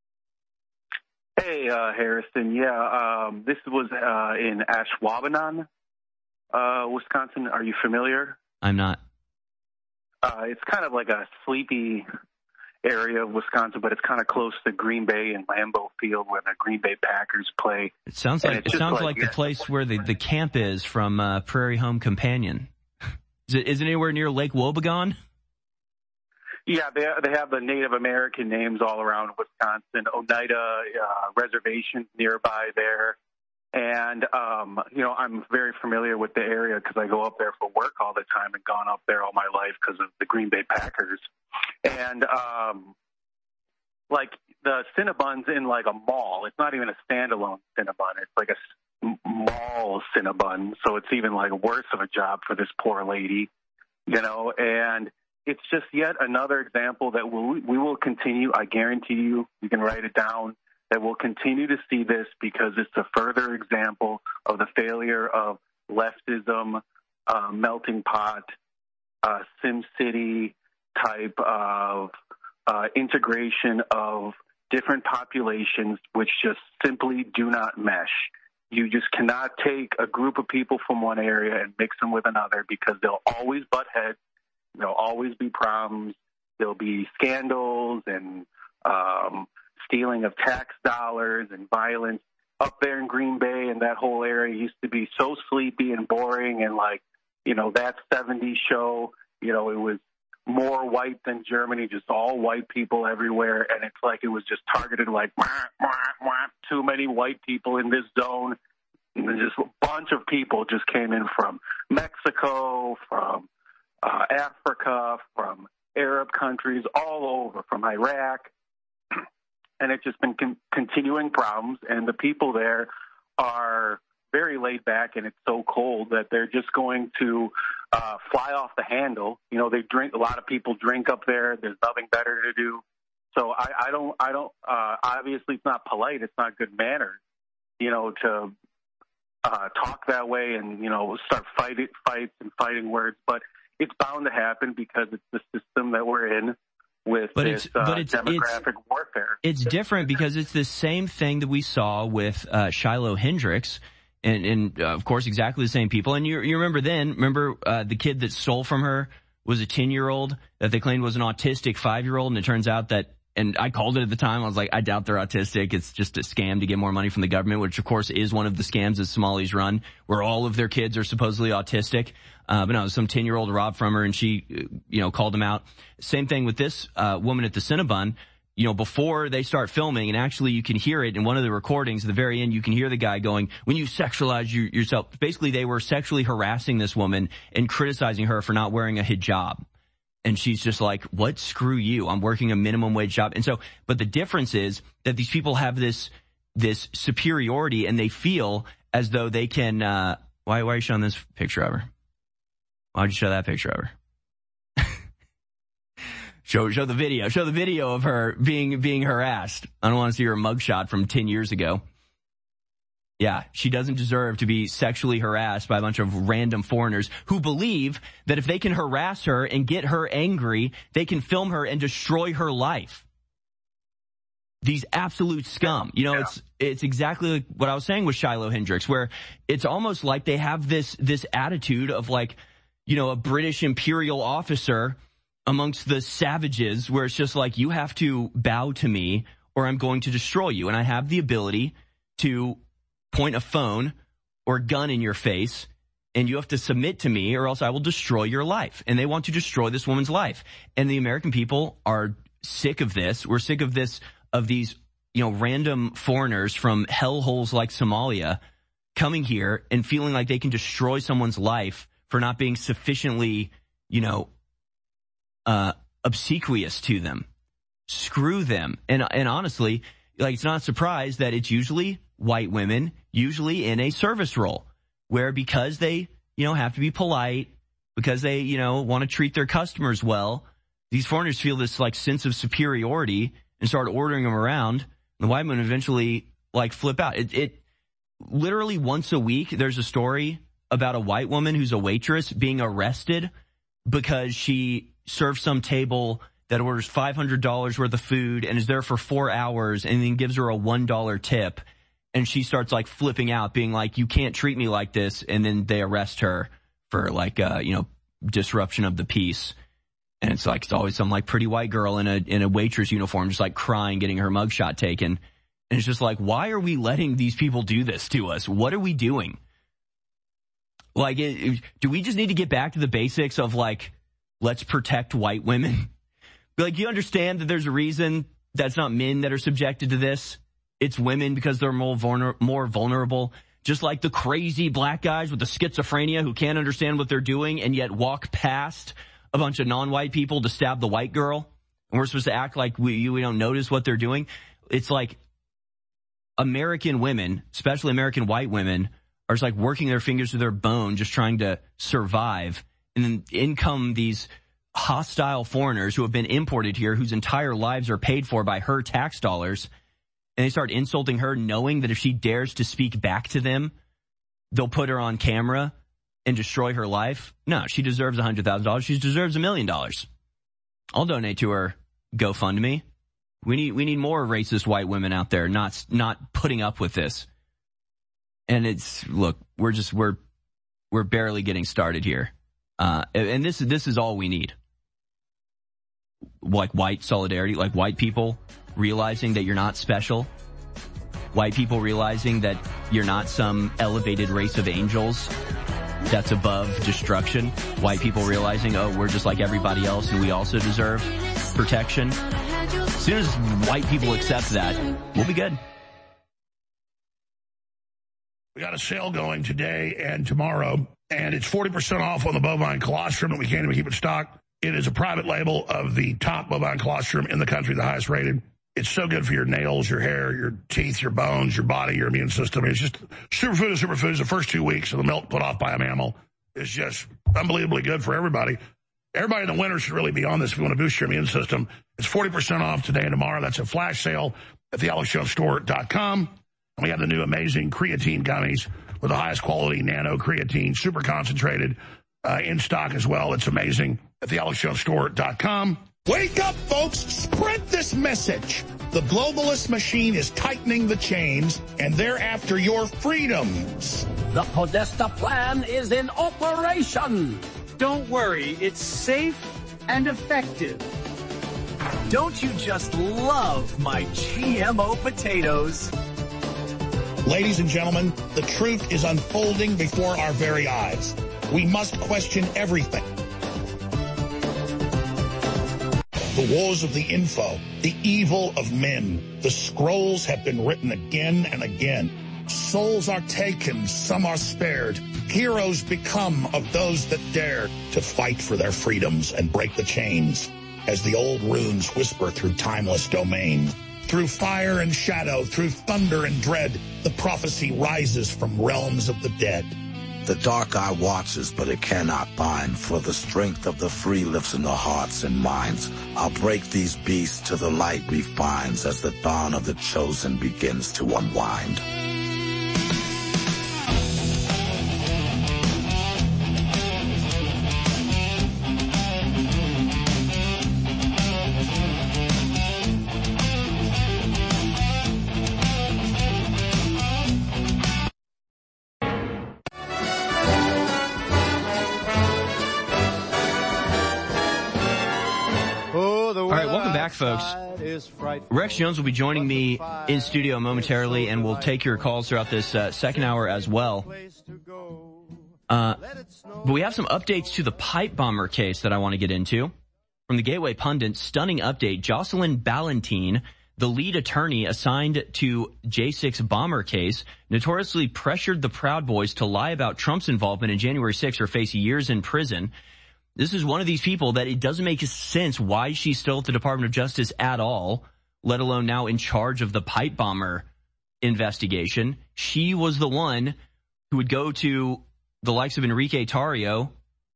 Hey, Harrison. Yeah, this was in Ashwaubenon, Wisconsin. Are you familiar? I'm not. It's kind of like a sleepy area of Wisconsin, but it's kind of close to Green Bay and Lambeau Field where the Green Bay Packers play. It sounds like the place where the camp is from Prairie Home Companion. Is it anywhere near Lake Wobegon? Yeah, they have the Native American names all around Wisconsin. Oneida Reservation nearby there. And, I'm very familiar with the area because I go up there for work all the time and gone up there all my life because of the Green Bay Packers. And, like the Cinnabon's in like a mall. It's not even a standalone Cinnabon. It's like a mall Cinnabon. So it's even like worse of a job for this poor lady, and it's just yet another example that we will continue. I guarantee you can write it down, that we'll continue to see this because it's a further example of the failure of leftism, melting pot, SimCity type of integration of different populations which just simply do not mesh. You just cannot take a group of people from one area and mix them with another because they'll always butt heads. There'll always be problems. There'll be scandals and stealing of tax dollars and violence. Up there in Green Bay and that whole area used to be so sleepy and boring and that 70s show, it was more white than Germany, just all white people everywhere. And it's like it was just targeted like, wah, wah, wah, too many white people in this zone. And just a bunch of people just came in from Mexico, from Africa, from Arab countries, all over, from Iraq. And it's just been continuing problems. And the people there are very laid back, and it's so cold that they're just going to fly off the handle. They drink. A lot of people drink up there. There's nothing better to do. So I don't. Obviously, it's not polite. It's not good manners. To talk that way and, start fighting words. But it's bound to happen because it's the system that we're in with demographic warfare. It's different because it's the same thing that we saw with Shiloh Hendricks. And of course, exactly the same people. And you remember the kid that stole from her was a 10-year-old that they claimed was an autistic 5-year-old. And it turns out that, and I called it at the time, I was like, I doubt they're autistic. It's just a scam to get more money from the government, which of course is one of the scams that Somalis run, where all of their kids are supposedly autistic. But no, some 10-year-old robbed from her and she, called him out. Same thing with this woman at the Cinnabon. Before they start filming, and actually you can hear it in one of the recordings at the very end, you can hear the guy going, when you sexualize yourself, basically they were sexually harassing this woman and criticizing her for not wearing a hijab. And she's just like, what? Screw you. I'm working a minimum wage job. And so, but the difference is that these people have this superiority and they feel as though they can, why are you showing this picture of her? Why'd you show that picture of her? Show the video. Show the video of her being harassed. I don't want to see her mugshot from 10 years ago. Yeah, she doesn't deserve to be sexually harassed by a bunch of random foreigners who believe that if they can harass her and get her angry, they can film her and destroy her life. These absolute scum. It's exactly like what I was saying with Shiloh Hendricks, where it's almost like they have this attitude of like, a British imperial officer amongst the savages, where it's just like, you have to bow to me or I'm going to destroy you. And I have the ability to point a phone or gun in your face and you have to submit to me or else I will destroy your life. And they want to destroy this woman's life. And the American people are sick of this. We're sick of these, random foreigners from hellholes like Somalia coming here and feeling like they can destroy someone's life for not being sufficiently, obsequious to them. Screw them. And honestly, like, it's not a surprise that it's usually white women, usually in a service role, where because they, have to be polite, because they, want to treat their customers well, these foreigners feel this like sense of superiority and start ordering them around. The white men eventually like flip out. It literally once a week, there's a story about a white woman who's a waitress being arrested because she serves some table that orders $500 worth of food and is there for 4 hours and then gives her a $1 tip. And she starts like flipping out, being like, you can't treat me like this. And then they arrest her for like, disruption of the peace. And it's like, it's always some like pretty white girl in a waitress uniform, just like crying, getting her mugshot taken. And it's just like, why are we letting these people do this to us? What are we doing? Like, do we just need to get back to the basics of like, let's protect white women? Like, you understand that there's a reason that's not men that are subjected to this. It's women because they're more vulnerable. Just like the crazy black guys with the schizophrenia who can't understand what they're doing and yet walk past a bunch of non-white people to stab the white girl. And we're supposed to act like we don't notice what they're doing. It's like American women, especially American white women, are just like working their fingers to their bone, just trying to survive. And then in come these hostile foreigners who have been imported here, whose entire lives are paid for by her tax dollars. And they start insulting her, knowing that if she dares to speak back to them, they'll put her on camera and destroy her life. No, she deserves $100,000. She deserves $1 million. I'll donate to her GoFundMe. We need more racist white women out there not putting up with this. And we're barely getting started here. And this is all we need. Like white solidarity, like white people realizing that you're not special. White people realizing that you're not some elevated race of angels that's above destruction. White people realizing, oh, we're just like everybody else and we also deserve protection. As soon as white people accept that, we'll be good. We got a sale going today and tomorrow, and it's 40% off on the bovine colostrum that we can't even keep in stock. It is a private label of the top bovine colostrum in the country, the highest rated. It's so good for your nails, your hair, your teeth, your bones, your body, your immune system. It's just superfood of superfoods. The first 2 weeks of the milk put off by a mammal is just unbelievably good for everybody. Everybody in the winter should really be on this if you want to boost your immune system. It's 40% off today and tomorrow. That's a flash sale at thealexjonestore.com. And we have the new amazing creatine gummies with the highest quality nano creatine, super concentrated, in stock as well. It's amazing at thealexjonesstore.com. Wake up, folks. Spread this message. The globalist machine is tightening the chains, and they're after your freedoms. The Podesta plan is in operation. Don't worry, it's safe and effective. Don't you just love my GMO potatoes? Ladies and gentlemen, the truth is unfolding before our very eyes. We must question everything. The wars of the info, the evil of men. The scrolls have been written again and again. Souls are taken, some are spared. Heroes become of those that dare to fight for their freedoms and break the chains. As the old runes whisper through timeless domains. Through fire and shadow, through thunder and dread, the prophecy rises from realms of the dead. The dark eye watches, but it cannot bind, for the strength of the free lives in the hearts and minds. I'll break these beasts till the light refines as the dawn of the chosen begins to unwind. Folks, Rex Jones will be joining me in studio momentarily, and we'll take your calls throughout this second hour as well. But we have some updates to the pipe bomber case that I want to get into. From the Gateway Pundit, stunning update. Jocelyn Ballantine, the lead attorney assigned to J6 bomber case, notoriously pressured the Proud Boys to lie about Trump's involvement in January 6th or face years in prison. This is one of these people that it doesn't make sense why she's still at the Department of Justice at all, let alone now in charge of the pipe bomber investigation. She was the one who would go to the likes of Enrique Tarrio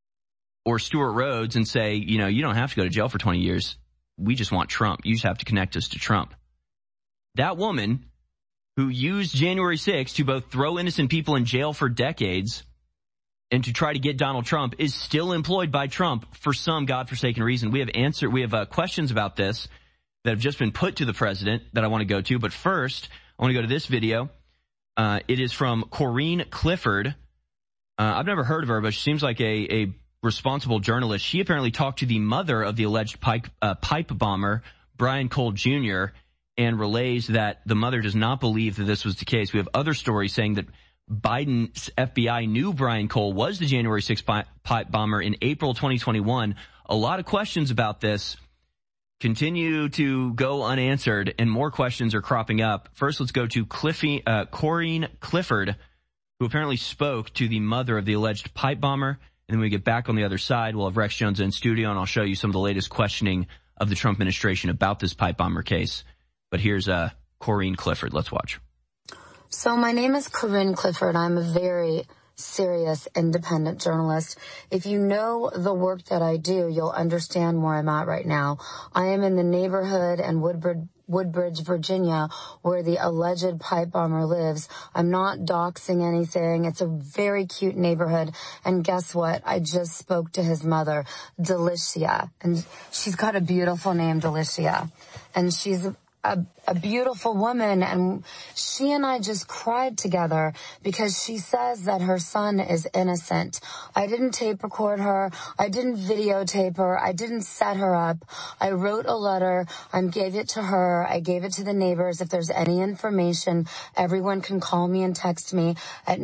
or Stuart Rhodes and say, you know, you don't have to go to jail for 20 years. We just want Trump. You just have to connect us to Trump. That woman who used January 6th to both throw innocent people in jail for decades and to try to get Donald Trump is still employed by Trump for some godforsaken reason. We have questions about this that have just been put to the president that I want to go to. But first, I want to go to this video. It is from Corinne Clifford. I've never heard of her, but she seems like a responsible journalist. She apparently talked to the mother of the alleged pipe bomber, Brian Cole Jr., and relays that the mother does not believe that this was the case. We have other stories saying that Biden's FBI knew Brian Cole was the January 6th pipe bomber in April 2021. A lot of questions about this continue to go unanswered, and more questions are cropping up. First, let's go to Corinne Clifford, who apparently spoke to the mother of the alleged pipe bomber. And then when we get back on the other side, we'll have Rex Jones in studio, and I'll show you some of the latest questioning of the Trump administration about this pipe bomber case. But here's Corinne Clifford. Let's watch. So my name is Corinne Clifford. I'm a very serious, independent journalist. If you know the work that I do, you'll understand where I'm at right now. I am in the neighborhood in Woodbridge, Virginia, where the alleged pipe bomber lives. I'm not doxing anything. It's a very cute neighborhood. And guess what? I just spoke to his mother, Delicia. And she's got a beautiful name, Delicia. And she's a beautiful woman, and she and I just cried together because she says that her son is innocent. I didn't tape record her. I didn't videotape her. I didn't set her up. I wrote a letter. I gave it to her. I gave it to the neighbors. If there's any information, everyone can call me and text me at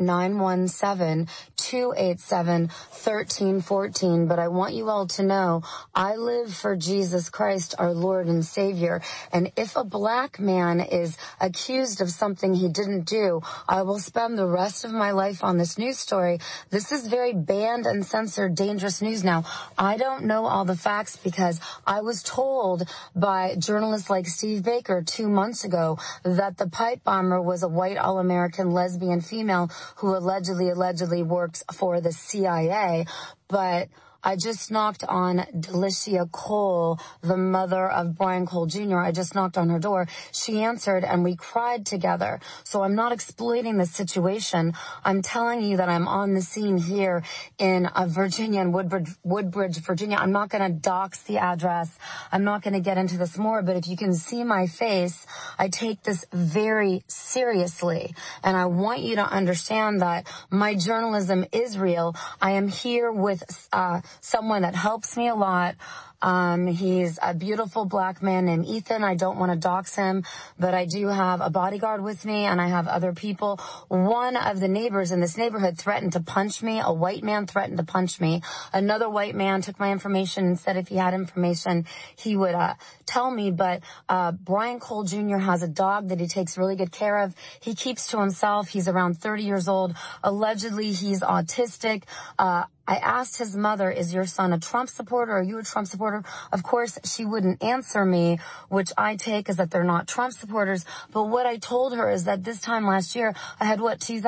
917-287-1314. But I want you all to know I live for Jesus Christ, our Lord and Savior. And if a black man is accused of something he didn't do, I will spend the rest of my life on this news story. This is very banned and censored, dangerous news now. I don't know all the facts because I was told by journalists like Steve Baker 2 months ago that the pipe bomber was a white all-American lesbian female who allegedly works for the CIA. But I just knocked on Delicia Cole, the mother of Brian Cole Jr. I just knocked on her door. She answered and we cried together. So I'm not exploiting the situation. I'm telling you that I'm on the scene here in Virginia, in Woodbridge, Virginia. I'm not going to dox the address. I'm not going to get into this more, but if you can see my face, I take this very seriously. And I want you to understand that my journalism is real. I am here with someone that helps me a lot. He's a beautiful black man named Ethan. I don't want to dox him, but I do have a bodyguard with me and I have other people. One of the neighbors in this neighborhood threatened to punch me. A white man threatened to punch me. Another white man took my information and said if he had information, he would tell me. But Brian Cole Jr. has a dog that he takes really good care of. He keeps to himself. He's around 30 years old. Allegedly, he's autistic. I asked his mother, is your son a Trump supporter? Are you a Trump supporter? Of course, she wouldn't answer me, which I take as that they're not Trump supporters. But what I told her is that this time last year, I had,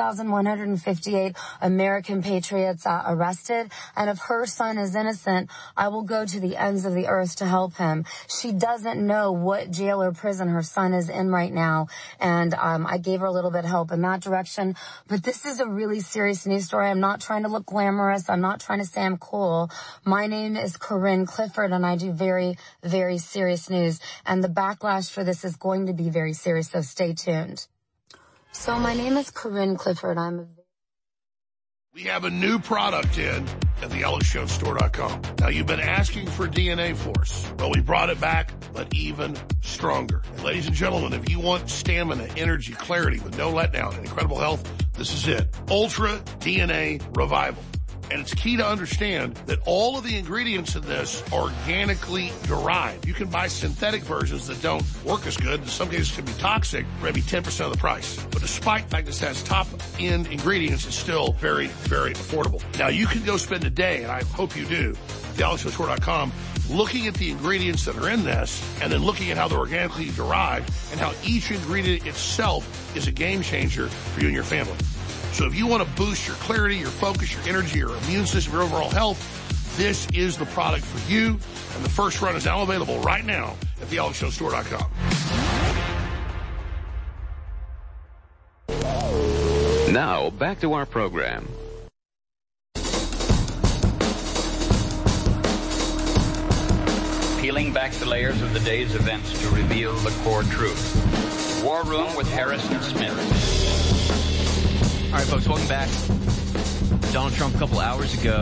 2,158 American patriots arrested. And if her son is innocent, I will go to the ends of the earth to help him. She doesn't know what jail or prison her son is in right now. And I gave her a little bit of help in that direction. But this is a really serious news story. I'm not trying to look glamorous. I'm not trying to say I'm cool. My name is Corinne Clifford, and I do very, very serious news. And the backlash for this is going to be very serious, so stay tuned. So my name is Corinne Clifford. We have a new product in at the AlexJonesStore.com. Now, you've been asking for DNA Force. Well, we brought it back, but even stronger. And ladies and gentlemen, if you want stamina, energy, clarity with no letdown and incredible health, this is it. Ultra DNA Revival. And it's key to understand that all of the ingredients in this are organically derived. You can buy synthetic versions that don't work as good. In some cases, can be toxic for maybe 10% of the price. But despite the fact this has top-end ingredients, it's still very, very affordable. Now, you can go spend a day, and I hope you do, at thealexjonesstore.com, looking at the ingredients that are in this, and then looking at how they're organically derived, and how each ingredient itself is a game changer for you and your family. So if you want to boost your clarity, your focus, your energy, your immune system, your overall health, this is the product for you. And the first run is now available right now at thealexjonesstore.com. Now, back to our program. Peeling back the layers of the day's events to reveal the core truth. War Room with Harrison Smith. All right, folks, welcome back. Donald Trump a couple hours ago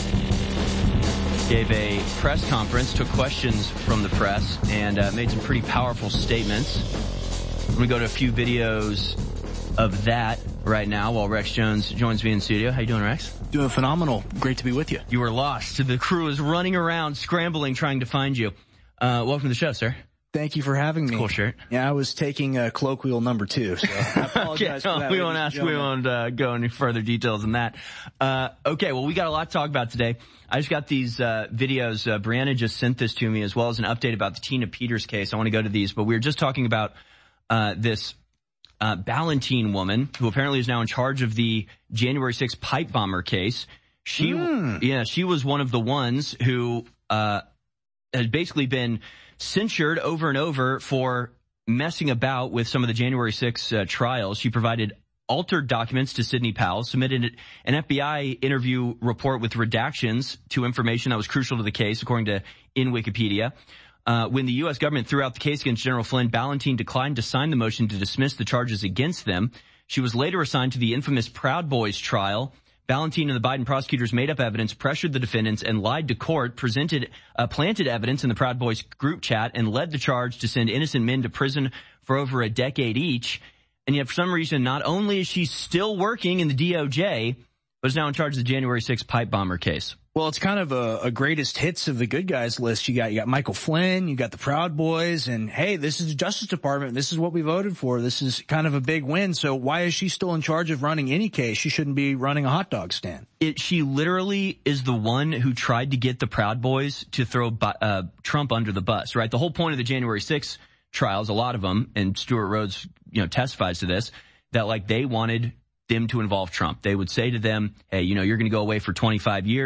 gave a press conference, took questions from the press, and made some pretty powerful statements. We're going to go to a few videos of that right now while Rex Jones joins me in studio. How you doing, Rex? Doing phenomenal. Great to be with you. You were lost. The crew is running around, scrambling, trying to find you. Welcome to the show, sir. Thank you for having me. Cool shirt. Yeah, I was taking colloquial number 2, so I apologize for that. We won't go any further details than that. Okay, well, we got a lot to talk about today. I just got these videos. Brianna just sent this to me, as well as an update about the Tina Peters case. I want to go to these, but we were just talking about this Ballantine woman, who apparently is now in charge of the January 6th pipe bomber case. She was one of the ones who has basically been censured over and over for messing about with some of the January 6th trials. She provided altered documents to Sidney Powell, submitted an FBI interview report with redactions to information that was crucial to the case, according to in Wikipedia. When the U.S. government threw out the case against General Flynn, Ballantine declined to sign the motion to dismiss the charges against them. She was later assigned to the infamous Proud Boys trial. Ballantine and the Biden prosecutors made up evidence, pressured the defendants, and lied to court, planted evidence in the Proud Boys group chat, and led the charge to send innocent men to prison for over a decade each. And yet, for some reason, not only is she still working in the DOJ, but is now in charge of the January 6th pipe bomber case. Well, it's kind of a greatest hits of the good guys list. You got Michael Flynn, you got the Proud Boys, and hey, this is the Justice Department. This is what we voted for. This is kind of a big win. So why is she still in charge of running any case? She shouldn't be running a hot dog stand. She literally is the one who tried to get the Proud Boys to throw Trump under the bus, right? The whole point of the January 6th trials, a lot of them, and Stuart Rhodes, testifies to this, that like they wanted them to involve Trump. They would say to them, hey, you're going to go away for 25 years.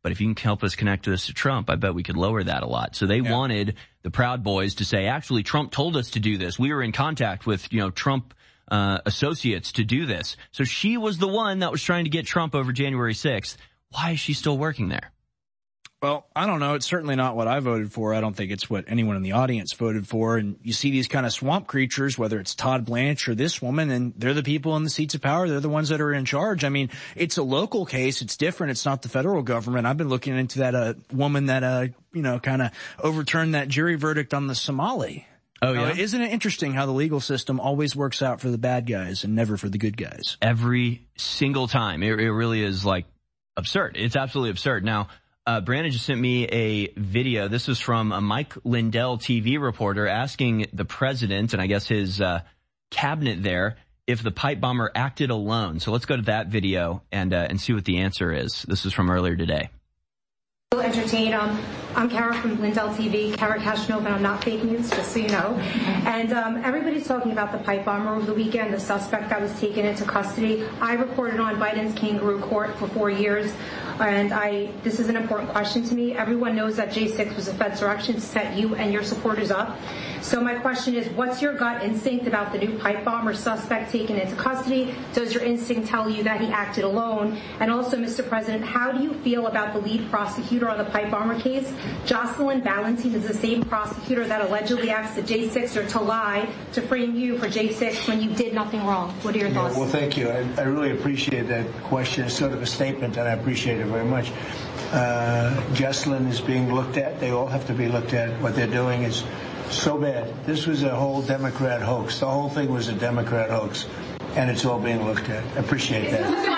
But if you can help us connect this to Trump, I bet we could lower that a lot. So they wanted the Proud Boys to say, actually, Trump told us to do this. We were in contact with, Trump associates to do this. So she was the one that was trying to get Trump over January 6th. Why is she still working there? Well, I don't know. It's certainly not what I voted for. I don't think it's what anyone in the audience voted for. And you see these kind of swamp creatures, whether it's Todd Blanche or this woman, and they're the people in the seats of power. They're the ones that are in charge. I mean, it's a local case. It's different. It's not the federal government. I've been looking into that woman that, kind of overturned that jury verdict on the Somali. Oh, yeah? Isn't it interesting how the legal system always works out for the bad guys and never for the good guys? Every single time. It really is absurd. It's absolutely absurd. Now, Brandon just sent me a video. This is from a Mike Lindell TV reporter asking the president, and I guess his cabinet there, if the pipe bomber acted alone. So let's go to that video and see what the answer is. This is from earlier today. Entertain. I'm Kara from Lindell TV, Kara Kashnova, and I'm not fake news, just so you know. And everybody's talking about the pipe bomber over the weekend, the suspect that was taken into custody. I reported on Biden's kangaroo court for 4 years, and this is an important question to me. Everyone knows that J6 was a Fed's direction to set you and your supporters up. So my question is, what's your gut instinct about the new pipe bomber suspect taken into custody? Does your instinct tell you that he acted alone? And also, Mr. President, how do you feel about the lead prosecutor on the pipe bomber case? Jocelyn Ballentine is the same prosecutor that allegedly asked the J6er to lie to frame you for J6 when you did nothing wrong. What are your thoughts? Well, thank you. I really appreciate that question. It's sort of a statement, and I appreciate it very much. Jocelyn is being looked at. They all have to be looked at. What they're doing is so bad. This was a whole Democrat hoax. The whole thing was a Democrat hoax, and it's all being looked at. I appreciate that.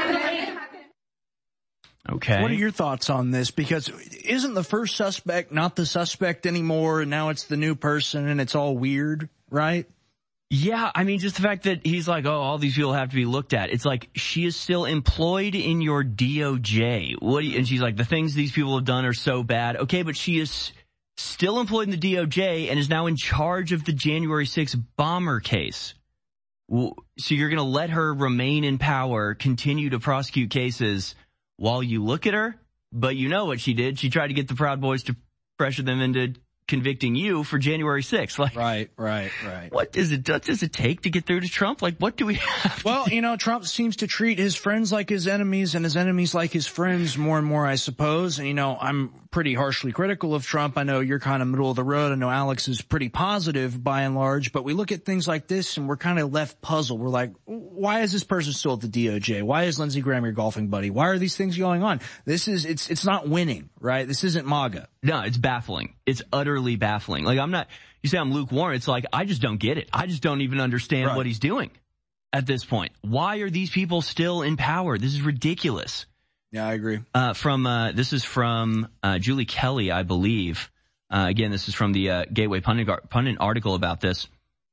Okay. What are your thoughts on this? Because isn't the first suspect not the suspect anymore, and now it's the new person, and it's all weird, right? Yeah, I mean, just the fact that he's like, oh, all these people have to be looked at. It's like, she is still employed in your DOJ. And she's like, the things these people have done are so bad. Okay, but she is still employed in the DOJ and is now in charge of the January 6th bomber case. So you're going to let her remain in power, continue to prosecute cases while you look at her? But you know what she did. She tried to get the Proud Boys to pressure them into convicting you for January 6th. Right. What does it take to get through to Trump? What do we have? Well, Trump seems to treat his friends like his enemies and his enemies like his friends more and more, I suppose. And, I'm pretty harshly critical of Trump. I know you're kind of middle of the road. I know Alex is pretty positive by and large, but we look at things like this and we're kind of left puzzled. We're like, why is this person still at the DOJ? Why is Lindsey Graham your golfing buddy? Why are these things going on? It's not winning, right? This isn't MAGA. No, it's baffling. It's utterly baffling. You say I'm lukewarm. It's like, I just don't get it. I just don't even understand what he's doing at this point. Why are these people still in power? This is ridiculous. Yeah, I agree. This is from Julie Kelly, I believe. Again, this is from the Gateway Pundit article about this.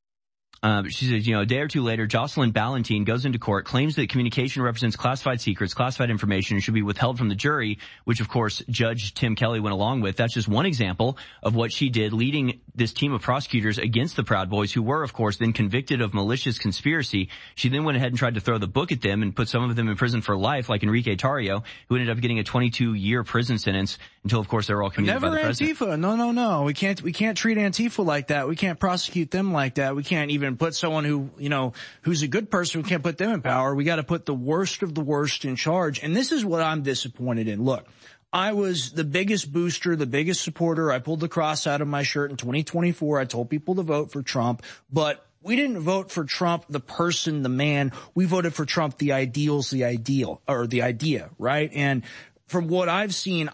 She says, a day or two later, Jocelyn Ballentine goes into court, claims that communication represents classified secrets, classified information, and should be withheld from the jury, which, of course, Judge Tim Kelly went along with. That's just one example of what she did, leading this team of prosecutors against the Proud Boys, who were, of course, then convicted of malicious conspiracy. She then went ahead and tried to throw the book at them and put some of them in prison for life, like Enrique Tarrio, who ended up getting a 22-year prison sentence until, of course, they were all committed by the president. Never Antifa. No. We can't treat Antifa like that. We can't prosecute them like that. We can't even put someone who's a good person, we can't put them in power. We got to put the worst of the worst in charge. And this is what I'm disappointed in. Look, I was the biggest booster, the biggest supporter. I pulled the cross out of my shirt in 2024. I told people to vote for Trump, but we didn't vote for Trump, the person, the man. We voted for Trump, the ideals, the idea, right? And from what I've seen,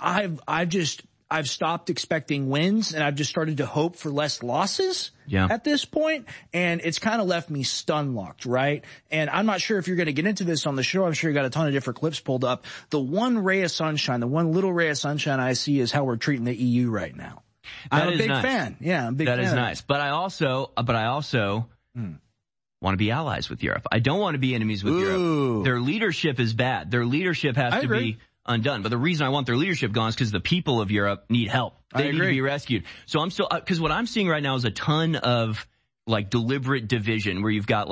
I've stopped expecting wins, and I've just started to hope for less losses at this point, and it's kind of left me stun-locked, right? And I'm not sure if you're going to get into this on the show. I'm sure you got a ton of different clips pulled up. The one ray of sunshine, the one little ray of sunshine I see is how we're treating the EU right now. I'm a big fan. Yeah, I'm a big fan. That is nice. But I also want to be allies with Europe. I don't want to be enemies with Europe. Their leadership is bad. Their leadership has to be undone. But the reason I want their leadership gone is because the people of Europe need help. They need to be rescued. So I'm still, because what I'm seeing right now is a ton of deliberate division where you've got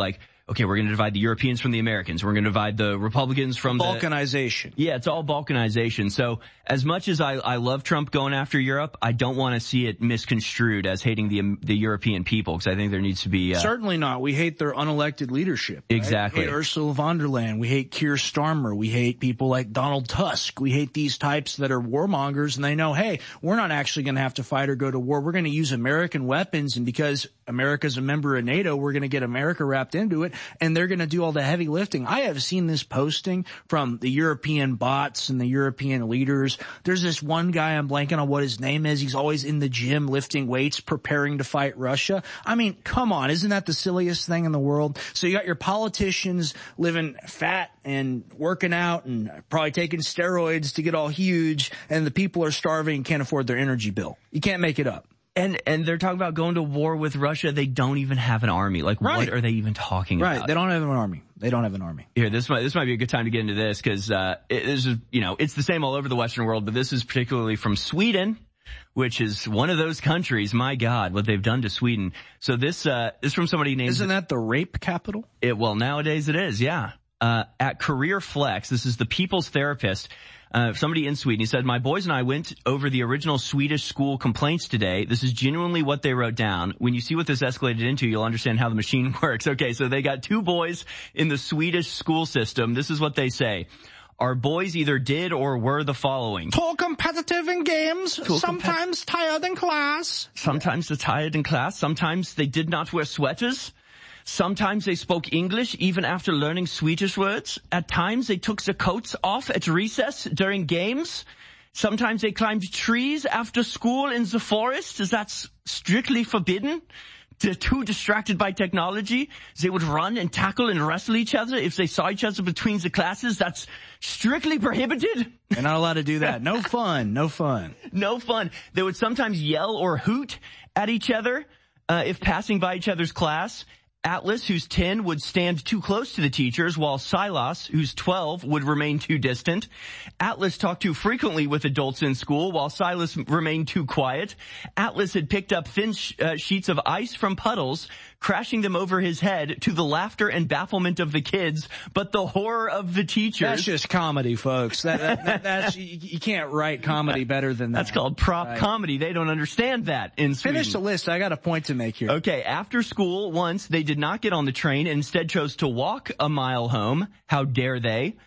okay, we're going to divide the Europeans from the Americans. We're going to divide the Republicans from balkanization. Yeah, it's all balkanization. So as much as I love Trump going after Europe, I don't want to see it misconstrued as hating the European people, because I think there needs to be... Certainly not. We hate their unelected leadership. Right? Exactly. We hate Ursula von der Leyen. We hate Keir Starmer. We hate people like Donald Tusk. We hate these types that are warmongers, and they know, hey, we're not actually going to have to fight or go to war. We're going to use American weapons, and because America's a member of NATO, we're going to get America wrapped into it, and they're going to do all the heavy lifting. I have seen this posting from the European bots and the European leaders. There's this one guy, I'm blanking on what his name is. He's always in the gym lifting weights, preparing to fight Russia. I mean, come on. Isn't that the silliest thing in the world? So you got your politicians living fat and working out and probably taking steroids to get all huge, and the people are starving and can't afford their energy bill. You can't make it up. And they're talking about going to war with Russia. They don't even have an army. Like, what are they even talking about? Right. They don't have an army. They don't have an army. Here, this might be a good time to get into this, because it's the same all over the Western world, but this is particularly from Sweden, which is one of those countries. My God, what they've done to Sweden. So this is from somebody named... Isn't that the rape capital? Well, nowadays it is, yeah. At Career Flex, this is the People's Therapist. Somebody in Sweden, he said, my boys and I went over the original Swedish school complaints today. This is genuinely what they wrote down. When you see what this escalated into, you'll understand how the machine works. Okay, so they got 2 boys in the Swedish school system. This is what they say. Our boys either did or were the following. Too competitive in games, sometimes tired in class. Sometimes they're tired in class. Sometimes they did not wear sweaters. Sometimes they spoke English even after learning Swedish words. At times they took their coats off at recess during games. Sometimes they climbed trees after school in the forest. That's strictly forbidden. They're too distracted by technology. They would run and tackle and wrestle each other if they saw each other between the classes. That's strictly prohibited. They're not allowed to do that. No fun. No fun. No fun. They would sometimes yell or hoot at each other if passing by each other's class. Atlas, who's 10, would stand too close to the teachers, while Silas, who's 12, would remain too distant. Atlas talked too frequently with adults in school, while Silas remained too quiet. Atlas had picked up thin sheets of ice from puddles, crashing them over his head to the laughter and bafflement of the kids, but the horror of the teachers. That's just comedy, folks. That's you can't write comedy better than that. That's called prop comedy. They don't understand that in Sweden. Finish the list. I got a point to make here. Okay, after school, once they did not get on the train and instead chose to walk a mile home. How dare they?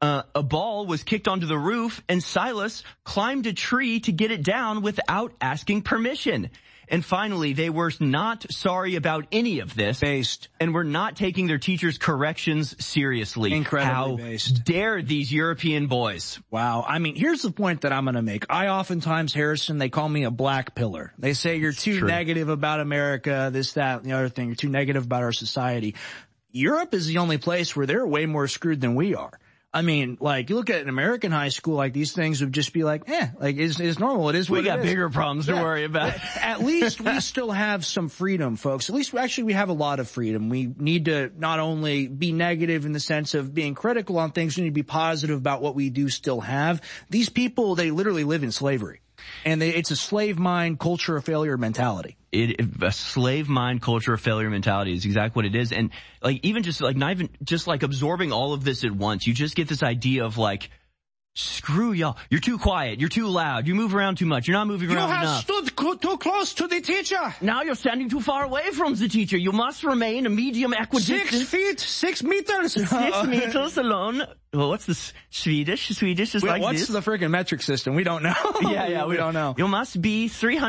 A ball was kicked onto the roof, and Silas climbed a tree to get it down without asking permission. And finally, they were not sorry about any of this. And were not taking their teachers' corrections seriously. Incredibly based. How dare these European boys? Wow. I mean, here's the point that I'm going to make. I oftentimes, Harrison, they call me a black pillar. They say you're too negative about America, this, that, and the other thing. You're too negative about our society. Europe is the only place where they're way more screwed than we are. I mean, like, you look at an American high school, like, these things would just be like, like, it's normal. It is what it is. We got bigger problems to worry about. At least we still have some freedom, folks. At least, actually, we have a lot of freedom. We need to not only be negative in the sense of being critical on things, we need to be positive about what we do still have. These people, they literally live in slavery. And it's a slave mind, culture of failure mentality. A slave mind, culture of failure mentality is exactly what it is. And like, even just like, not even just like absorbing all of this at once, you just get this idea of like, screw y'all. You're too quiet. You're too loud. You move around too much. You're not moving around enough. You have stood too close to the teacher. Now you're standing too far away from the teacher. You must remain a medium equidistant. 6 feet, 6 meters. 6 meters alone. Well, what's the Swedish? Swedish is like what's this. What's the friggin' metric system? We don't know. Yeah, we don't know. You must be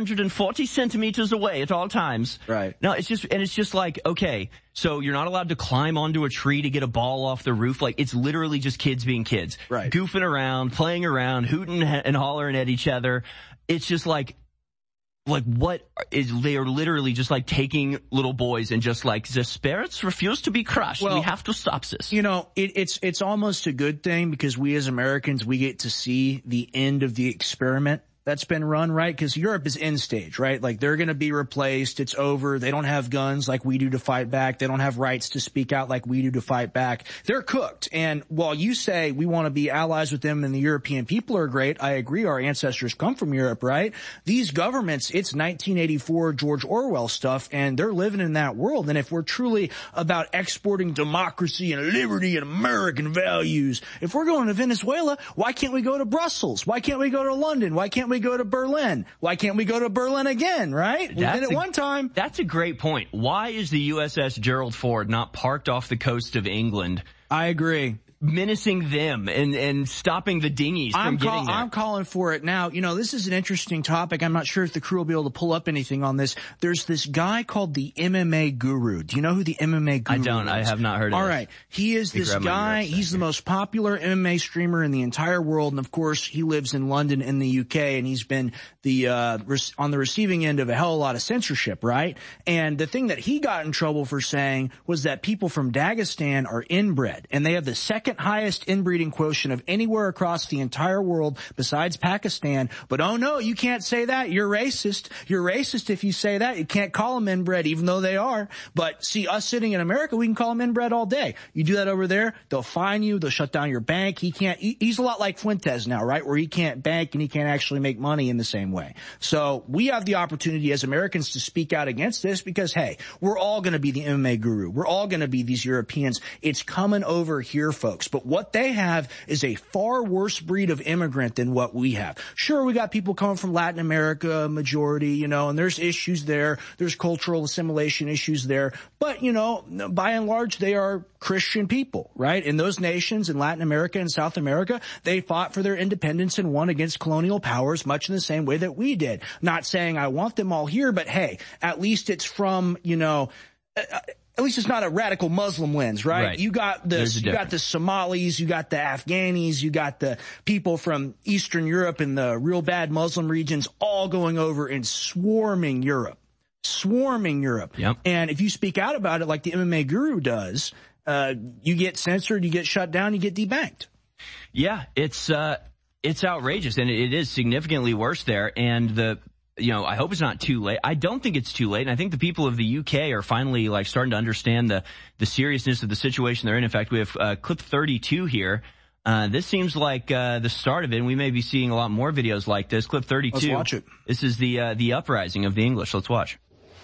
340 centimeters away at all times. Right. No, it's just like, okay, so you're not allowed to climb onto a tree to get a ball off the roof. Like, it's literally just kids being kids. Right. Goofing around, playing around, hooting and hollering at each other. It's just like what is, they are literally just like taking little boys and just like, the spirits refuse to be crushed. Well, we have to stop this. You know, it's almost a good thing because we as Americans, we get to see the end of the experiment. that's been run, right? Because Europe is end stage, right? Like, they're going to be replaced. It's over. They don't have guns like we do to fight back. They don't have rights to speak out like we do to fight back. They're cooked. And while you say we want to be allies with them and the European people are great, I agree. Our ancestors come from Europe, right? These governments, it's 1984 George Orwell stuff, and they're living in that world. And if we're truly about exporting democracy and liberty and American values, if we're going to Venezuela, why can't we go to Brussels? Why can't we go to London? Why can't we go to Berlin? Why can't we go to Berlin again, right? We did it one time. That's a great point. Why is the USS Gerald Ford not parked off the coast of England? I agree. Menacing them and stopping the dinghies from getting there. I'm calling for it now. You know, this is an interesting topic. I'm not sure if the crew will be able to pull up anything on this. There's this guy called the MMA Guru. Do you know who the MMA Guru is? I don't. I have not heard of it. All right. He is this guy. He's the most popular MMA streamer in the entire world. And of course, he lives in London in the UK, and he's been on the receiving end of a hell of a lot of censorship, right? And the thing that he got in trouble for saying was that people from Dagestan are inbred, and they have the second highest inbreeding quotient of anywhere across the entire world besides Pakistan. But oh no, you can't say that. You're racist. You're racist if you say that. You can't call them inbred, even though they are. But see, us sitting in America, we can call them inbred all day. You do that over there, they'll fine you. They'll shut down your bank. He's a lot like Fuentes now, right? Where he can't bank and he can't actually make money in the same way. So we have the opportunity as Americans to speak out against this because, hey, we're all going to be the MMA Guru. We're all going to be these Europeans. It's coming over here, folks. But what they have is a far worse breed of immigrant than what we have. Sure, we got people coming from Latin America, majority, you know, and there's issues there. There's cultural assimilation issues there. But, you know, by and large, they are Christian people, right? In those nations, in Latin America and South America, they fought for their independence and won against colonial powers much in the same way that we did. Not saying I want them all here, but hey, at least it's from, you know, at least it's not a radical Muslim lens, right? You got the Somalis, you got the Afghanis, you got the people from Eastern Europe and the real bad Muslim regions all going over and swarming Europe. Yep. And if you speak out about it like the MMA Guru does, you get censored, you get shut down, you get debanked. Yeah, it's outrageous, and it is significantly worse there. And I hope it's not too late. I don't think it's too late, and I think the people of the UK are finally starting to understand the seriousness of the situation they're in. In fact, we have clip 32 here. This seems like the start of it, and we may be seeing a lot more videos like this. Clip 32. Let's watch it. This is the uprising of the English. Let's watch.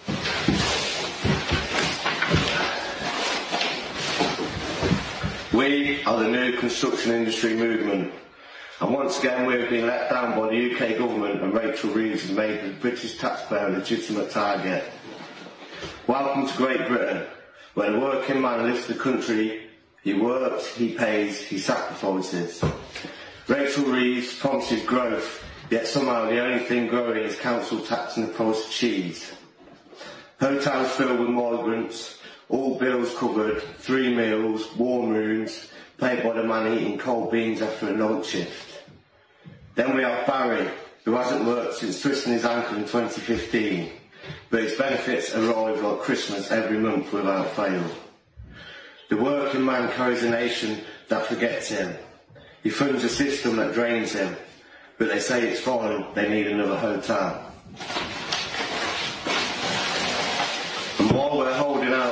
We are the new construction industry movement. And once again, we have been let down by the UK government, and Rachel Reeves has made the British taxpayer a legitimate target. Welcome to Great Britain, where the working man lives the country, he works, he pays, he sacrifices. Rachel Reeves promises growth, yet somehow the only thing growing is council tax and the price of cheese. Hotels filled with migrants, all bills covered, 3 meals, warm rooms, paid by the man eating cold beans after a night shift. Then we have Barry, who hasn't worked since twisting his ankle in 2015, but his benefits arrive like Christmas every month without fail. The working man carries a nation that forgets him. He funds a system that drains him, but they say it's fine, they need another hotel. And while we're holding out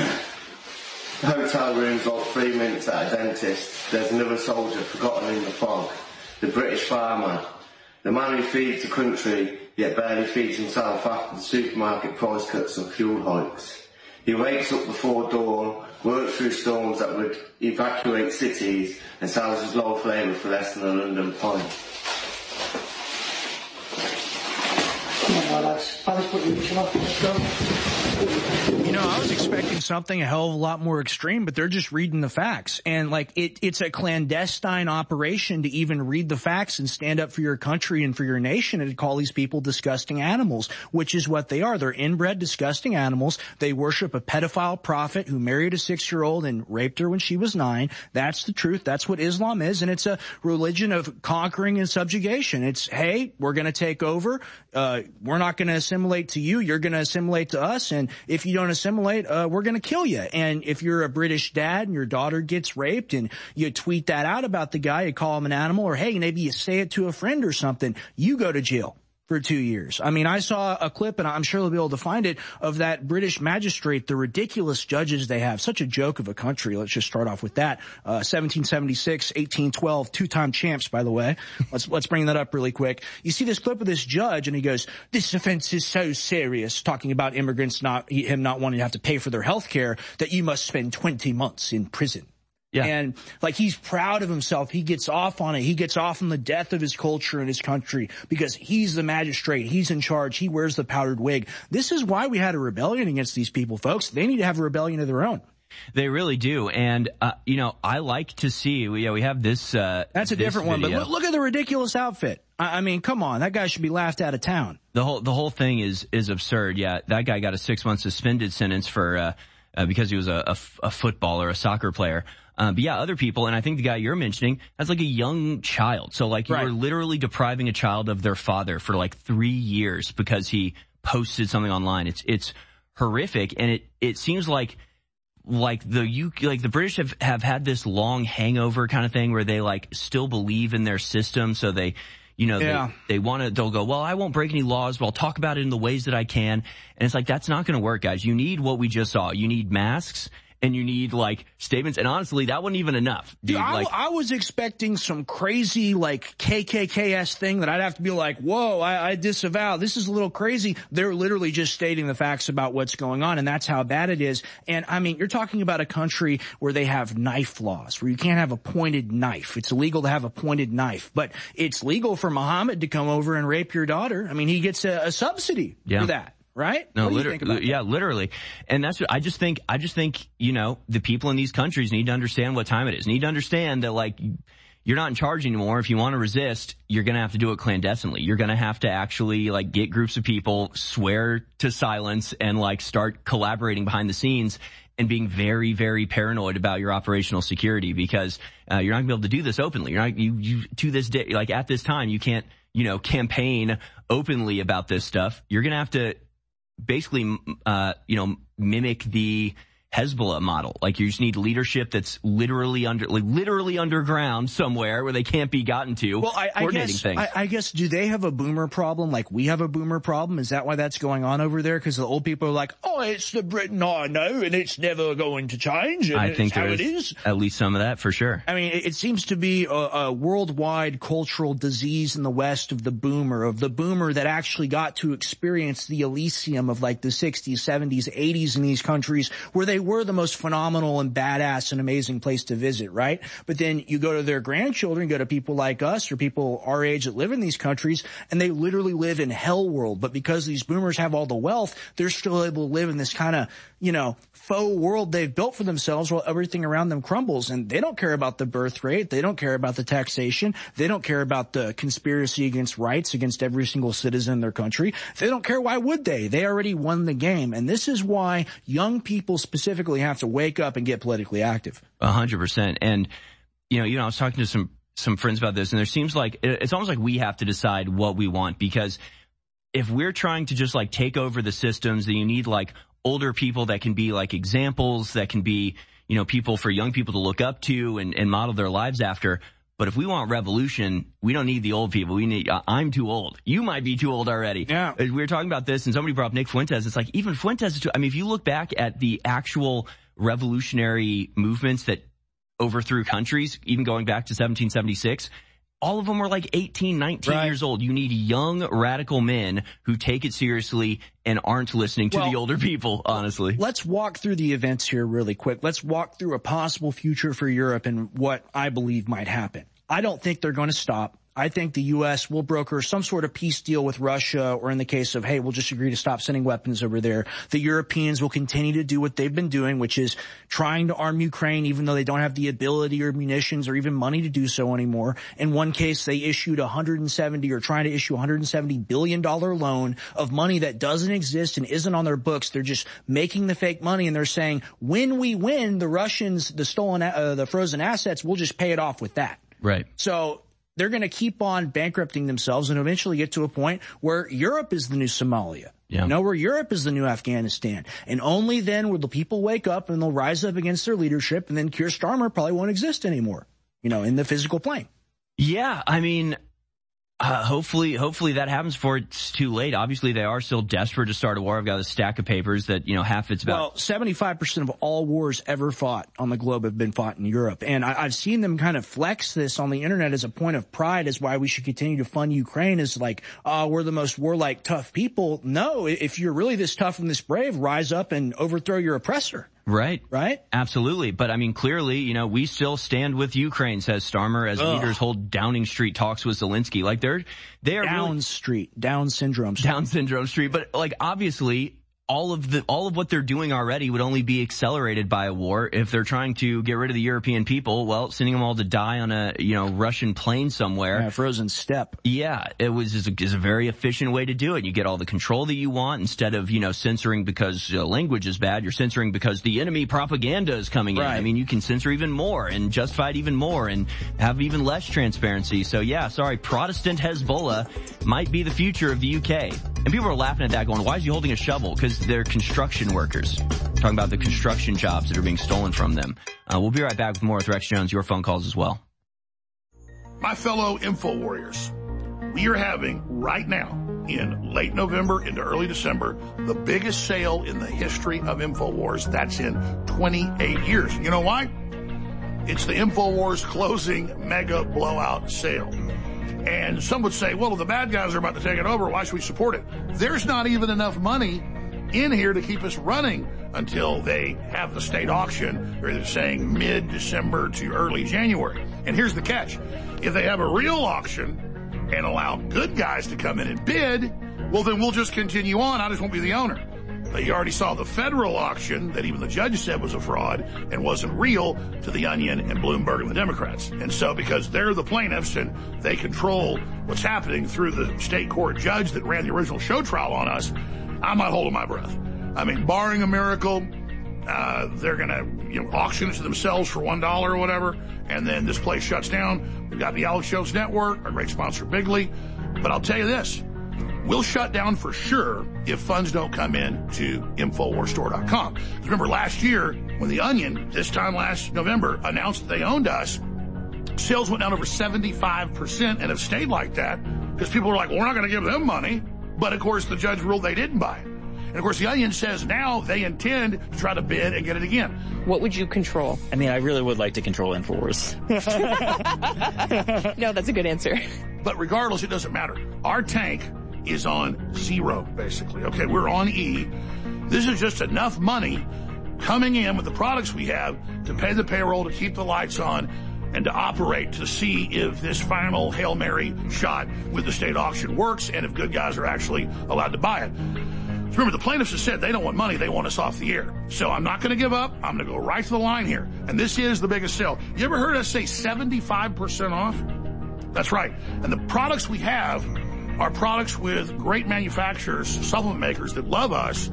hotel rooms like 3 minutes at a dentist, there's another soldier forgotten in the fog, the British farmer, the man who feeds the country yet barely feeds himself after the supermarket price cuts and fuel hikes. He wakes up before dawn, works through storms that would evacuate cities, and sells his life labour for less than a London pint. You know, I was expecting something a hell of a lot more extreme, but they're just reading the facts. And it's a clandestine operation to even read the facts and stand up for your country and for your nation and to call these people disgusting animals, which is what they are. They're inbred, disgusting animals. They worship a pedophile prophet who married a 6-year-old and raped her when she was 9. That's the truth. That's what Islam is. And it's a religion of conquering and subjugation. It's, hey, we're going to take over. We're not going to assimilate to you, you're going to assimilate to us. And if you don't assimilate, we're going to kill you. And if you're a British dad and your daughter gets raped and you tweet that out about the guy, you call him an animal, or hey, maybe you say it to a friend or something, you go to jail for 2 years. I mean, I saw a clip, and I'm sure they'll be able to find it, of that British magistrate, the ridiculous judges they have. Such a joke of a country. Let's just start off with that. 1776, 1812, two-time champs, by the way. Let's bring that up really quick. You see this clip of this judge, and he goes, "This offense is so serious," talking about immigrants him not wanting to have to pay for their health care, that you must spend 20 months in prison. Yeah. And like, he's proud of himself. He gets off on it. He gets off on the death of his culture and his country because he's the magistrate. He's in charge. He wears the powdered wig. This is why we had a rebellion against these people, folks. They need to have a rebellion of their own. They really do. And, I like to see, we have this, that's a different one, but look at the ridiculous outfit. I mean, come on, that guy should be laughed out of town. The whole thing is absurd. Yeah. That guy got a 6-month suspended sentence for, because he was a footballer, a soccer player. But yeah, other people, and I think the guy you're mentioning has like a young child. So like, you were literally depriving a child of their father for like 3 years because he posted something online. It's horrific. And it seems like the British have had this long hangover kind of thing where they like still believe in their system. So they they'll go, well, I won't break any laws, but I'll talk about it in the ways that I can. And it's like, that's not going to work, guys. You need what we just saw. You need masks. And you need like statements, and honestly, that wasn't even enough, dude. I was expecting some crazy like KKK-esque thing that I'd have to be like, whoa, I disavow. This is a little crazy. They're literally just stating the facts about what's going on, and that's how bad it is. And I mean, you're talking about a country where they have knife laws, where you can't have a pointed knife. It's illegal to have a pointed knife, but it's legal for Muhammad to come over and rape your daughter. I mean, he gets a subsidy for that. Right? No, literally. And that's what I just think, the people in these countries need to understand what time it is. Need to understand that like, you're not in charge anymore. If you want to resist, you're going to have to do it clandestinely. You're going to have to actually like get groups of people, swear to silence, and like start collaborating behind the scenes and being very, very paranoid about your operational security, because you're not going to be able to do this openly. You to this day, like at this time, you can't, campaign openly about this stuff. You're going to have to basically, mimic the Hezbollah model. Like, you just need leadership that's literally underground somewhere where they can't be gotten to. Well, I guess, do they have a boomer problem like we have a boomer problem? Is that why that's going on over there? Because the old people are like, oh, it's the Britain I know, and it's never going to change. And I think how there is at least some of that for sure. I mean, it seems to be a worldwide cultural disease in the West of the boomer that actually got to experience the Elysium of like the 60s, 70s, 80s in these countries where they were the most phenomenal and badass and amazing place to visit, right? But then you go to their grandchildren, go to people like us or people our age that live in these countries, and they literally live in hell world. But because these boomers have all the wealth, they're still able to live in this kind of, faux world they've built for themselves while everything around them crumbles. And they don't care about the birth rate. They don't care about the taxation. They don't care about the conspiracy against rights against every single citizen in their country. They don't care. Why would they? They already won the game. And this is why young people specifically have to wake up and get politically active. 100%. And, I was talking to some friends about this, and there seems like it's almost like we have to decide what we want, because if we're trying to just like take over the systems, then you need like older people that can be like examples, that can be, people for young people to look up to and model their lives after. But if we want revolution, we don't need the old people. We need, I'm too old. You might be too old already. Yeah. We were talking about this and somebody brought up Nick Fuentes. It's like, even Fuentes is too, if you look back at the actual revolutionary movements that overthrew countries, even going back to 1776, all of them were like 18, 19 years old. You need young, radical men who take it seriously and aren't listening to the older people, honestly. Let's walk through the events here really quick. Let's walk through a possible future for Europe and what I believe might happen. I don't think they're going to stop. I think the U.S. will broker some sort of peace deal with Russia, or in the case of, hey, we'll just agree to stop sending weapons over there. The Europeans will continue to do what they've been doing, which is trying to arm Ukraine, even though they don't have the ability or munitions or even money to do so anymore. In one case, they issued trying to issue $170 billion loan of money that doesn't exist and isn't on their books. They're just making the fake money, and they're saying, when we win, the Russians, the frozen assets, we'll just pay it off with that. Right. So they're going to keep on bankrupting themselves and eventually get to a point where Europe is the new Somalia. Yeah. You know, where Europe is the new Afghanistan. And only then will the people wake up and they'll rise up against their leadership, and then Keir Starmer probably won't exist anymore, you know, in the physical plane. Yeah, I mean, hopefully that happens before it's too late. Obviously, they are still desperate to start a war. I've got a stack of papers that, you know, half it's about. Well, 75% of all wars ever fought on the globe have been fought in Europe. And I've seen them kind of flex this on the internet as a point of pride, as why we should continue to fund Ukraine, is like, we're the most warlike, tough people. No, if you're really this tough and this brave, rise up and overthrow your oppressor. Right. Right? Absolutely. But I mean, clearly, you know, we still stand with Ukraine, says Starmer, as leaders hold Downing Street talks with Zelensky. Like they are Down syndrome street. But like, obviously, all of what they're doing already would only be accelerated by a war. If they're trying to get rid of the European people, well, sending them all to die on a, you know, Russian plane somewhere. Yeah, frozen steppe. Yeah, is a very efficient way to do it. You get all the control that you want instead of, you know, censoring because language is bad. You're censoring because the enemy propaganda is coming in. I mean, you can censor even more and justify it even more and have even less transparency. So yeah, sorry, Protestant Hezbollah might be the future of the UK. And people are laughing at that going, why is he holding a shovel? Because they're construction workers. Talking about the construction jobs that are being stolen from them. We'll be right back with more with Rex Jones, your phone calls as well. My fellow Info Warriors, we are having right now in late November into early December the biggest sale in the history of InfoWars. That's in 28 years. You know why? It's the InfoWars closing mega blowout sale. And some would say, well, if the bad guys are about to take it over, why should we support it? There's not even enough money in here to keep us running until they have the state auction, or they're saying mid-December to early January. And here's the catch. If they have a real auction and allow good guys to come in and bid, well, then we'll just continue on. I just won't be the owner. But you already saw the federal auction that even the judge said was a fraud and wasn't real to the Onion and Bloomberg and the Democrats. And so because they're the plaintiffs and they control what's happening through the state court judge that ran the original show trial on us, I'm not holding my breath. I mean, barring a miracle, they're going to auction it to themselves for $1 or whatever, and then this place shuts down. We've got the Alex Jones Network, our great sponsor, Bigly. But I'll tell you this. We'll shut down for sure if funds don't come in to InfoWarsStore.com. Remember last year when the Onion, this time last November, announced that they owned us, sales went down over 75% and have stayed like that because people are like, well, we're not going to give them money. But, of course, the judge ruled they didn't buy it. And, of course, the Onion says now they intend to try to bid and get it again. What would you control? I mean, I really would like to control InfoWars. No, that's a good answer. But regardless, it doesn't matter. Our tank is on zero, basically. Okay, we're on E. This is just enough money coming in with the products we have to pay the payroll, to keep the lights on, and to operate to see if this final Hail Mary shot with the state auction works and if good guys are actually allowed to buy it. Remember, the plaintiffs have said they don't want money, they want us off the air. So I'm not going to give up. I'm going to go right to the line here. And this is the biggest sale. You ever heard us say 75% off? That's right. And the products we have are products with great manufacturers, supplement makers that love us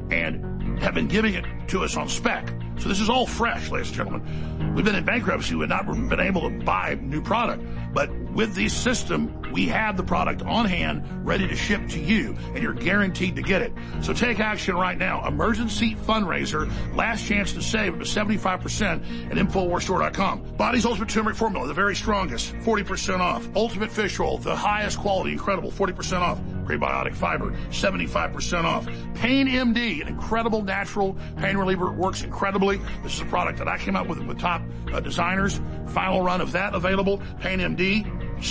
and have been giving it to us on spec. So this is all fresh, ladies and gentlemen. We've been in bankruptcy. We've not been able to buy new product. But with this system, we have the product on hand, ready to ship to you, and you're guaranteed to get it. So take action right now. Emergency fundraiser. Last chance to save up to 75% at InfoWarsStore.com. Body's Ultimate Turmeric Formula, the very strongest, 40% off. Ultimate Fish Oil, the highest quality, incredible, 40% off. Prebiotic fiber, 75% off. Pain MD, an incredible natural pain reliever. It works incredibly. This is a product that I came out with top designers. Final run of that available. Pain MD,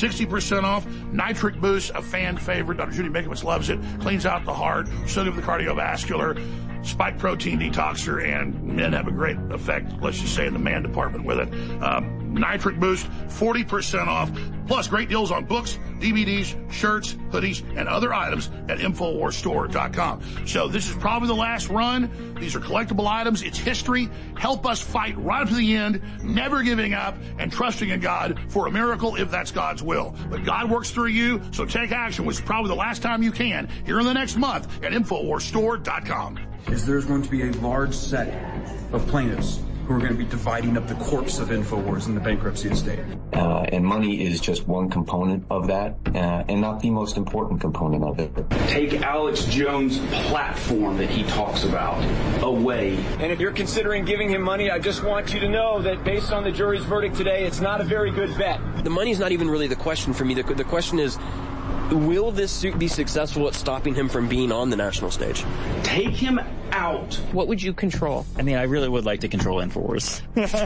60% off. Nitric Boost, a fan favorite. Dr. Judy Mikovits loves it. Cleans out the heart. So good for the cardiovascular. Spike protein detoxer, and men have a great effect, let's just say, in the man department with it. Nitric Boost, 40% off. Plus, great deals on books, DVDs, shirts, hoodies, and other items at InfoWarsStore.com. So this is probably the last run. These are collectible items. It's history. Help us fight right up to the end, never giving up, and trusting in God for a miracle if that's God's will. But God works through you, so take action, which is probably the last time you can, here in the next month at InfoWarsStore.com. Is there's going to be a large set of plaintiffs who are going to be dividing up the corpse of InfoWars in the bankruptcy estate. And money is just one component of that, and not the most important component of it. Take Alex Jones' platform that he talks about away. And if you're considering giving him money, I just want you to know that based on the jury's verdict today, it's not a very good bet. The money's not even really the question for me. The question is, will this suit be successful at stopping him from being on the national stage? Take him out. What would you control? I mean, I really would like to control InfoWars.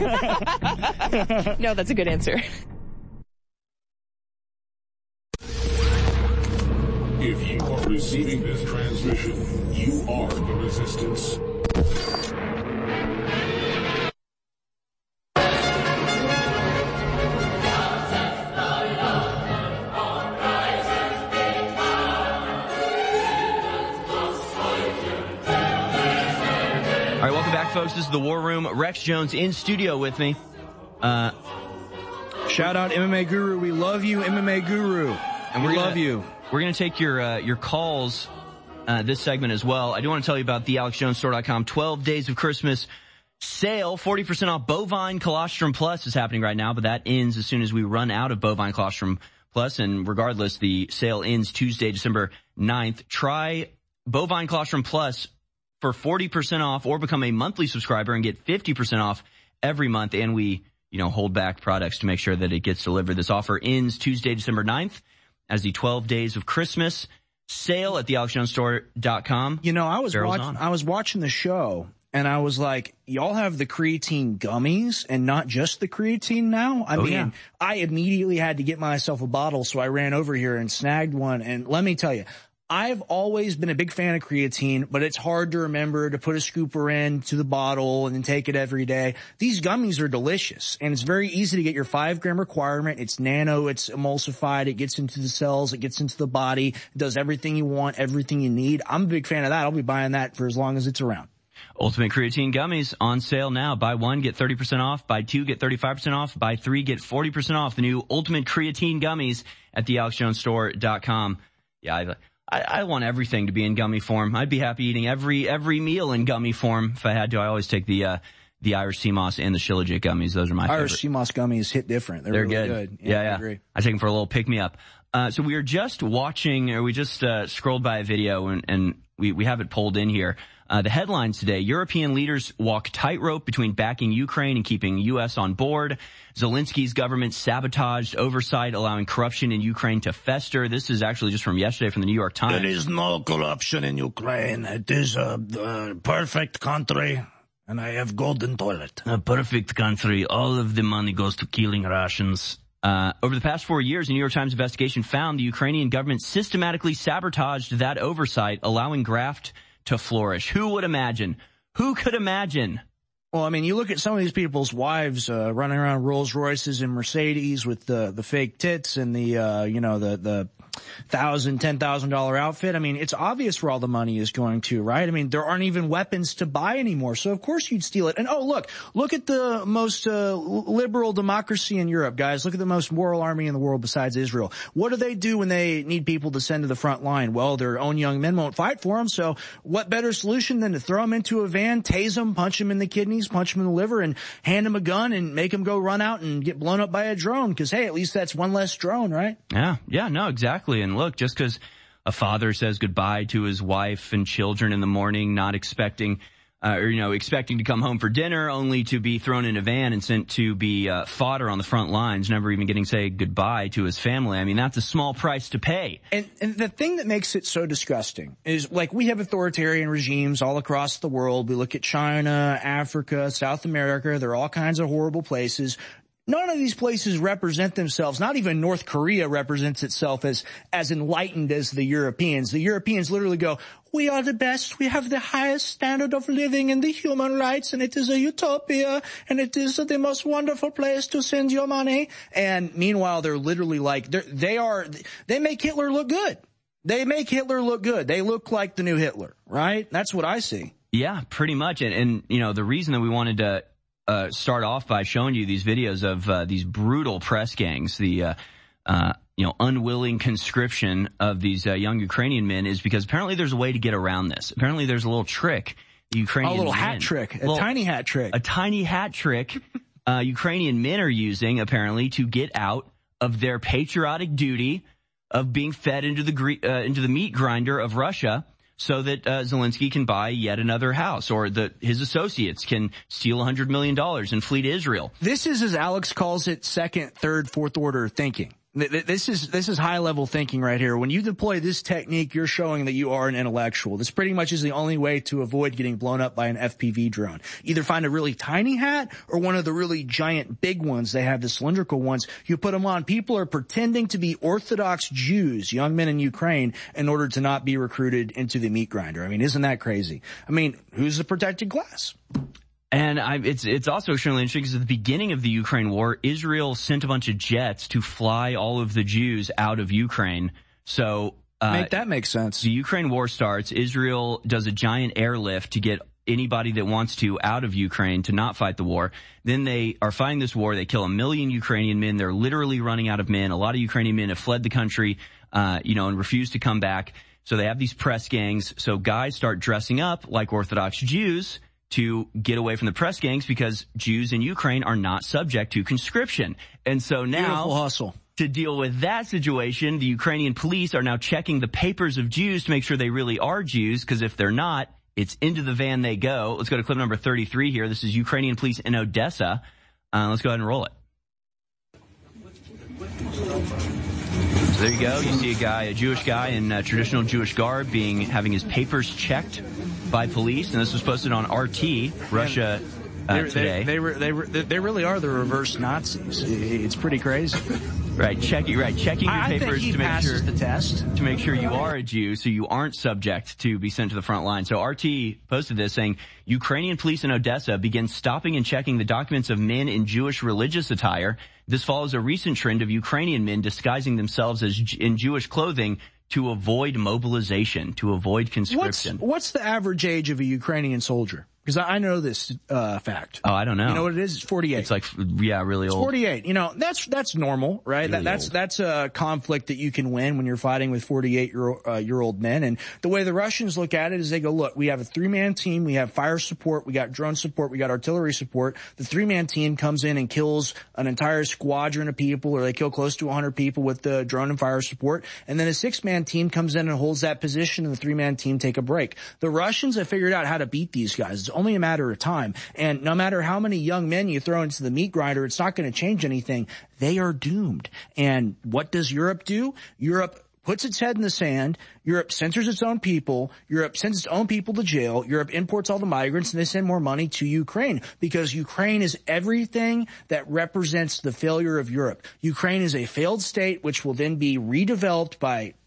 No, that's a good answer. If you are receiving this transmission, you are the Resistance. All right, welcome back, folks. This is the War Room. Rex Jones in studio with me. Shout out MMA Guru. We love you, MMA Guru. And we love you. We're going to take your calls this segment as well. I do want to tell you about the AlexJonesStore.com 12 Days of Christmas sale. 40% off Bovine Colostrum Plus is happening right now, but that ends as soon as we run out of Bovine Colostrum Plus. And regardless, the sale ends Tuesday, December 9th. Try Bovine Colostrum Plus for 40% off, or become a monthly subscriber and get 50% off every month. And we, hold back products to make sure that it gets delivered. This offer ends Tuesday, December 9th as the 12 Days of Christmas sale at the AlexJonesStore.com. I was watching the show and I was like, y'all have the creatine gummies and not just the creatine now? I mean, I immediately had to get myself a bottle, so I ran over here and snagged one. And let me tell you, I've always been a big fan of creatine, but it's hard to remember to put a scooper in to the bottle and then take it every day. These gummies are delicious, and it's very easy to get your 5-gram requirement. It's nano, it's emulsified, it gets into the cells, it gets into the body, it does everything you want, everything you need. I'm a big fan of that. I'll be buying that for as long as it's around. Ultimate Creatine Gummies on sale now. Buy one, get 30% off. Buy two, get 35% off. Buy three, get 40% off. The new Ultimate Creatine Gummies at the AlexJonesStore.com. Yeah, I want everything to be in gummy form. I'd be happy eating every meal in gummy form if I had to. I always take the Irish Sea Moss and the Shilajit gummies. Those are my favorite. Irish Sea Moss gummies hit different. They're really good. Yeah. I agree. I take them for a little pick-me-up. So we were just watching, or we just scrolled by a video, and we have it pulled in here. The headlines today: European leaders walk tightrope between backing Ukraine and keeping U.S. on board. Zelensky's government sabotaged oversight, allowing corruption in Ukraine to fester. This is actually just from yesterday from the New York Times. There is no corruption in Ukraine. It is a perfect country, and I have golden toilet. A perfect country. All of the money goes to killing Russians. Over the past 4 years, a New York Times investigation found the Ukrainian government systematically sabotaged that oversight, allowing graft to flourish. Who would imagine? Who could imagine? Well, I mean, you look at some of these people's wives running around Rolls Royces and Mercedes with the fake tits and the $1,000, $10,000 outfit. I mean, it's obvious where all the money is going to, right? I mean, there aren't even weapons to buy anymore, so of course you'd steal it. And look at the most liberal democracy in Europe, guys. Look at the most moral army in the world besides Israel. What do they do when they need people to send to the front line? Well, their own young men won't fight for them, so what better solution than to throw them into a van, tase them, punch them in the kidneys, punch them in the liver, and hand them a gun and make them go run out and get blown up by a drone? Because, hey, at least that's one less drone, right? Yeah, no, exactly. And look, just because a father says goodbye to his wife and children in the morning, not expecting, expecting to come home for dinner, only to be thrown in a van and sent to be fodder on the front lines, never even getting to say goodbye to his family. I mean, that's a small price to pay. And the thing that makes it so disgusting is, like, we have authoritarian regimes all across the world. We look at China, Africa, South America. There are all kinds of horrible places. None of these places represent themselves. Not even North Korea represents itself as enlightened as the Europeans. The Europeans literally go, we are the best. We have the highest standard of living and the human rights, and it is a utopia, and it is the most wonderful place to send your money. And meanwhile, they're literally like, they make Hitler look good. They make Hitler look good. They look like the new Hitler, right? That's what I see. Yeah, pretty much. And the reason that we wanted to start off by showing you these videos of these brutal press gangs, the unwilling conscription of these young Ukrainian men, is because apparently there's a way to get around this. Apparently there's a little trick. A little hat trick, a tiny hat trick Ukrainian men are using, apparently, to get out of their patriotic duty of being fed into the meat grinder of Russia, so that Zelensky can buy yet another house, or his associates can steal $100 million and flee to Israel. This is, as Alex calls it, second, third, fourth order thinking. This is high level thinking right here. When you deploy this technique, you're showing that you are an intellectual. This pretty much is the only way to avoid getting blown up by an FPV drone. Either find a really tiny hat or one of the really giant big ones. They have the cylindrical ones. You put them on. People are pretending to be Orthodox Jews, young men in Ukraine, in order to not be recruited into the meat grinder. I mean, isn't that crazy? I mean, who's the protected class? And it's also extremely interesting because at the beginning of the Ukraine war, Israel sent a bunch of jets to fly all of the Jews out of Ukraine. So make that make sense. The Ukraine war starts. Israel does a giant airlift to get anybody that wants to out of Ukraine to not fight the war. Then they are fighting this war. They kill 1 million Ukrainian men. They're literally running out of men. A lot of Ukrainian men have fled the country, and refused to come back. So they have these press gangs. So guys start dressing up like Orthodox Jews to get away from the press gangs, because Jews in Ukraine are not subject to conscription. And so now, beautiful hustle. To deal with that situation, the Ukrainian police are now checking the papers of Jews to make sure they really are Jews, because if they're not, it's into the van they go. Let's go to clip number 33 here. This is Ukrainian police in Odessa. Let's go ahead and roll it. So there you go. You see a Jewish guy in traditional Jewish garb having his papers checked by police, and this was posted on RT Russia today. They really are the reverse Nazis. It's pretty crazy. Checking your papers to make sure the test, to make sure you are a Jew, so you aren't subject to be sent to the front line. So RT posted this saying, Ukrainian police in Odessa begin stopping and checking the documents of men in Jewish religious attire. This follows a recent trend of Ukrainian men disguising themselves in Jewish clothing to avoid mobilization, to avoid conscription. What's the average age of a Ukrainian soldier? Because I know this fact. Oh, I don't know. You know what it is? It's 48. It's like, really old. It's 48. That's normal, right? Really that's a conflict that you can win when you're fighting with 48-year-old men. And the way the Russians look at it is they go, look, we have a 3-man team, we have fire support, we got drone support, we got artillery support. The 3-man team comes in and kills an entire squadron of people, or they kill close to 100 people with the drone and fire support. And then a 6-man team comes in and holds that position, and the 3-man team take a break. The Russians have figured out how to beat these guys. It's only a matter of time. And no matter how many young men you throw into the meat grinder, it's not going to change anything. They are doomed. And what does Europe do? Europe puts its head in the sand. Europe censors its own people. Europe sends its own people to jail. Europe imports all the migrants, and they send more money to Ukraine, because Ukraine is everything that represents the failure of Europe. Ukraine is a failed state, which will then be redeveloped by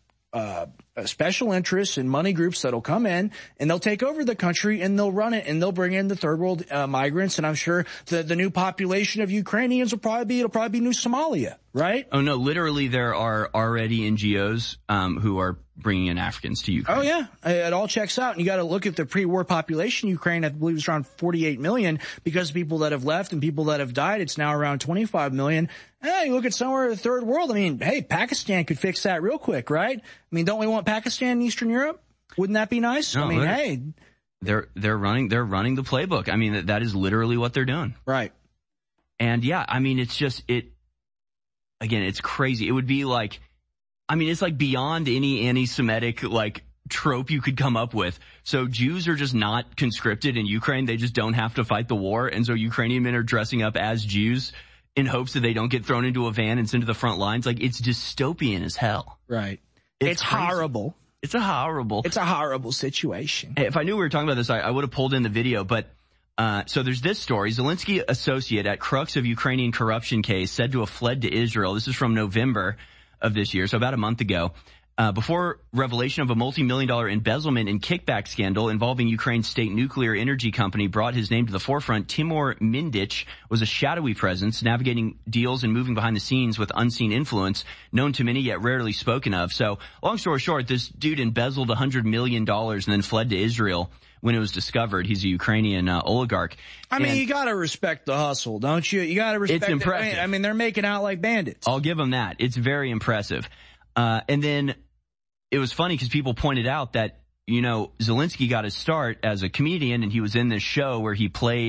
special interests and money groups that'll come in, and they'll take over the country, and they'll run it, and they'll bring in the third world migrants. And I'm sure the new population of Ukrainians it'll probably be New Somalia, right? Oh no, literally there are already NGOs who are bringing in Africans to Ukraine. Oh yeah, it all checks out. And you got to look at the pre-war population. Ukraine, I believe, is around 48 million. Because of people that have left and people that have died, it's now around 25 million. You look at somewhere in the third world. I mean, hey, Pakistan could fix that real quick, right? I mean, don't we want Pakistan in Eastern Europe? Wouldn't that be nice? No, I mean, hey, they're running the playbook. I mean, that is literally what they're doing. Right. And yeah, I mean, it's crazy. It would be like, I mean, it's like beyond any anti-Semitic trope you could come up with. So Jews are just not conscripted in Ukraine. They just don't have to fight the war. And so Ukrainian men are dressing up as Jews in hopes that they don't get thrown into a van and sent to the front lines. It's dystopian as hell. Right. It's horrible. It's a horrible situation. If I knew we were talking about this, I would have pulled in the video. But so there's this story. Zelensky associate at crux of Ukrainian corruption case said to have fled to Israel. This is from November of this year, so about a month ago. Before revelation of a multi-million-dollar embezzlement and kickback scandal involving Ukraine's state nuclear energy company brought his name to the forefront, Timur Mindich was a shadowy presence, navigating deals and moving behind the scenes with unseen influence, known to many yet rarely spoken of. So, long story short, this dude embezzled $100 million and then fled to Israel when it was discovered. He's a Ukrainian oligarch. I mean, you gotta respect the hustle, don't you? You gotta respect It's impressive. I mean, they're making out like bandits. I'll give them that. It's very impressive. And then it was funny because people pointed out that, Zelensky got his start as a comedian, and he was in this show where he played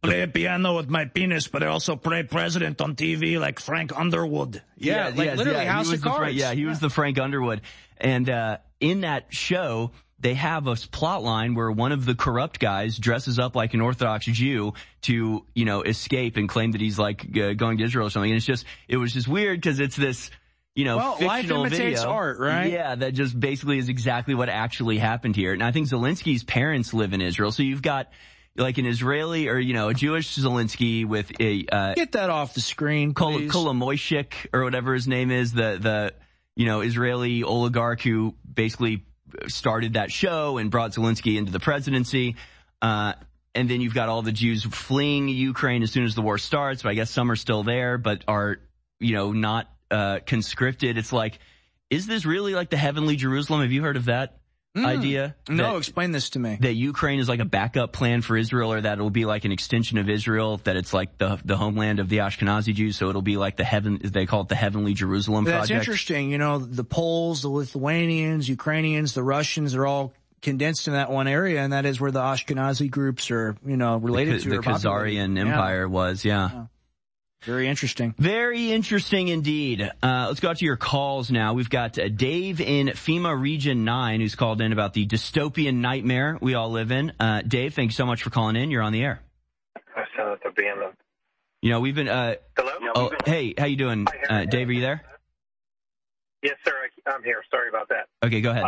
play piano with my penis, but I also play president on TV like Frank Underwood. Literally House of Cards. He was the Frank Underwood. And in that show, they have a plot line where one of the corrupt guys dresses up like an Orthodox Jew to, escape and claim that he's like going to Israel or something. And it was just weird because it's this, fictional life imitates video. Art, right? Yeah, that just basically is exactly what actually happened here. And I think Zelensky's parents live in Israel. So you've got like an Israeli or, a Jewish Zelensky with a, get that off the screen, please. Kolomoychik or whatever his name is, the Israeli oligarch who basically started that show and brought Zelensky into the presidency. And then you've got all the Jews fleeing Ukraine as soon as the war starts, but I guess some are still there, but are, not, conscripted. It's like, is this really like the heavenly Jerusalem? Have you heard of that idea? No, explain this to me. That Ukraine is like a backup plan for Israel, or that it'll be like an extension of Israel, that it's like the homeland of the Ashkenazi Jews, so it'll be like they call it the heavenly Jerusalem project. That's interesting. The Poles, the Lithuanians, Ukrainians, the Russians are all condensed in that one area, and that is where the Ashkenazi groups are, related to. The Khazarian Empire was, yeah. Very interesting. Very interesting indeed. Let's go out to your calls now. We've got Dave in FEMA Region 9 who's called in about the dystopian nightmare we all live in. Dave, thank you so much for calling in. You're on the air. I sent it to BM. We've been, hello? Hey, how you doing? Dave, are you there? Yes, sir. I'm here. Sorry about that. Okay, go ahead.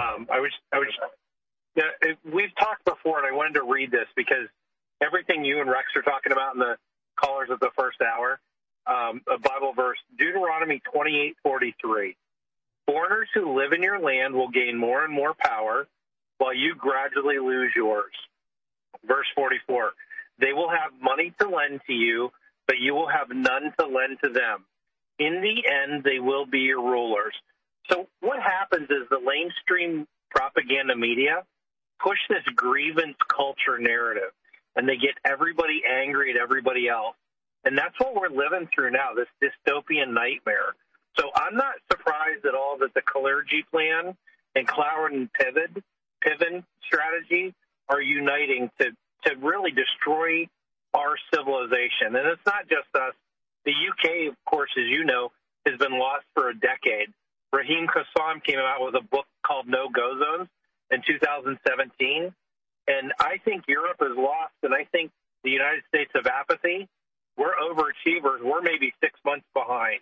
We've talked before, and I wanted to read this because everything you and Rex are talking about in the callers of the first hour, a Bible verse, Deuteronomy 28:43. Foreigners who live in your land will gain more and more power while you gradually lose yours. Verse 44. They will have money to lend to you, but you will have none to lend to them. In the end, they will be your rulers. So what happens is the mainstream propaganda media push this grievance culture narrative, and they get everybody angry at everybody else. And that's what we're living through now, this dystopian nightmare. So I'm not surprised at all that the Kalergi plan and Cloward and Piven strategy are uniting to really destroy our civilization. And it's not just us. The UK, of course, as you know, has been lost for a decade. Raheem Kassam came out with a book called No-Go Zones in 2017. And I think Europe is lost, and I think the United States of apathy, we're overachievers. We're maybe 6 months behind.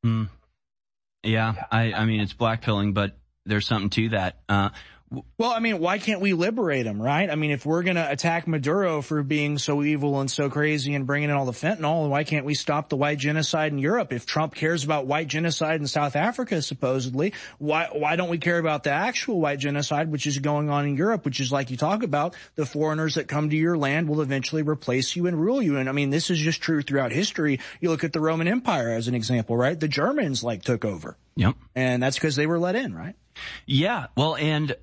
Yeah, I mean, it's blackpilling, but there's something to that. Well, I mean, why can't we liberate him, right? I mean, if we're going to attack Maduro for being so evil and so crazy and bringing in all the fentanyl, why can't we stop the white genocide in Europe? If Trump cares about white genocide in South Africa, supposedly, why don't we care about the actual white genocide, which is going on in Europe, which is like you talk about, the foreigners that come to your land will eventually replace you and rule you. And I mean, this is just true throughout history. You look at the Roman Empire as an example, right? The Germans took over. Yep. And that's because they were let in, right? Yeah. Well, and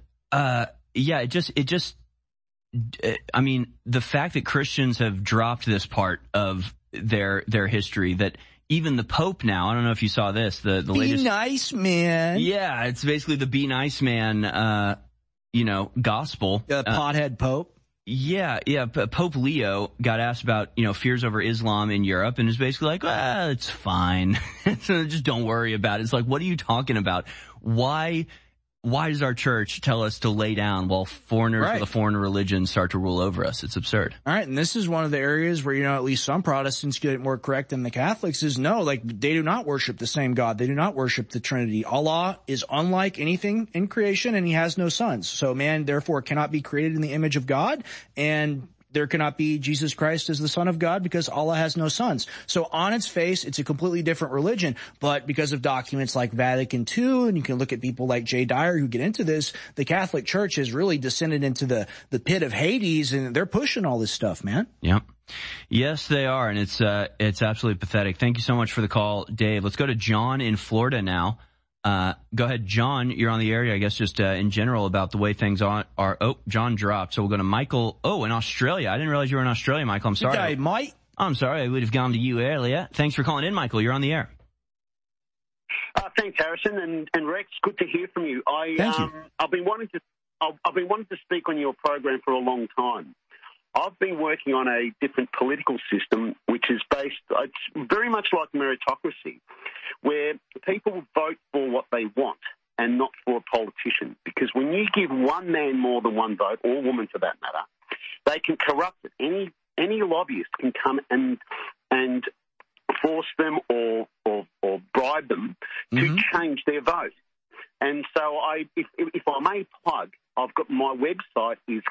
I mean, the fact that Christians have dropped this part of their history, that even the Pope now, I don't know if you saw this, the latest. Be nice, man. Yeah, it's basically the be nice man, gospel. Pothead Pope. Yeah. Pope Leo got asked about, fears over Islam in Europe, and is basically like, it's fine. So just don't worry about it. It's like, what are you talking about? Why does our church tell us to lay down while foreigners with a foreign religion start to rule over us? It's absurd. All right. And this is one of the areas where, at least some Protestants get it more correct than the Catholics is they do not worship the same God. They do not worship the Trinity. Allah is unlike anything in creation, and he has no sons. So man, therefore, cannot be created in the image of God, and there cannot be Jesus Christ as the Son of God because Allah has no sons. So on its face, it's a completely different religion. But because of documents like Vatican II, and you can look at people like Jay Dyer who get into this, the Catholic Church has really descended into the pit of Hades, and they're pushing all this stuff, man. Yep. Yes, they are, and it's absolutely pathetic. Thank you so much for the call, Dave. Let's go to John in Florida now. Go ahead, John. You're on the area, I guess, just in general about the way things are. Oh, John dropped. So we'll go to Michael. Oh, in Australia. I didn't realize you were in Australia, Michael. I'm sorry. Good day, mate. I'm sorry. I would have gone to you earlier. Thanks for calling in, Michael. You're on the air. Thanks, Harrison and Rex. Good to hear from you. Thank you. I've been wanting to speak on your program for a long time. I've been working on a different political system, which is based, it's very much like meritocracy, where people vote for what they want and not for a politician. Because when you give one man more than one vote, or woman for that matter, they can corrupt it. Any lobbyist can come and force them or bribe them to change their vote. And so if I may plug, I've got my website is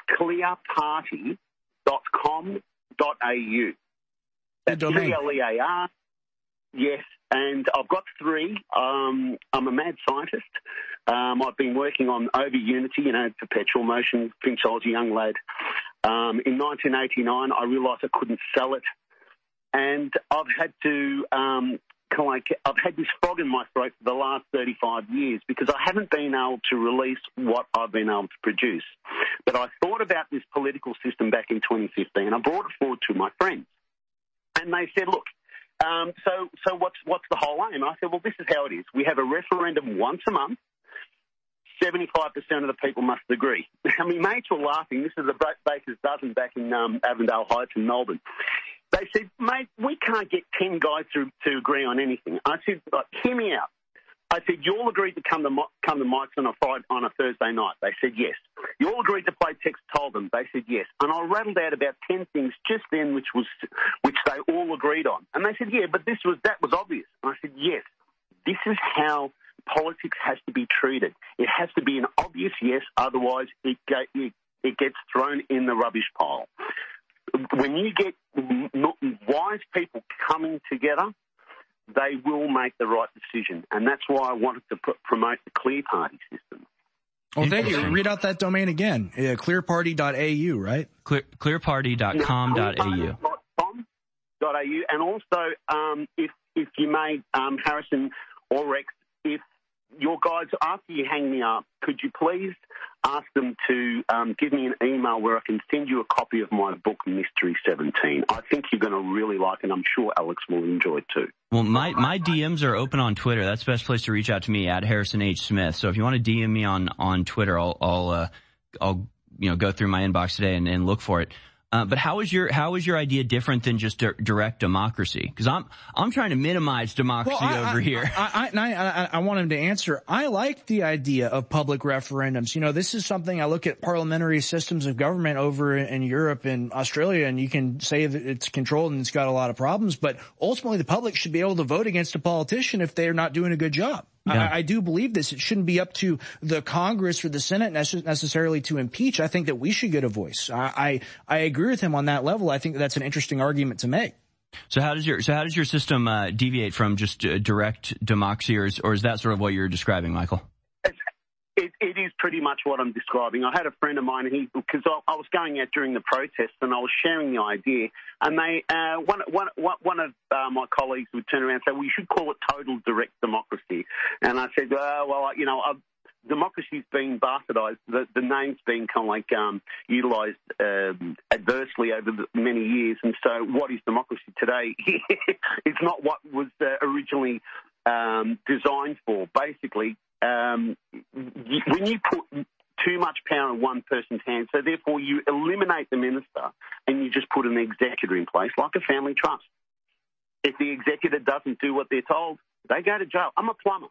clearparty.com.au. That's CLEAR. Yes, and I've got 3. I'm a mad scientist. I've been working on over Unity, perpetual motion since I was a young lad. In 1989, I realised I couldn't sell it, and I've had to I've had this frog in my throat for the last 35 years because I haven't been able to release what I've been able to produce. But I thought about this political system back in 2015. I brought it forward to my friends, and they said, "Look, so what's the whole aim?" I said, "Well, this is how it is. We have a referendum once a month. 75% of the people must agree." And my mates were laughing. This is a baker's dozen back in Avondale Heights in Melbourne. They said, "Mate, we can't get 10 guys to agree on anything." I said, "Hear me out." I said, "You all agreed to come to Mike's on a Thursday night." They said, "Yes." "You all agreed to play Texas Hold'em." They said, "Yes." And I rattled out about 10 things just then, which they all agreed on. And they said, "Yeah, but that was obvious." And I said, "Yes, this is how politics has to be treated. It has to be an obvious yes, otherwise it gets thrown in the rubbish pile." When you get wise people coming together, they will make the right decision. And that's why I wanted to promote the Clear Party system. Well, thank you. Read out that domain again. Clearparty.au, right? Clearparty.com.au. .au. And also, if you may, Harrison or Rex, if your guys, after you hang me up, could you please ask them to give me an email where I can send you a copy of my book, Mystery 17. I think you're going to really like it. I'm sure Alex will enjoy it too. Well, my DMs are open on Twitter. That's the best place to reach out to me, at Harrison H. Smith. So if you want to DM me on Twitter, I'll go through my inbox today and look for it. But how is your idea different than just direct democracy? Because I'm trying to minimize democracy over here. I want him to answer. I like the idea of public referendums. This is something I look at parliamentary systems of government over in Europe and Australia, and you can say that it's controlled and it's got a lot of problems, but ultimately the public should be able to vote against a politician if they're not doing a good job. Yeah. I do believe this. It shouldn't be up to the Congress or the Senate necessarily to impeach. I think that we should get a voice. I agree with him on that level. I think that's an interesting argument to make. So how does your system deviate from just direct democracy, or is that sort of what you're describing, Michael? It is pretty much what I'm describing. I had a friend of mine, because I was going out during the protests and I was sharing the idea, and one of my colleagues would turn around and say, "Well, you should call it total direct democracy." And I said, democracy's being bastardized. The name's been kind of like utilized adversely over many years, and so what is democracy today? It's not what was originally designed for. Basically, when you put too much power in one person's hands, so therefore you eliminate the minister and you just put an executor in place, like a family trust. If the executor doesn't do what they're told, they go to jail. I'm a plumber.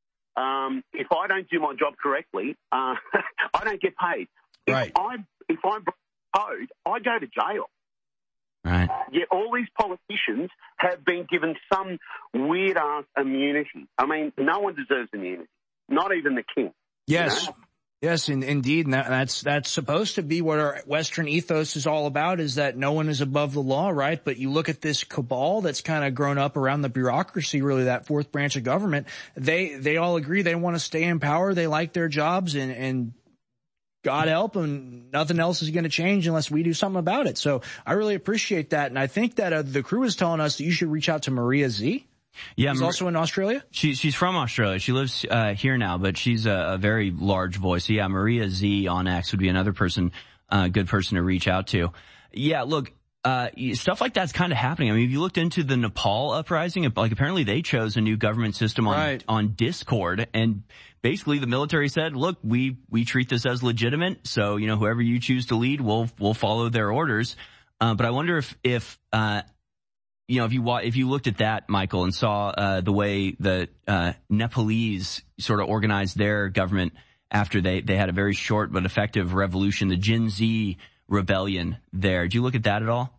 If I don't do my job correctly, I don't get paid. Right. If I break code, I go to jail. Right. Yet all these politicians have been given some weird-ass immunity. I mean, no one deserves immunity, not even the king. Yes. Yes, indeed. And that's supposed to be what our Western ethos is all about, is that no one is above the law, right? But you look at this cabal that's kind of grown up around the bureaucracy, really that fourth branch of government. They all agree they want to stay in power. They like their jobs, and God help them, nothing else is going to change unless we do something about it. So I really appreciate that. And I think that the crew is telling us that you should reach out to Maria Z. Yeah, she's also in Australia? She's from Australia. She lives here now, but she's a very large voice. So yeah, Maria Z on X would be another good person to reach out to. Yeah, look, stuff like that's kind of happening. I mean, if you looked into the Nepal uprising, like apparently they chose a new government system on Discord, and basically the military said, look, we treat this as legitimate, so, you know, whoever you choose to lead, we'll follow their orders. But I wonder if you know, if you looked at that, Michael, and saw the way the Nepalese sort of organized their government after they had a very short but effective revolution, the Gen Z rebellion there. Did you look at that at all?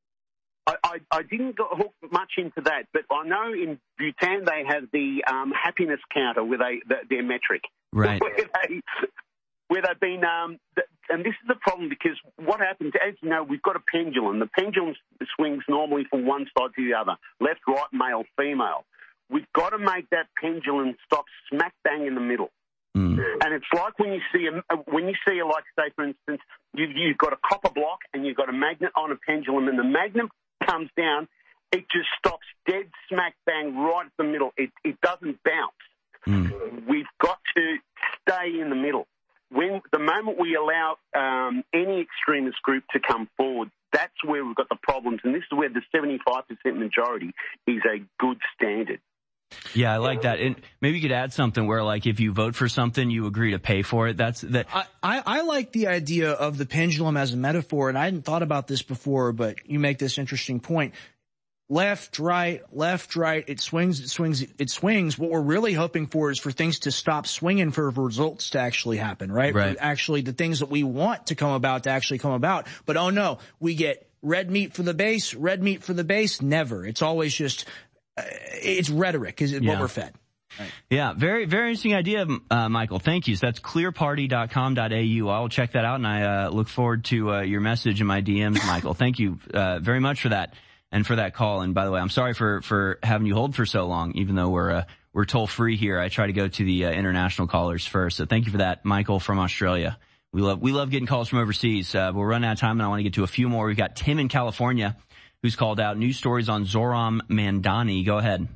I didn't hook much into that, but I know in Bhutan they have the happiness counter with their metric. Right. Where they've been, and this is the problem because what happens, as you know, we've got a pendulum. The pendulum swings normally from one side to the other, left, right, male, female. We've got to make that pendulum stop smack bang in the middle. And it's like when you see like, say, for instance, you've got a copper block and you've got a magnet on a pendulum, and the magnet comes down, it just stops dead smack bang right in the middle. It doesn't bounce. We've got to stay in the middle. The moment we allow any extremist group to come forward, that's where we've got the problems, and this is where the 75% majority is a good standard. Yeah, I like that. And maybe you could add something where, like, if you vote for something, you agree to pay for it. I like the idea of the pendulum as a metaphor, and I hadn't thought about this before, but you make this interesting point. Left, right, it swings. What we're really hoping for is for things to stop swinging, for results to actually happen, right? For actually the things that we want to come about to actually come about. But oh no, we get red meat for the base, never. It's always just, it's rhetoric is what we're fed. Right. Yeah, very, very interesting idea, Michael. Thank you. So that's clearparty.com.au. I'll check that out, and I look forward to your message in my DMs, Michael. Thank you very much for that. And for that call. And by the way, I'm sorry for having you hold for so long, even though we're toll free here. I try to go to the international callers first. So thank you for that, Michael from Australia. We love getting calls from overseas. We're running out of time, and I want to get to a few more. We've got Tim in California who's called out. News stories on Zohran Mamdani. Go ahead.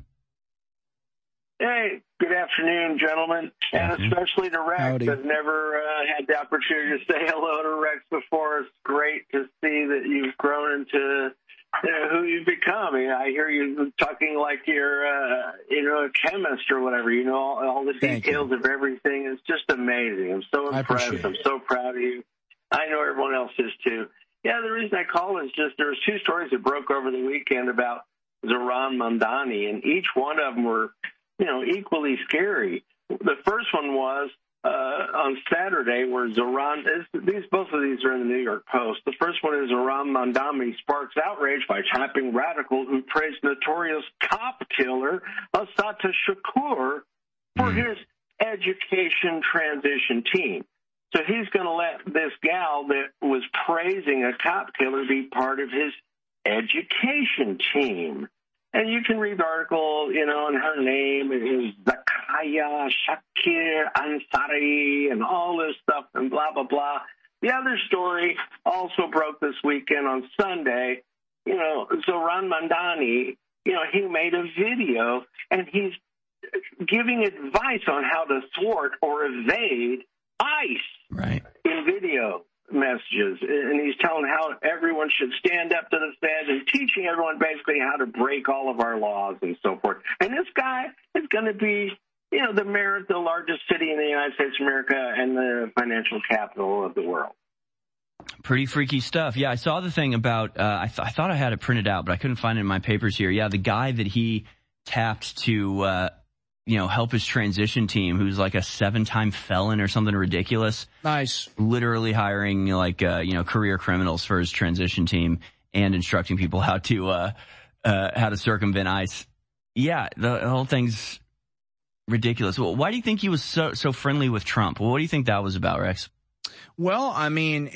Hey, good afternoon, gentlemen, and especially to Rex. Howdy. I've never had the opportunity to say hello to Rex before. It's great to see that you've grown into who you've become. I hear you talking like you're, a chemist or whatever. You know all the details of everything. It's just amazing. I'm so impressed. I'm so proud of you. I know everyone else is too. Yeah, the reason I call is just there was two stories that broke over the weekend about Zohran Mamdani, and each one of them were, equally scary. The first one was on Saturday, where both of these are in the New York Post. The first one is Zohran Mamdani sparks outrage by tapping radical who praised notorious cop killer Assata Shakur for his education transition team. So he's going to let this gal that was praising a cop killer be part of his education team. And you can read the article, and her name is Zakaya Shakir Ansari and all this stuff and blah, blah, blah. The other story also broke this weekend on Sunday. Zohran Mamdani, he made a video and he's giving advice on how to thwart or evade ICE in video messages, and he's telling how everyone should stand up to the Fed and teaching everyone basically how to break all of our laws and so forth. And this guy is going to be, the mayor of the largest city in the United States of America and the financial capital of the world. Pretty freaky stuff. Yeah, I saw the thing about, I thought I had it printed out, but I couldn't find it in my papers here. Yeah, the guy that he tapped to, help his transition team, who's like a 7-time felon or something ridiculous. Nice. Literally hiring career criminals for his transition team and instructing people how to circumvent ICE. Yeah, the whole thing's ridiculous. Well, why do you think he was so friendly with Trump? Well, what do you think that was about, Rex? Well, I mean,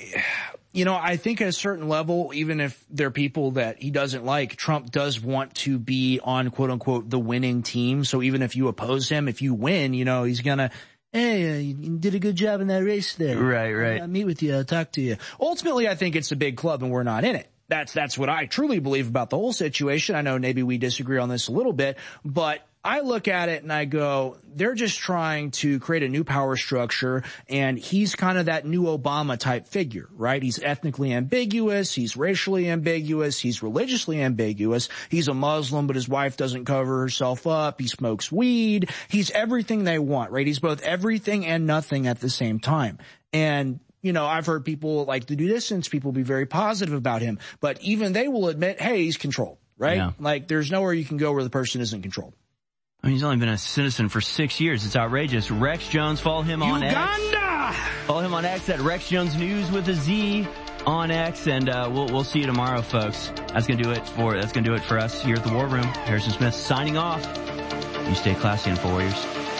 I think at a certain level, even if there are people that he doesn't like, Trump does want to be on, quote unquote, the winning team. So even if you oppose him, if you win, he's gonna, hey, you did a good job in that race there. Right. I'll meet with you. I'll talk to you. Ultimately, I think it's a big club and we're not in it. That's what I truly believe about the whole situation. I know maybe we disagree on this a little bit, but I look at it and I go, they're just trying to create a new power structure, and he's kind of that new Obama type figure, right? He's ethnically ambiguous, he's racially ambiguous, he's religiously ambiguous, he's a Muslim but his wife doesn't cover herself up, he smokes weed, he's everything they want, right? He's both everything and nothing at the same time. And you know, I've heard people like the Due Distance people be very positive about him, but even they will admit, hey, he's controlled, right? Yeah. Like there's nowhere you can go where the person isn't controlled. I mean, he's only been a citizen for 6 years. It's outrageous. Rex Jones, follow him on Uganda! X. Follow him on X at Rex Jones News with a Z on X, and we'll see you tomorrow, folks. That's gonna do it for us here at the War Room. Harrison Smith signing off. You stay classy, InfoWarriors.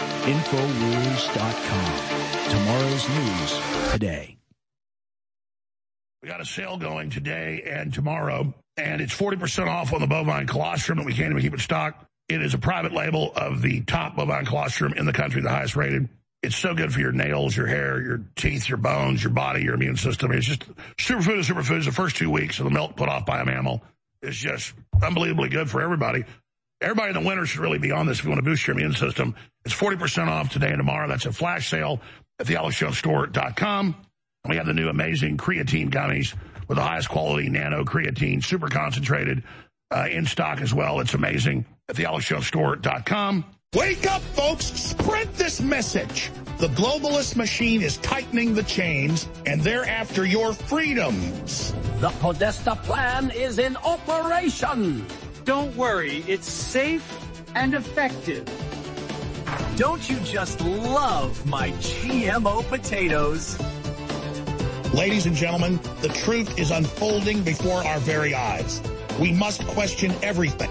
Infowars.com. Tomorrow's news today. We got a sale going today and tomorrow, and it's 40% off on the bovine colostrum that we can't even keep in stock. It is a private label of the top bovine colostrum in the country, the highest rated. It's so good for your nails, your hair, your teeth, your bones, your body, your immune system. It's just superfood of superfoods. The first 2 weeks of the milk put off by a mammal is just unbelievably good for everybody. Everybody in the winter should really be on this if you want to boost your immune system. It's 40% off today and tomorrow. That's a flash sale at thealexjonestore.com. And we have the new amazing creatine gummies with the highest quality nano creatine, super concentrated, in stock as well. It's amazing at thealexjonestore.com. Wake up, folks. Spread this message. The globalist machine is tightening the chains, and they're after your freedoms. The Podesta plan is in operation. Don't worry, it's safe and effective. Don't you just love my GMO potatoes? Ladies and gentlemen, the truth is unfolding before our very eyes. We must question everything.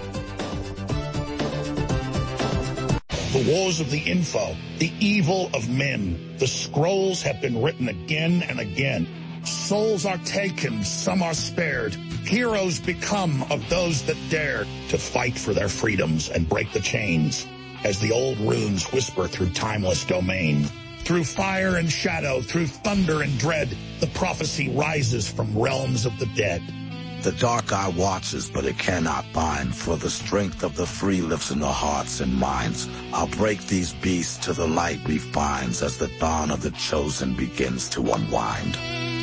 The wars of the info, the evil of men. The scrolls have been written again and again. Souls are taken, some are spared. Heroes become of those that dare to fight for their freedoms and break the chains. As the old runes whisper through timeless domain. Through fire and shadow, through thunder and dread, the prophecy rises from realms of the dead. The dark eye watches, but it cannot bind, for the strength of the free lives in the hearts and minds. I'll break these beasts till the light refines as the dawn of the chosen begins to unwind.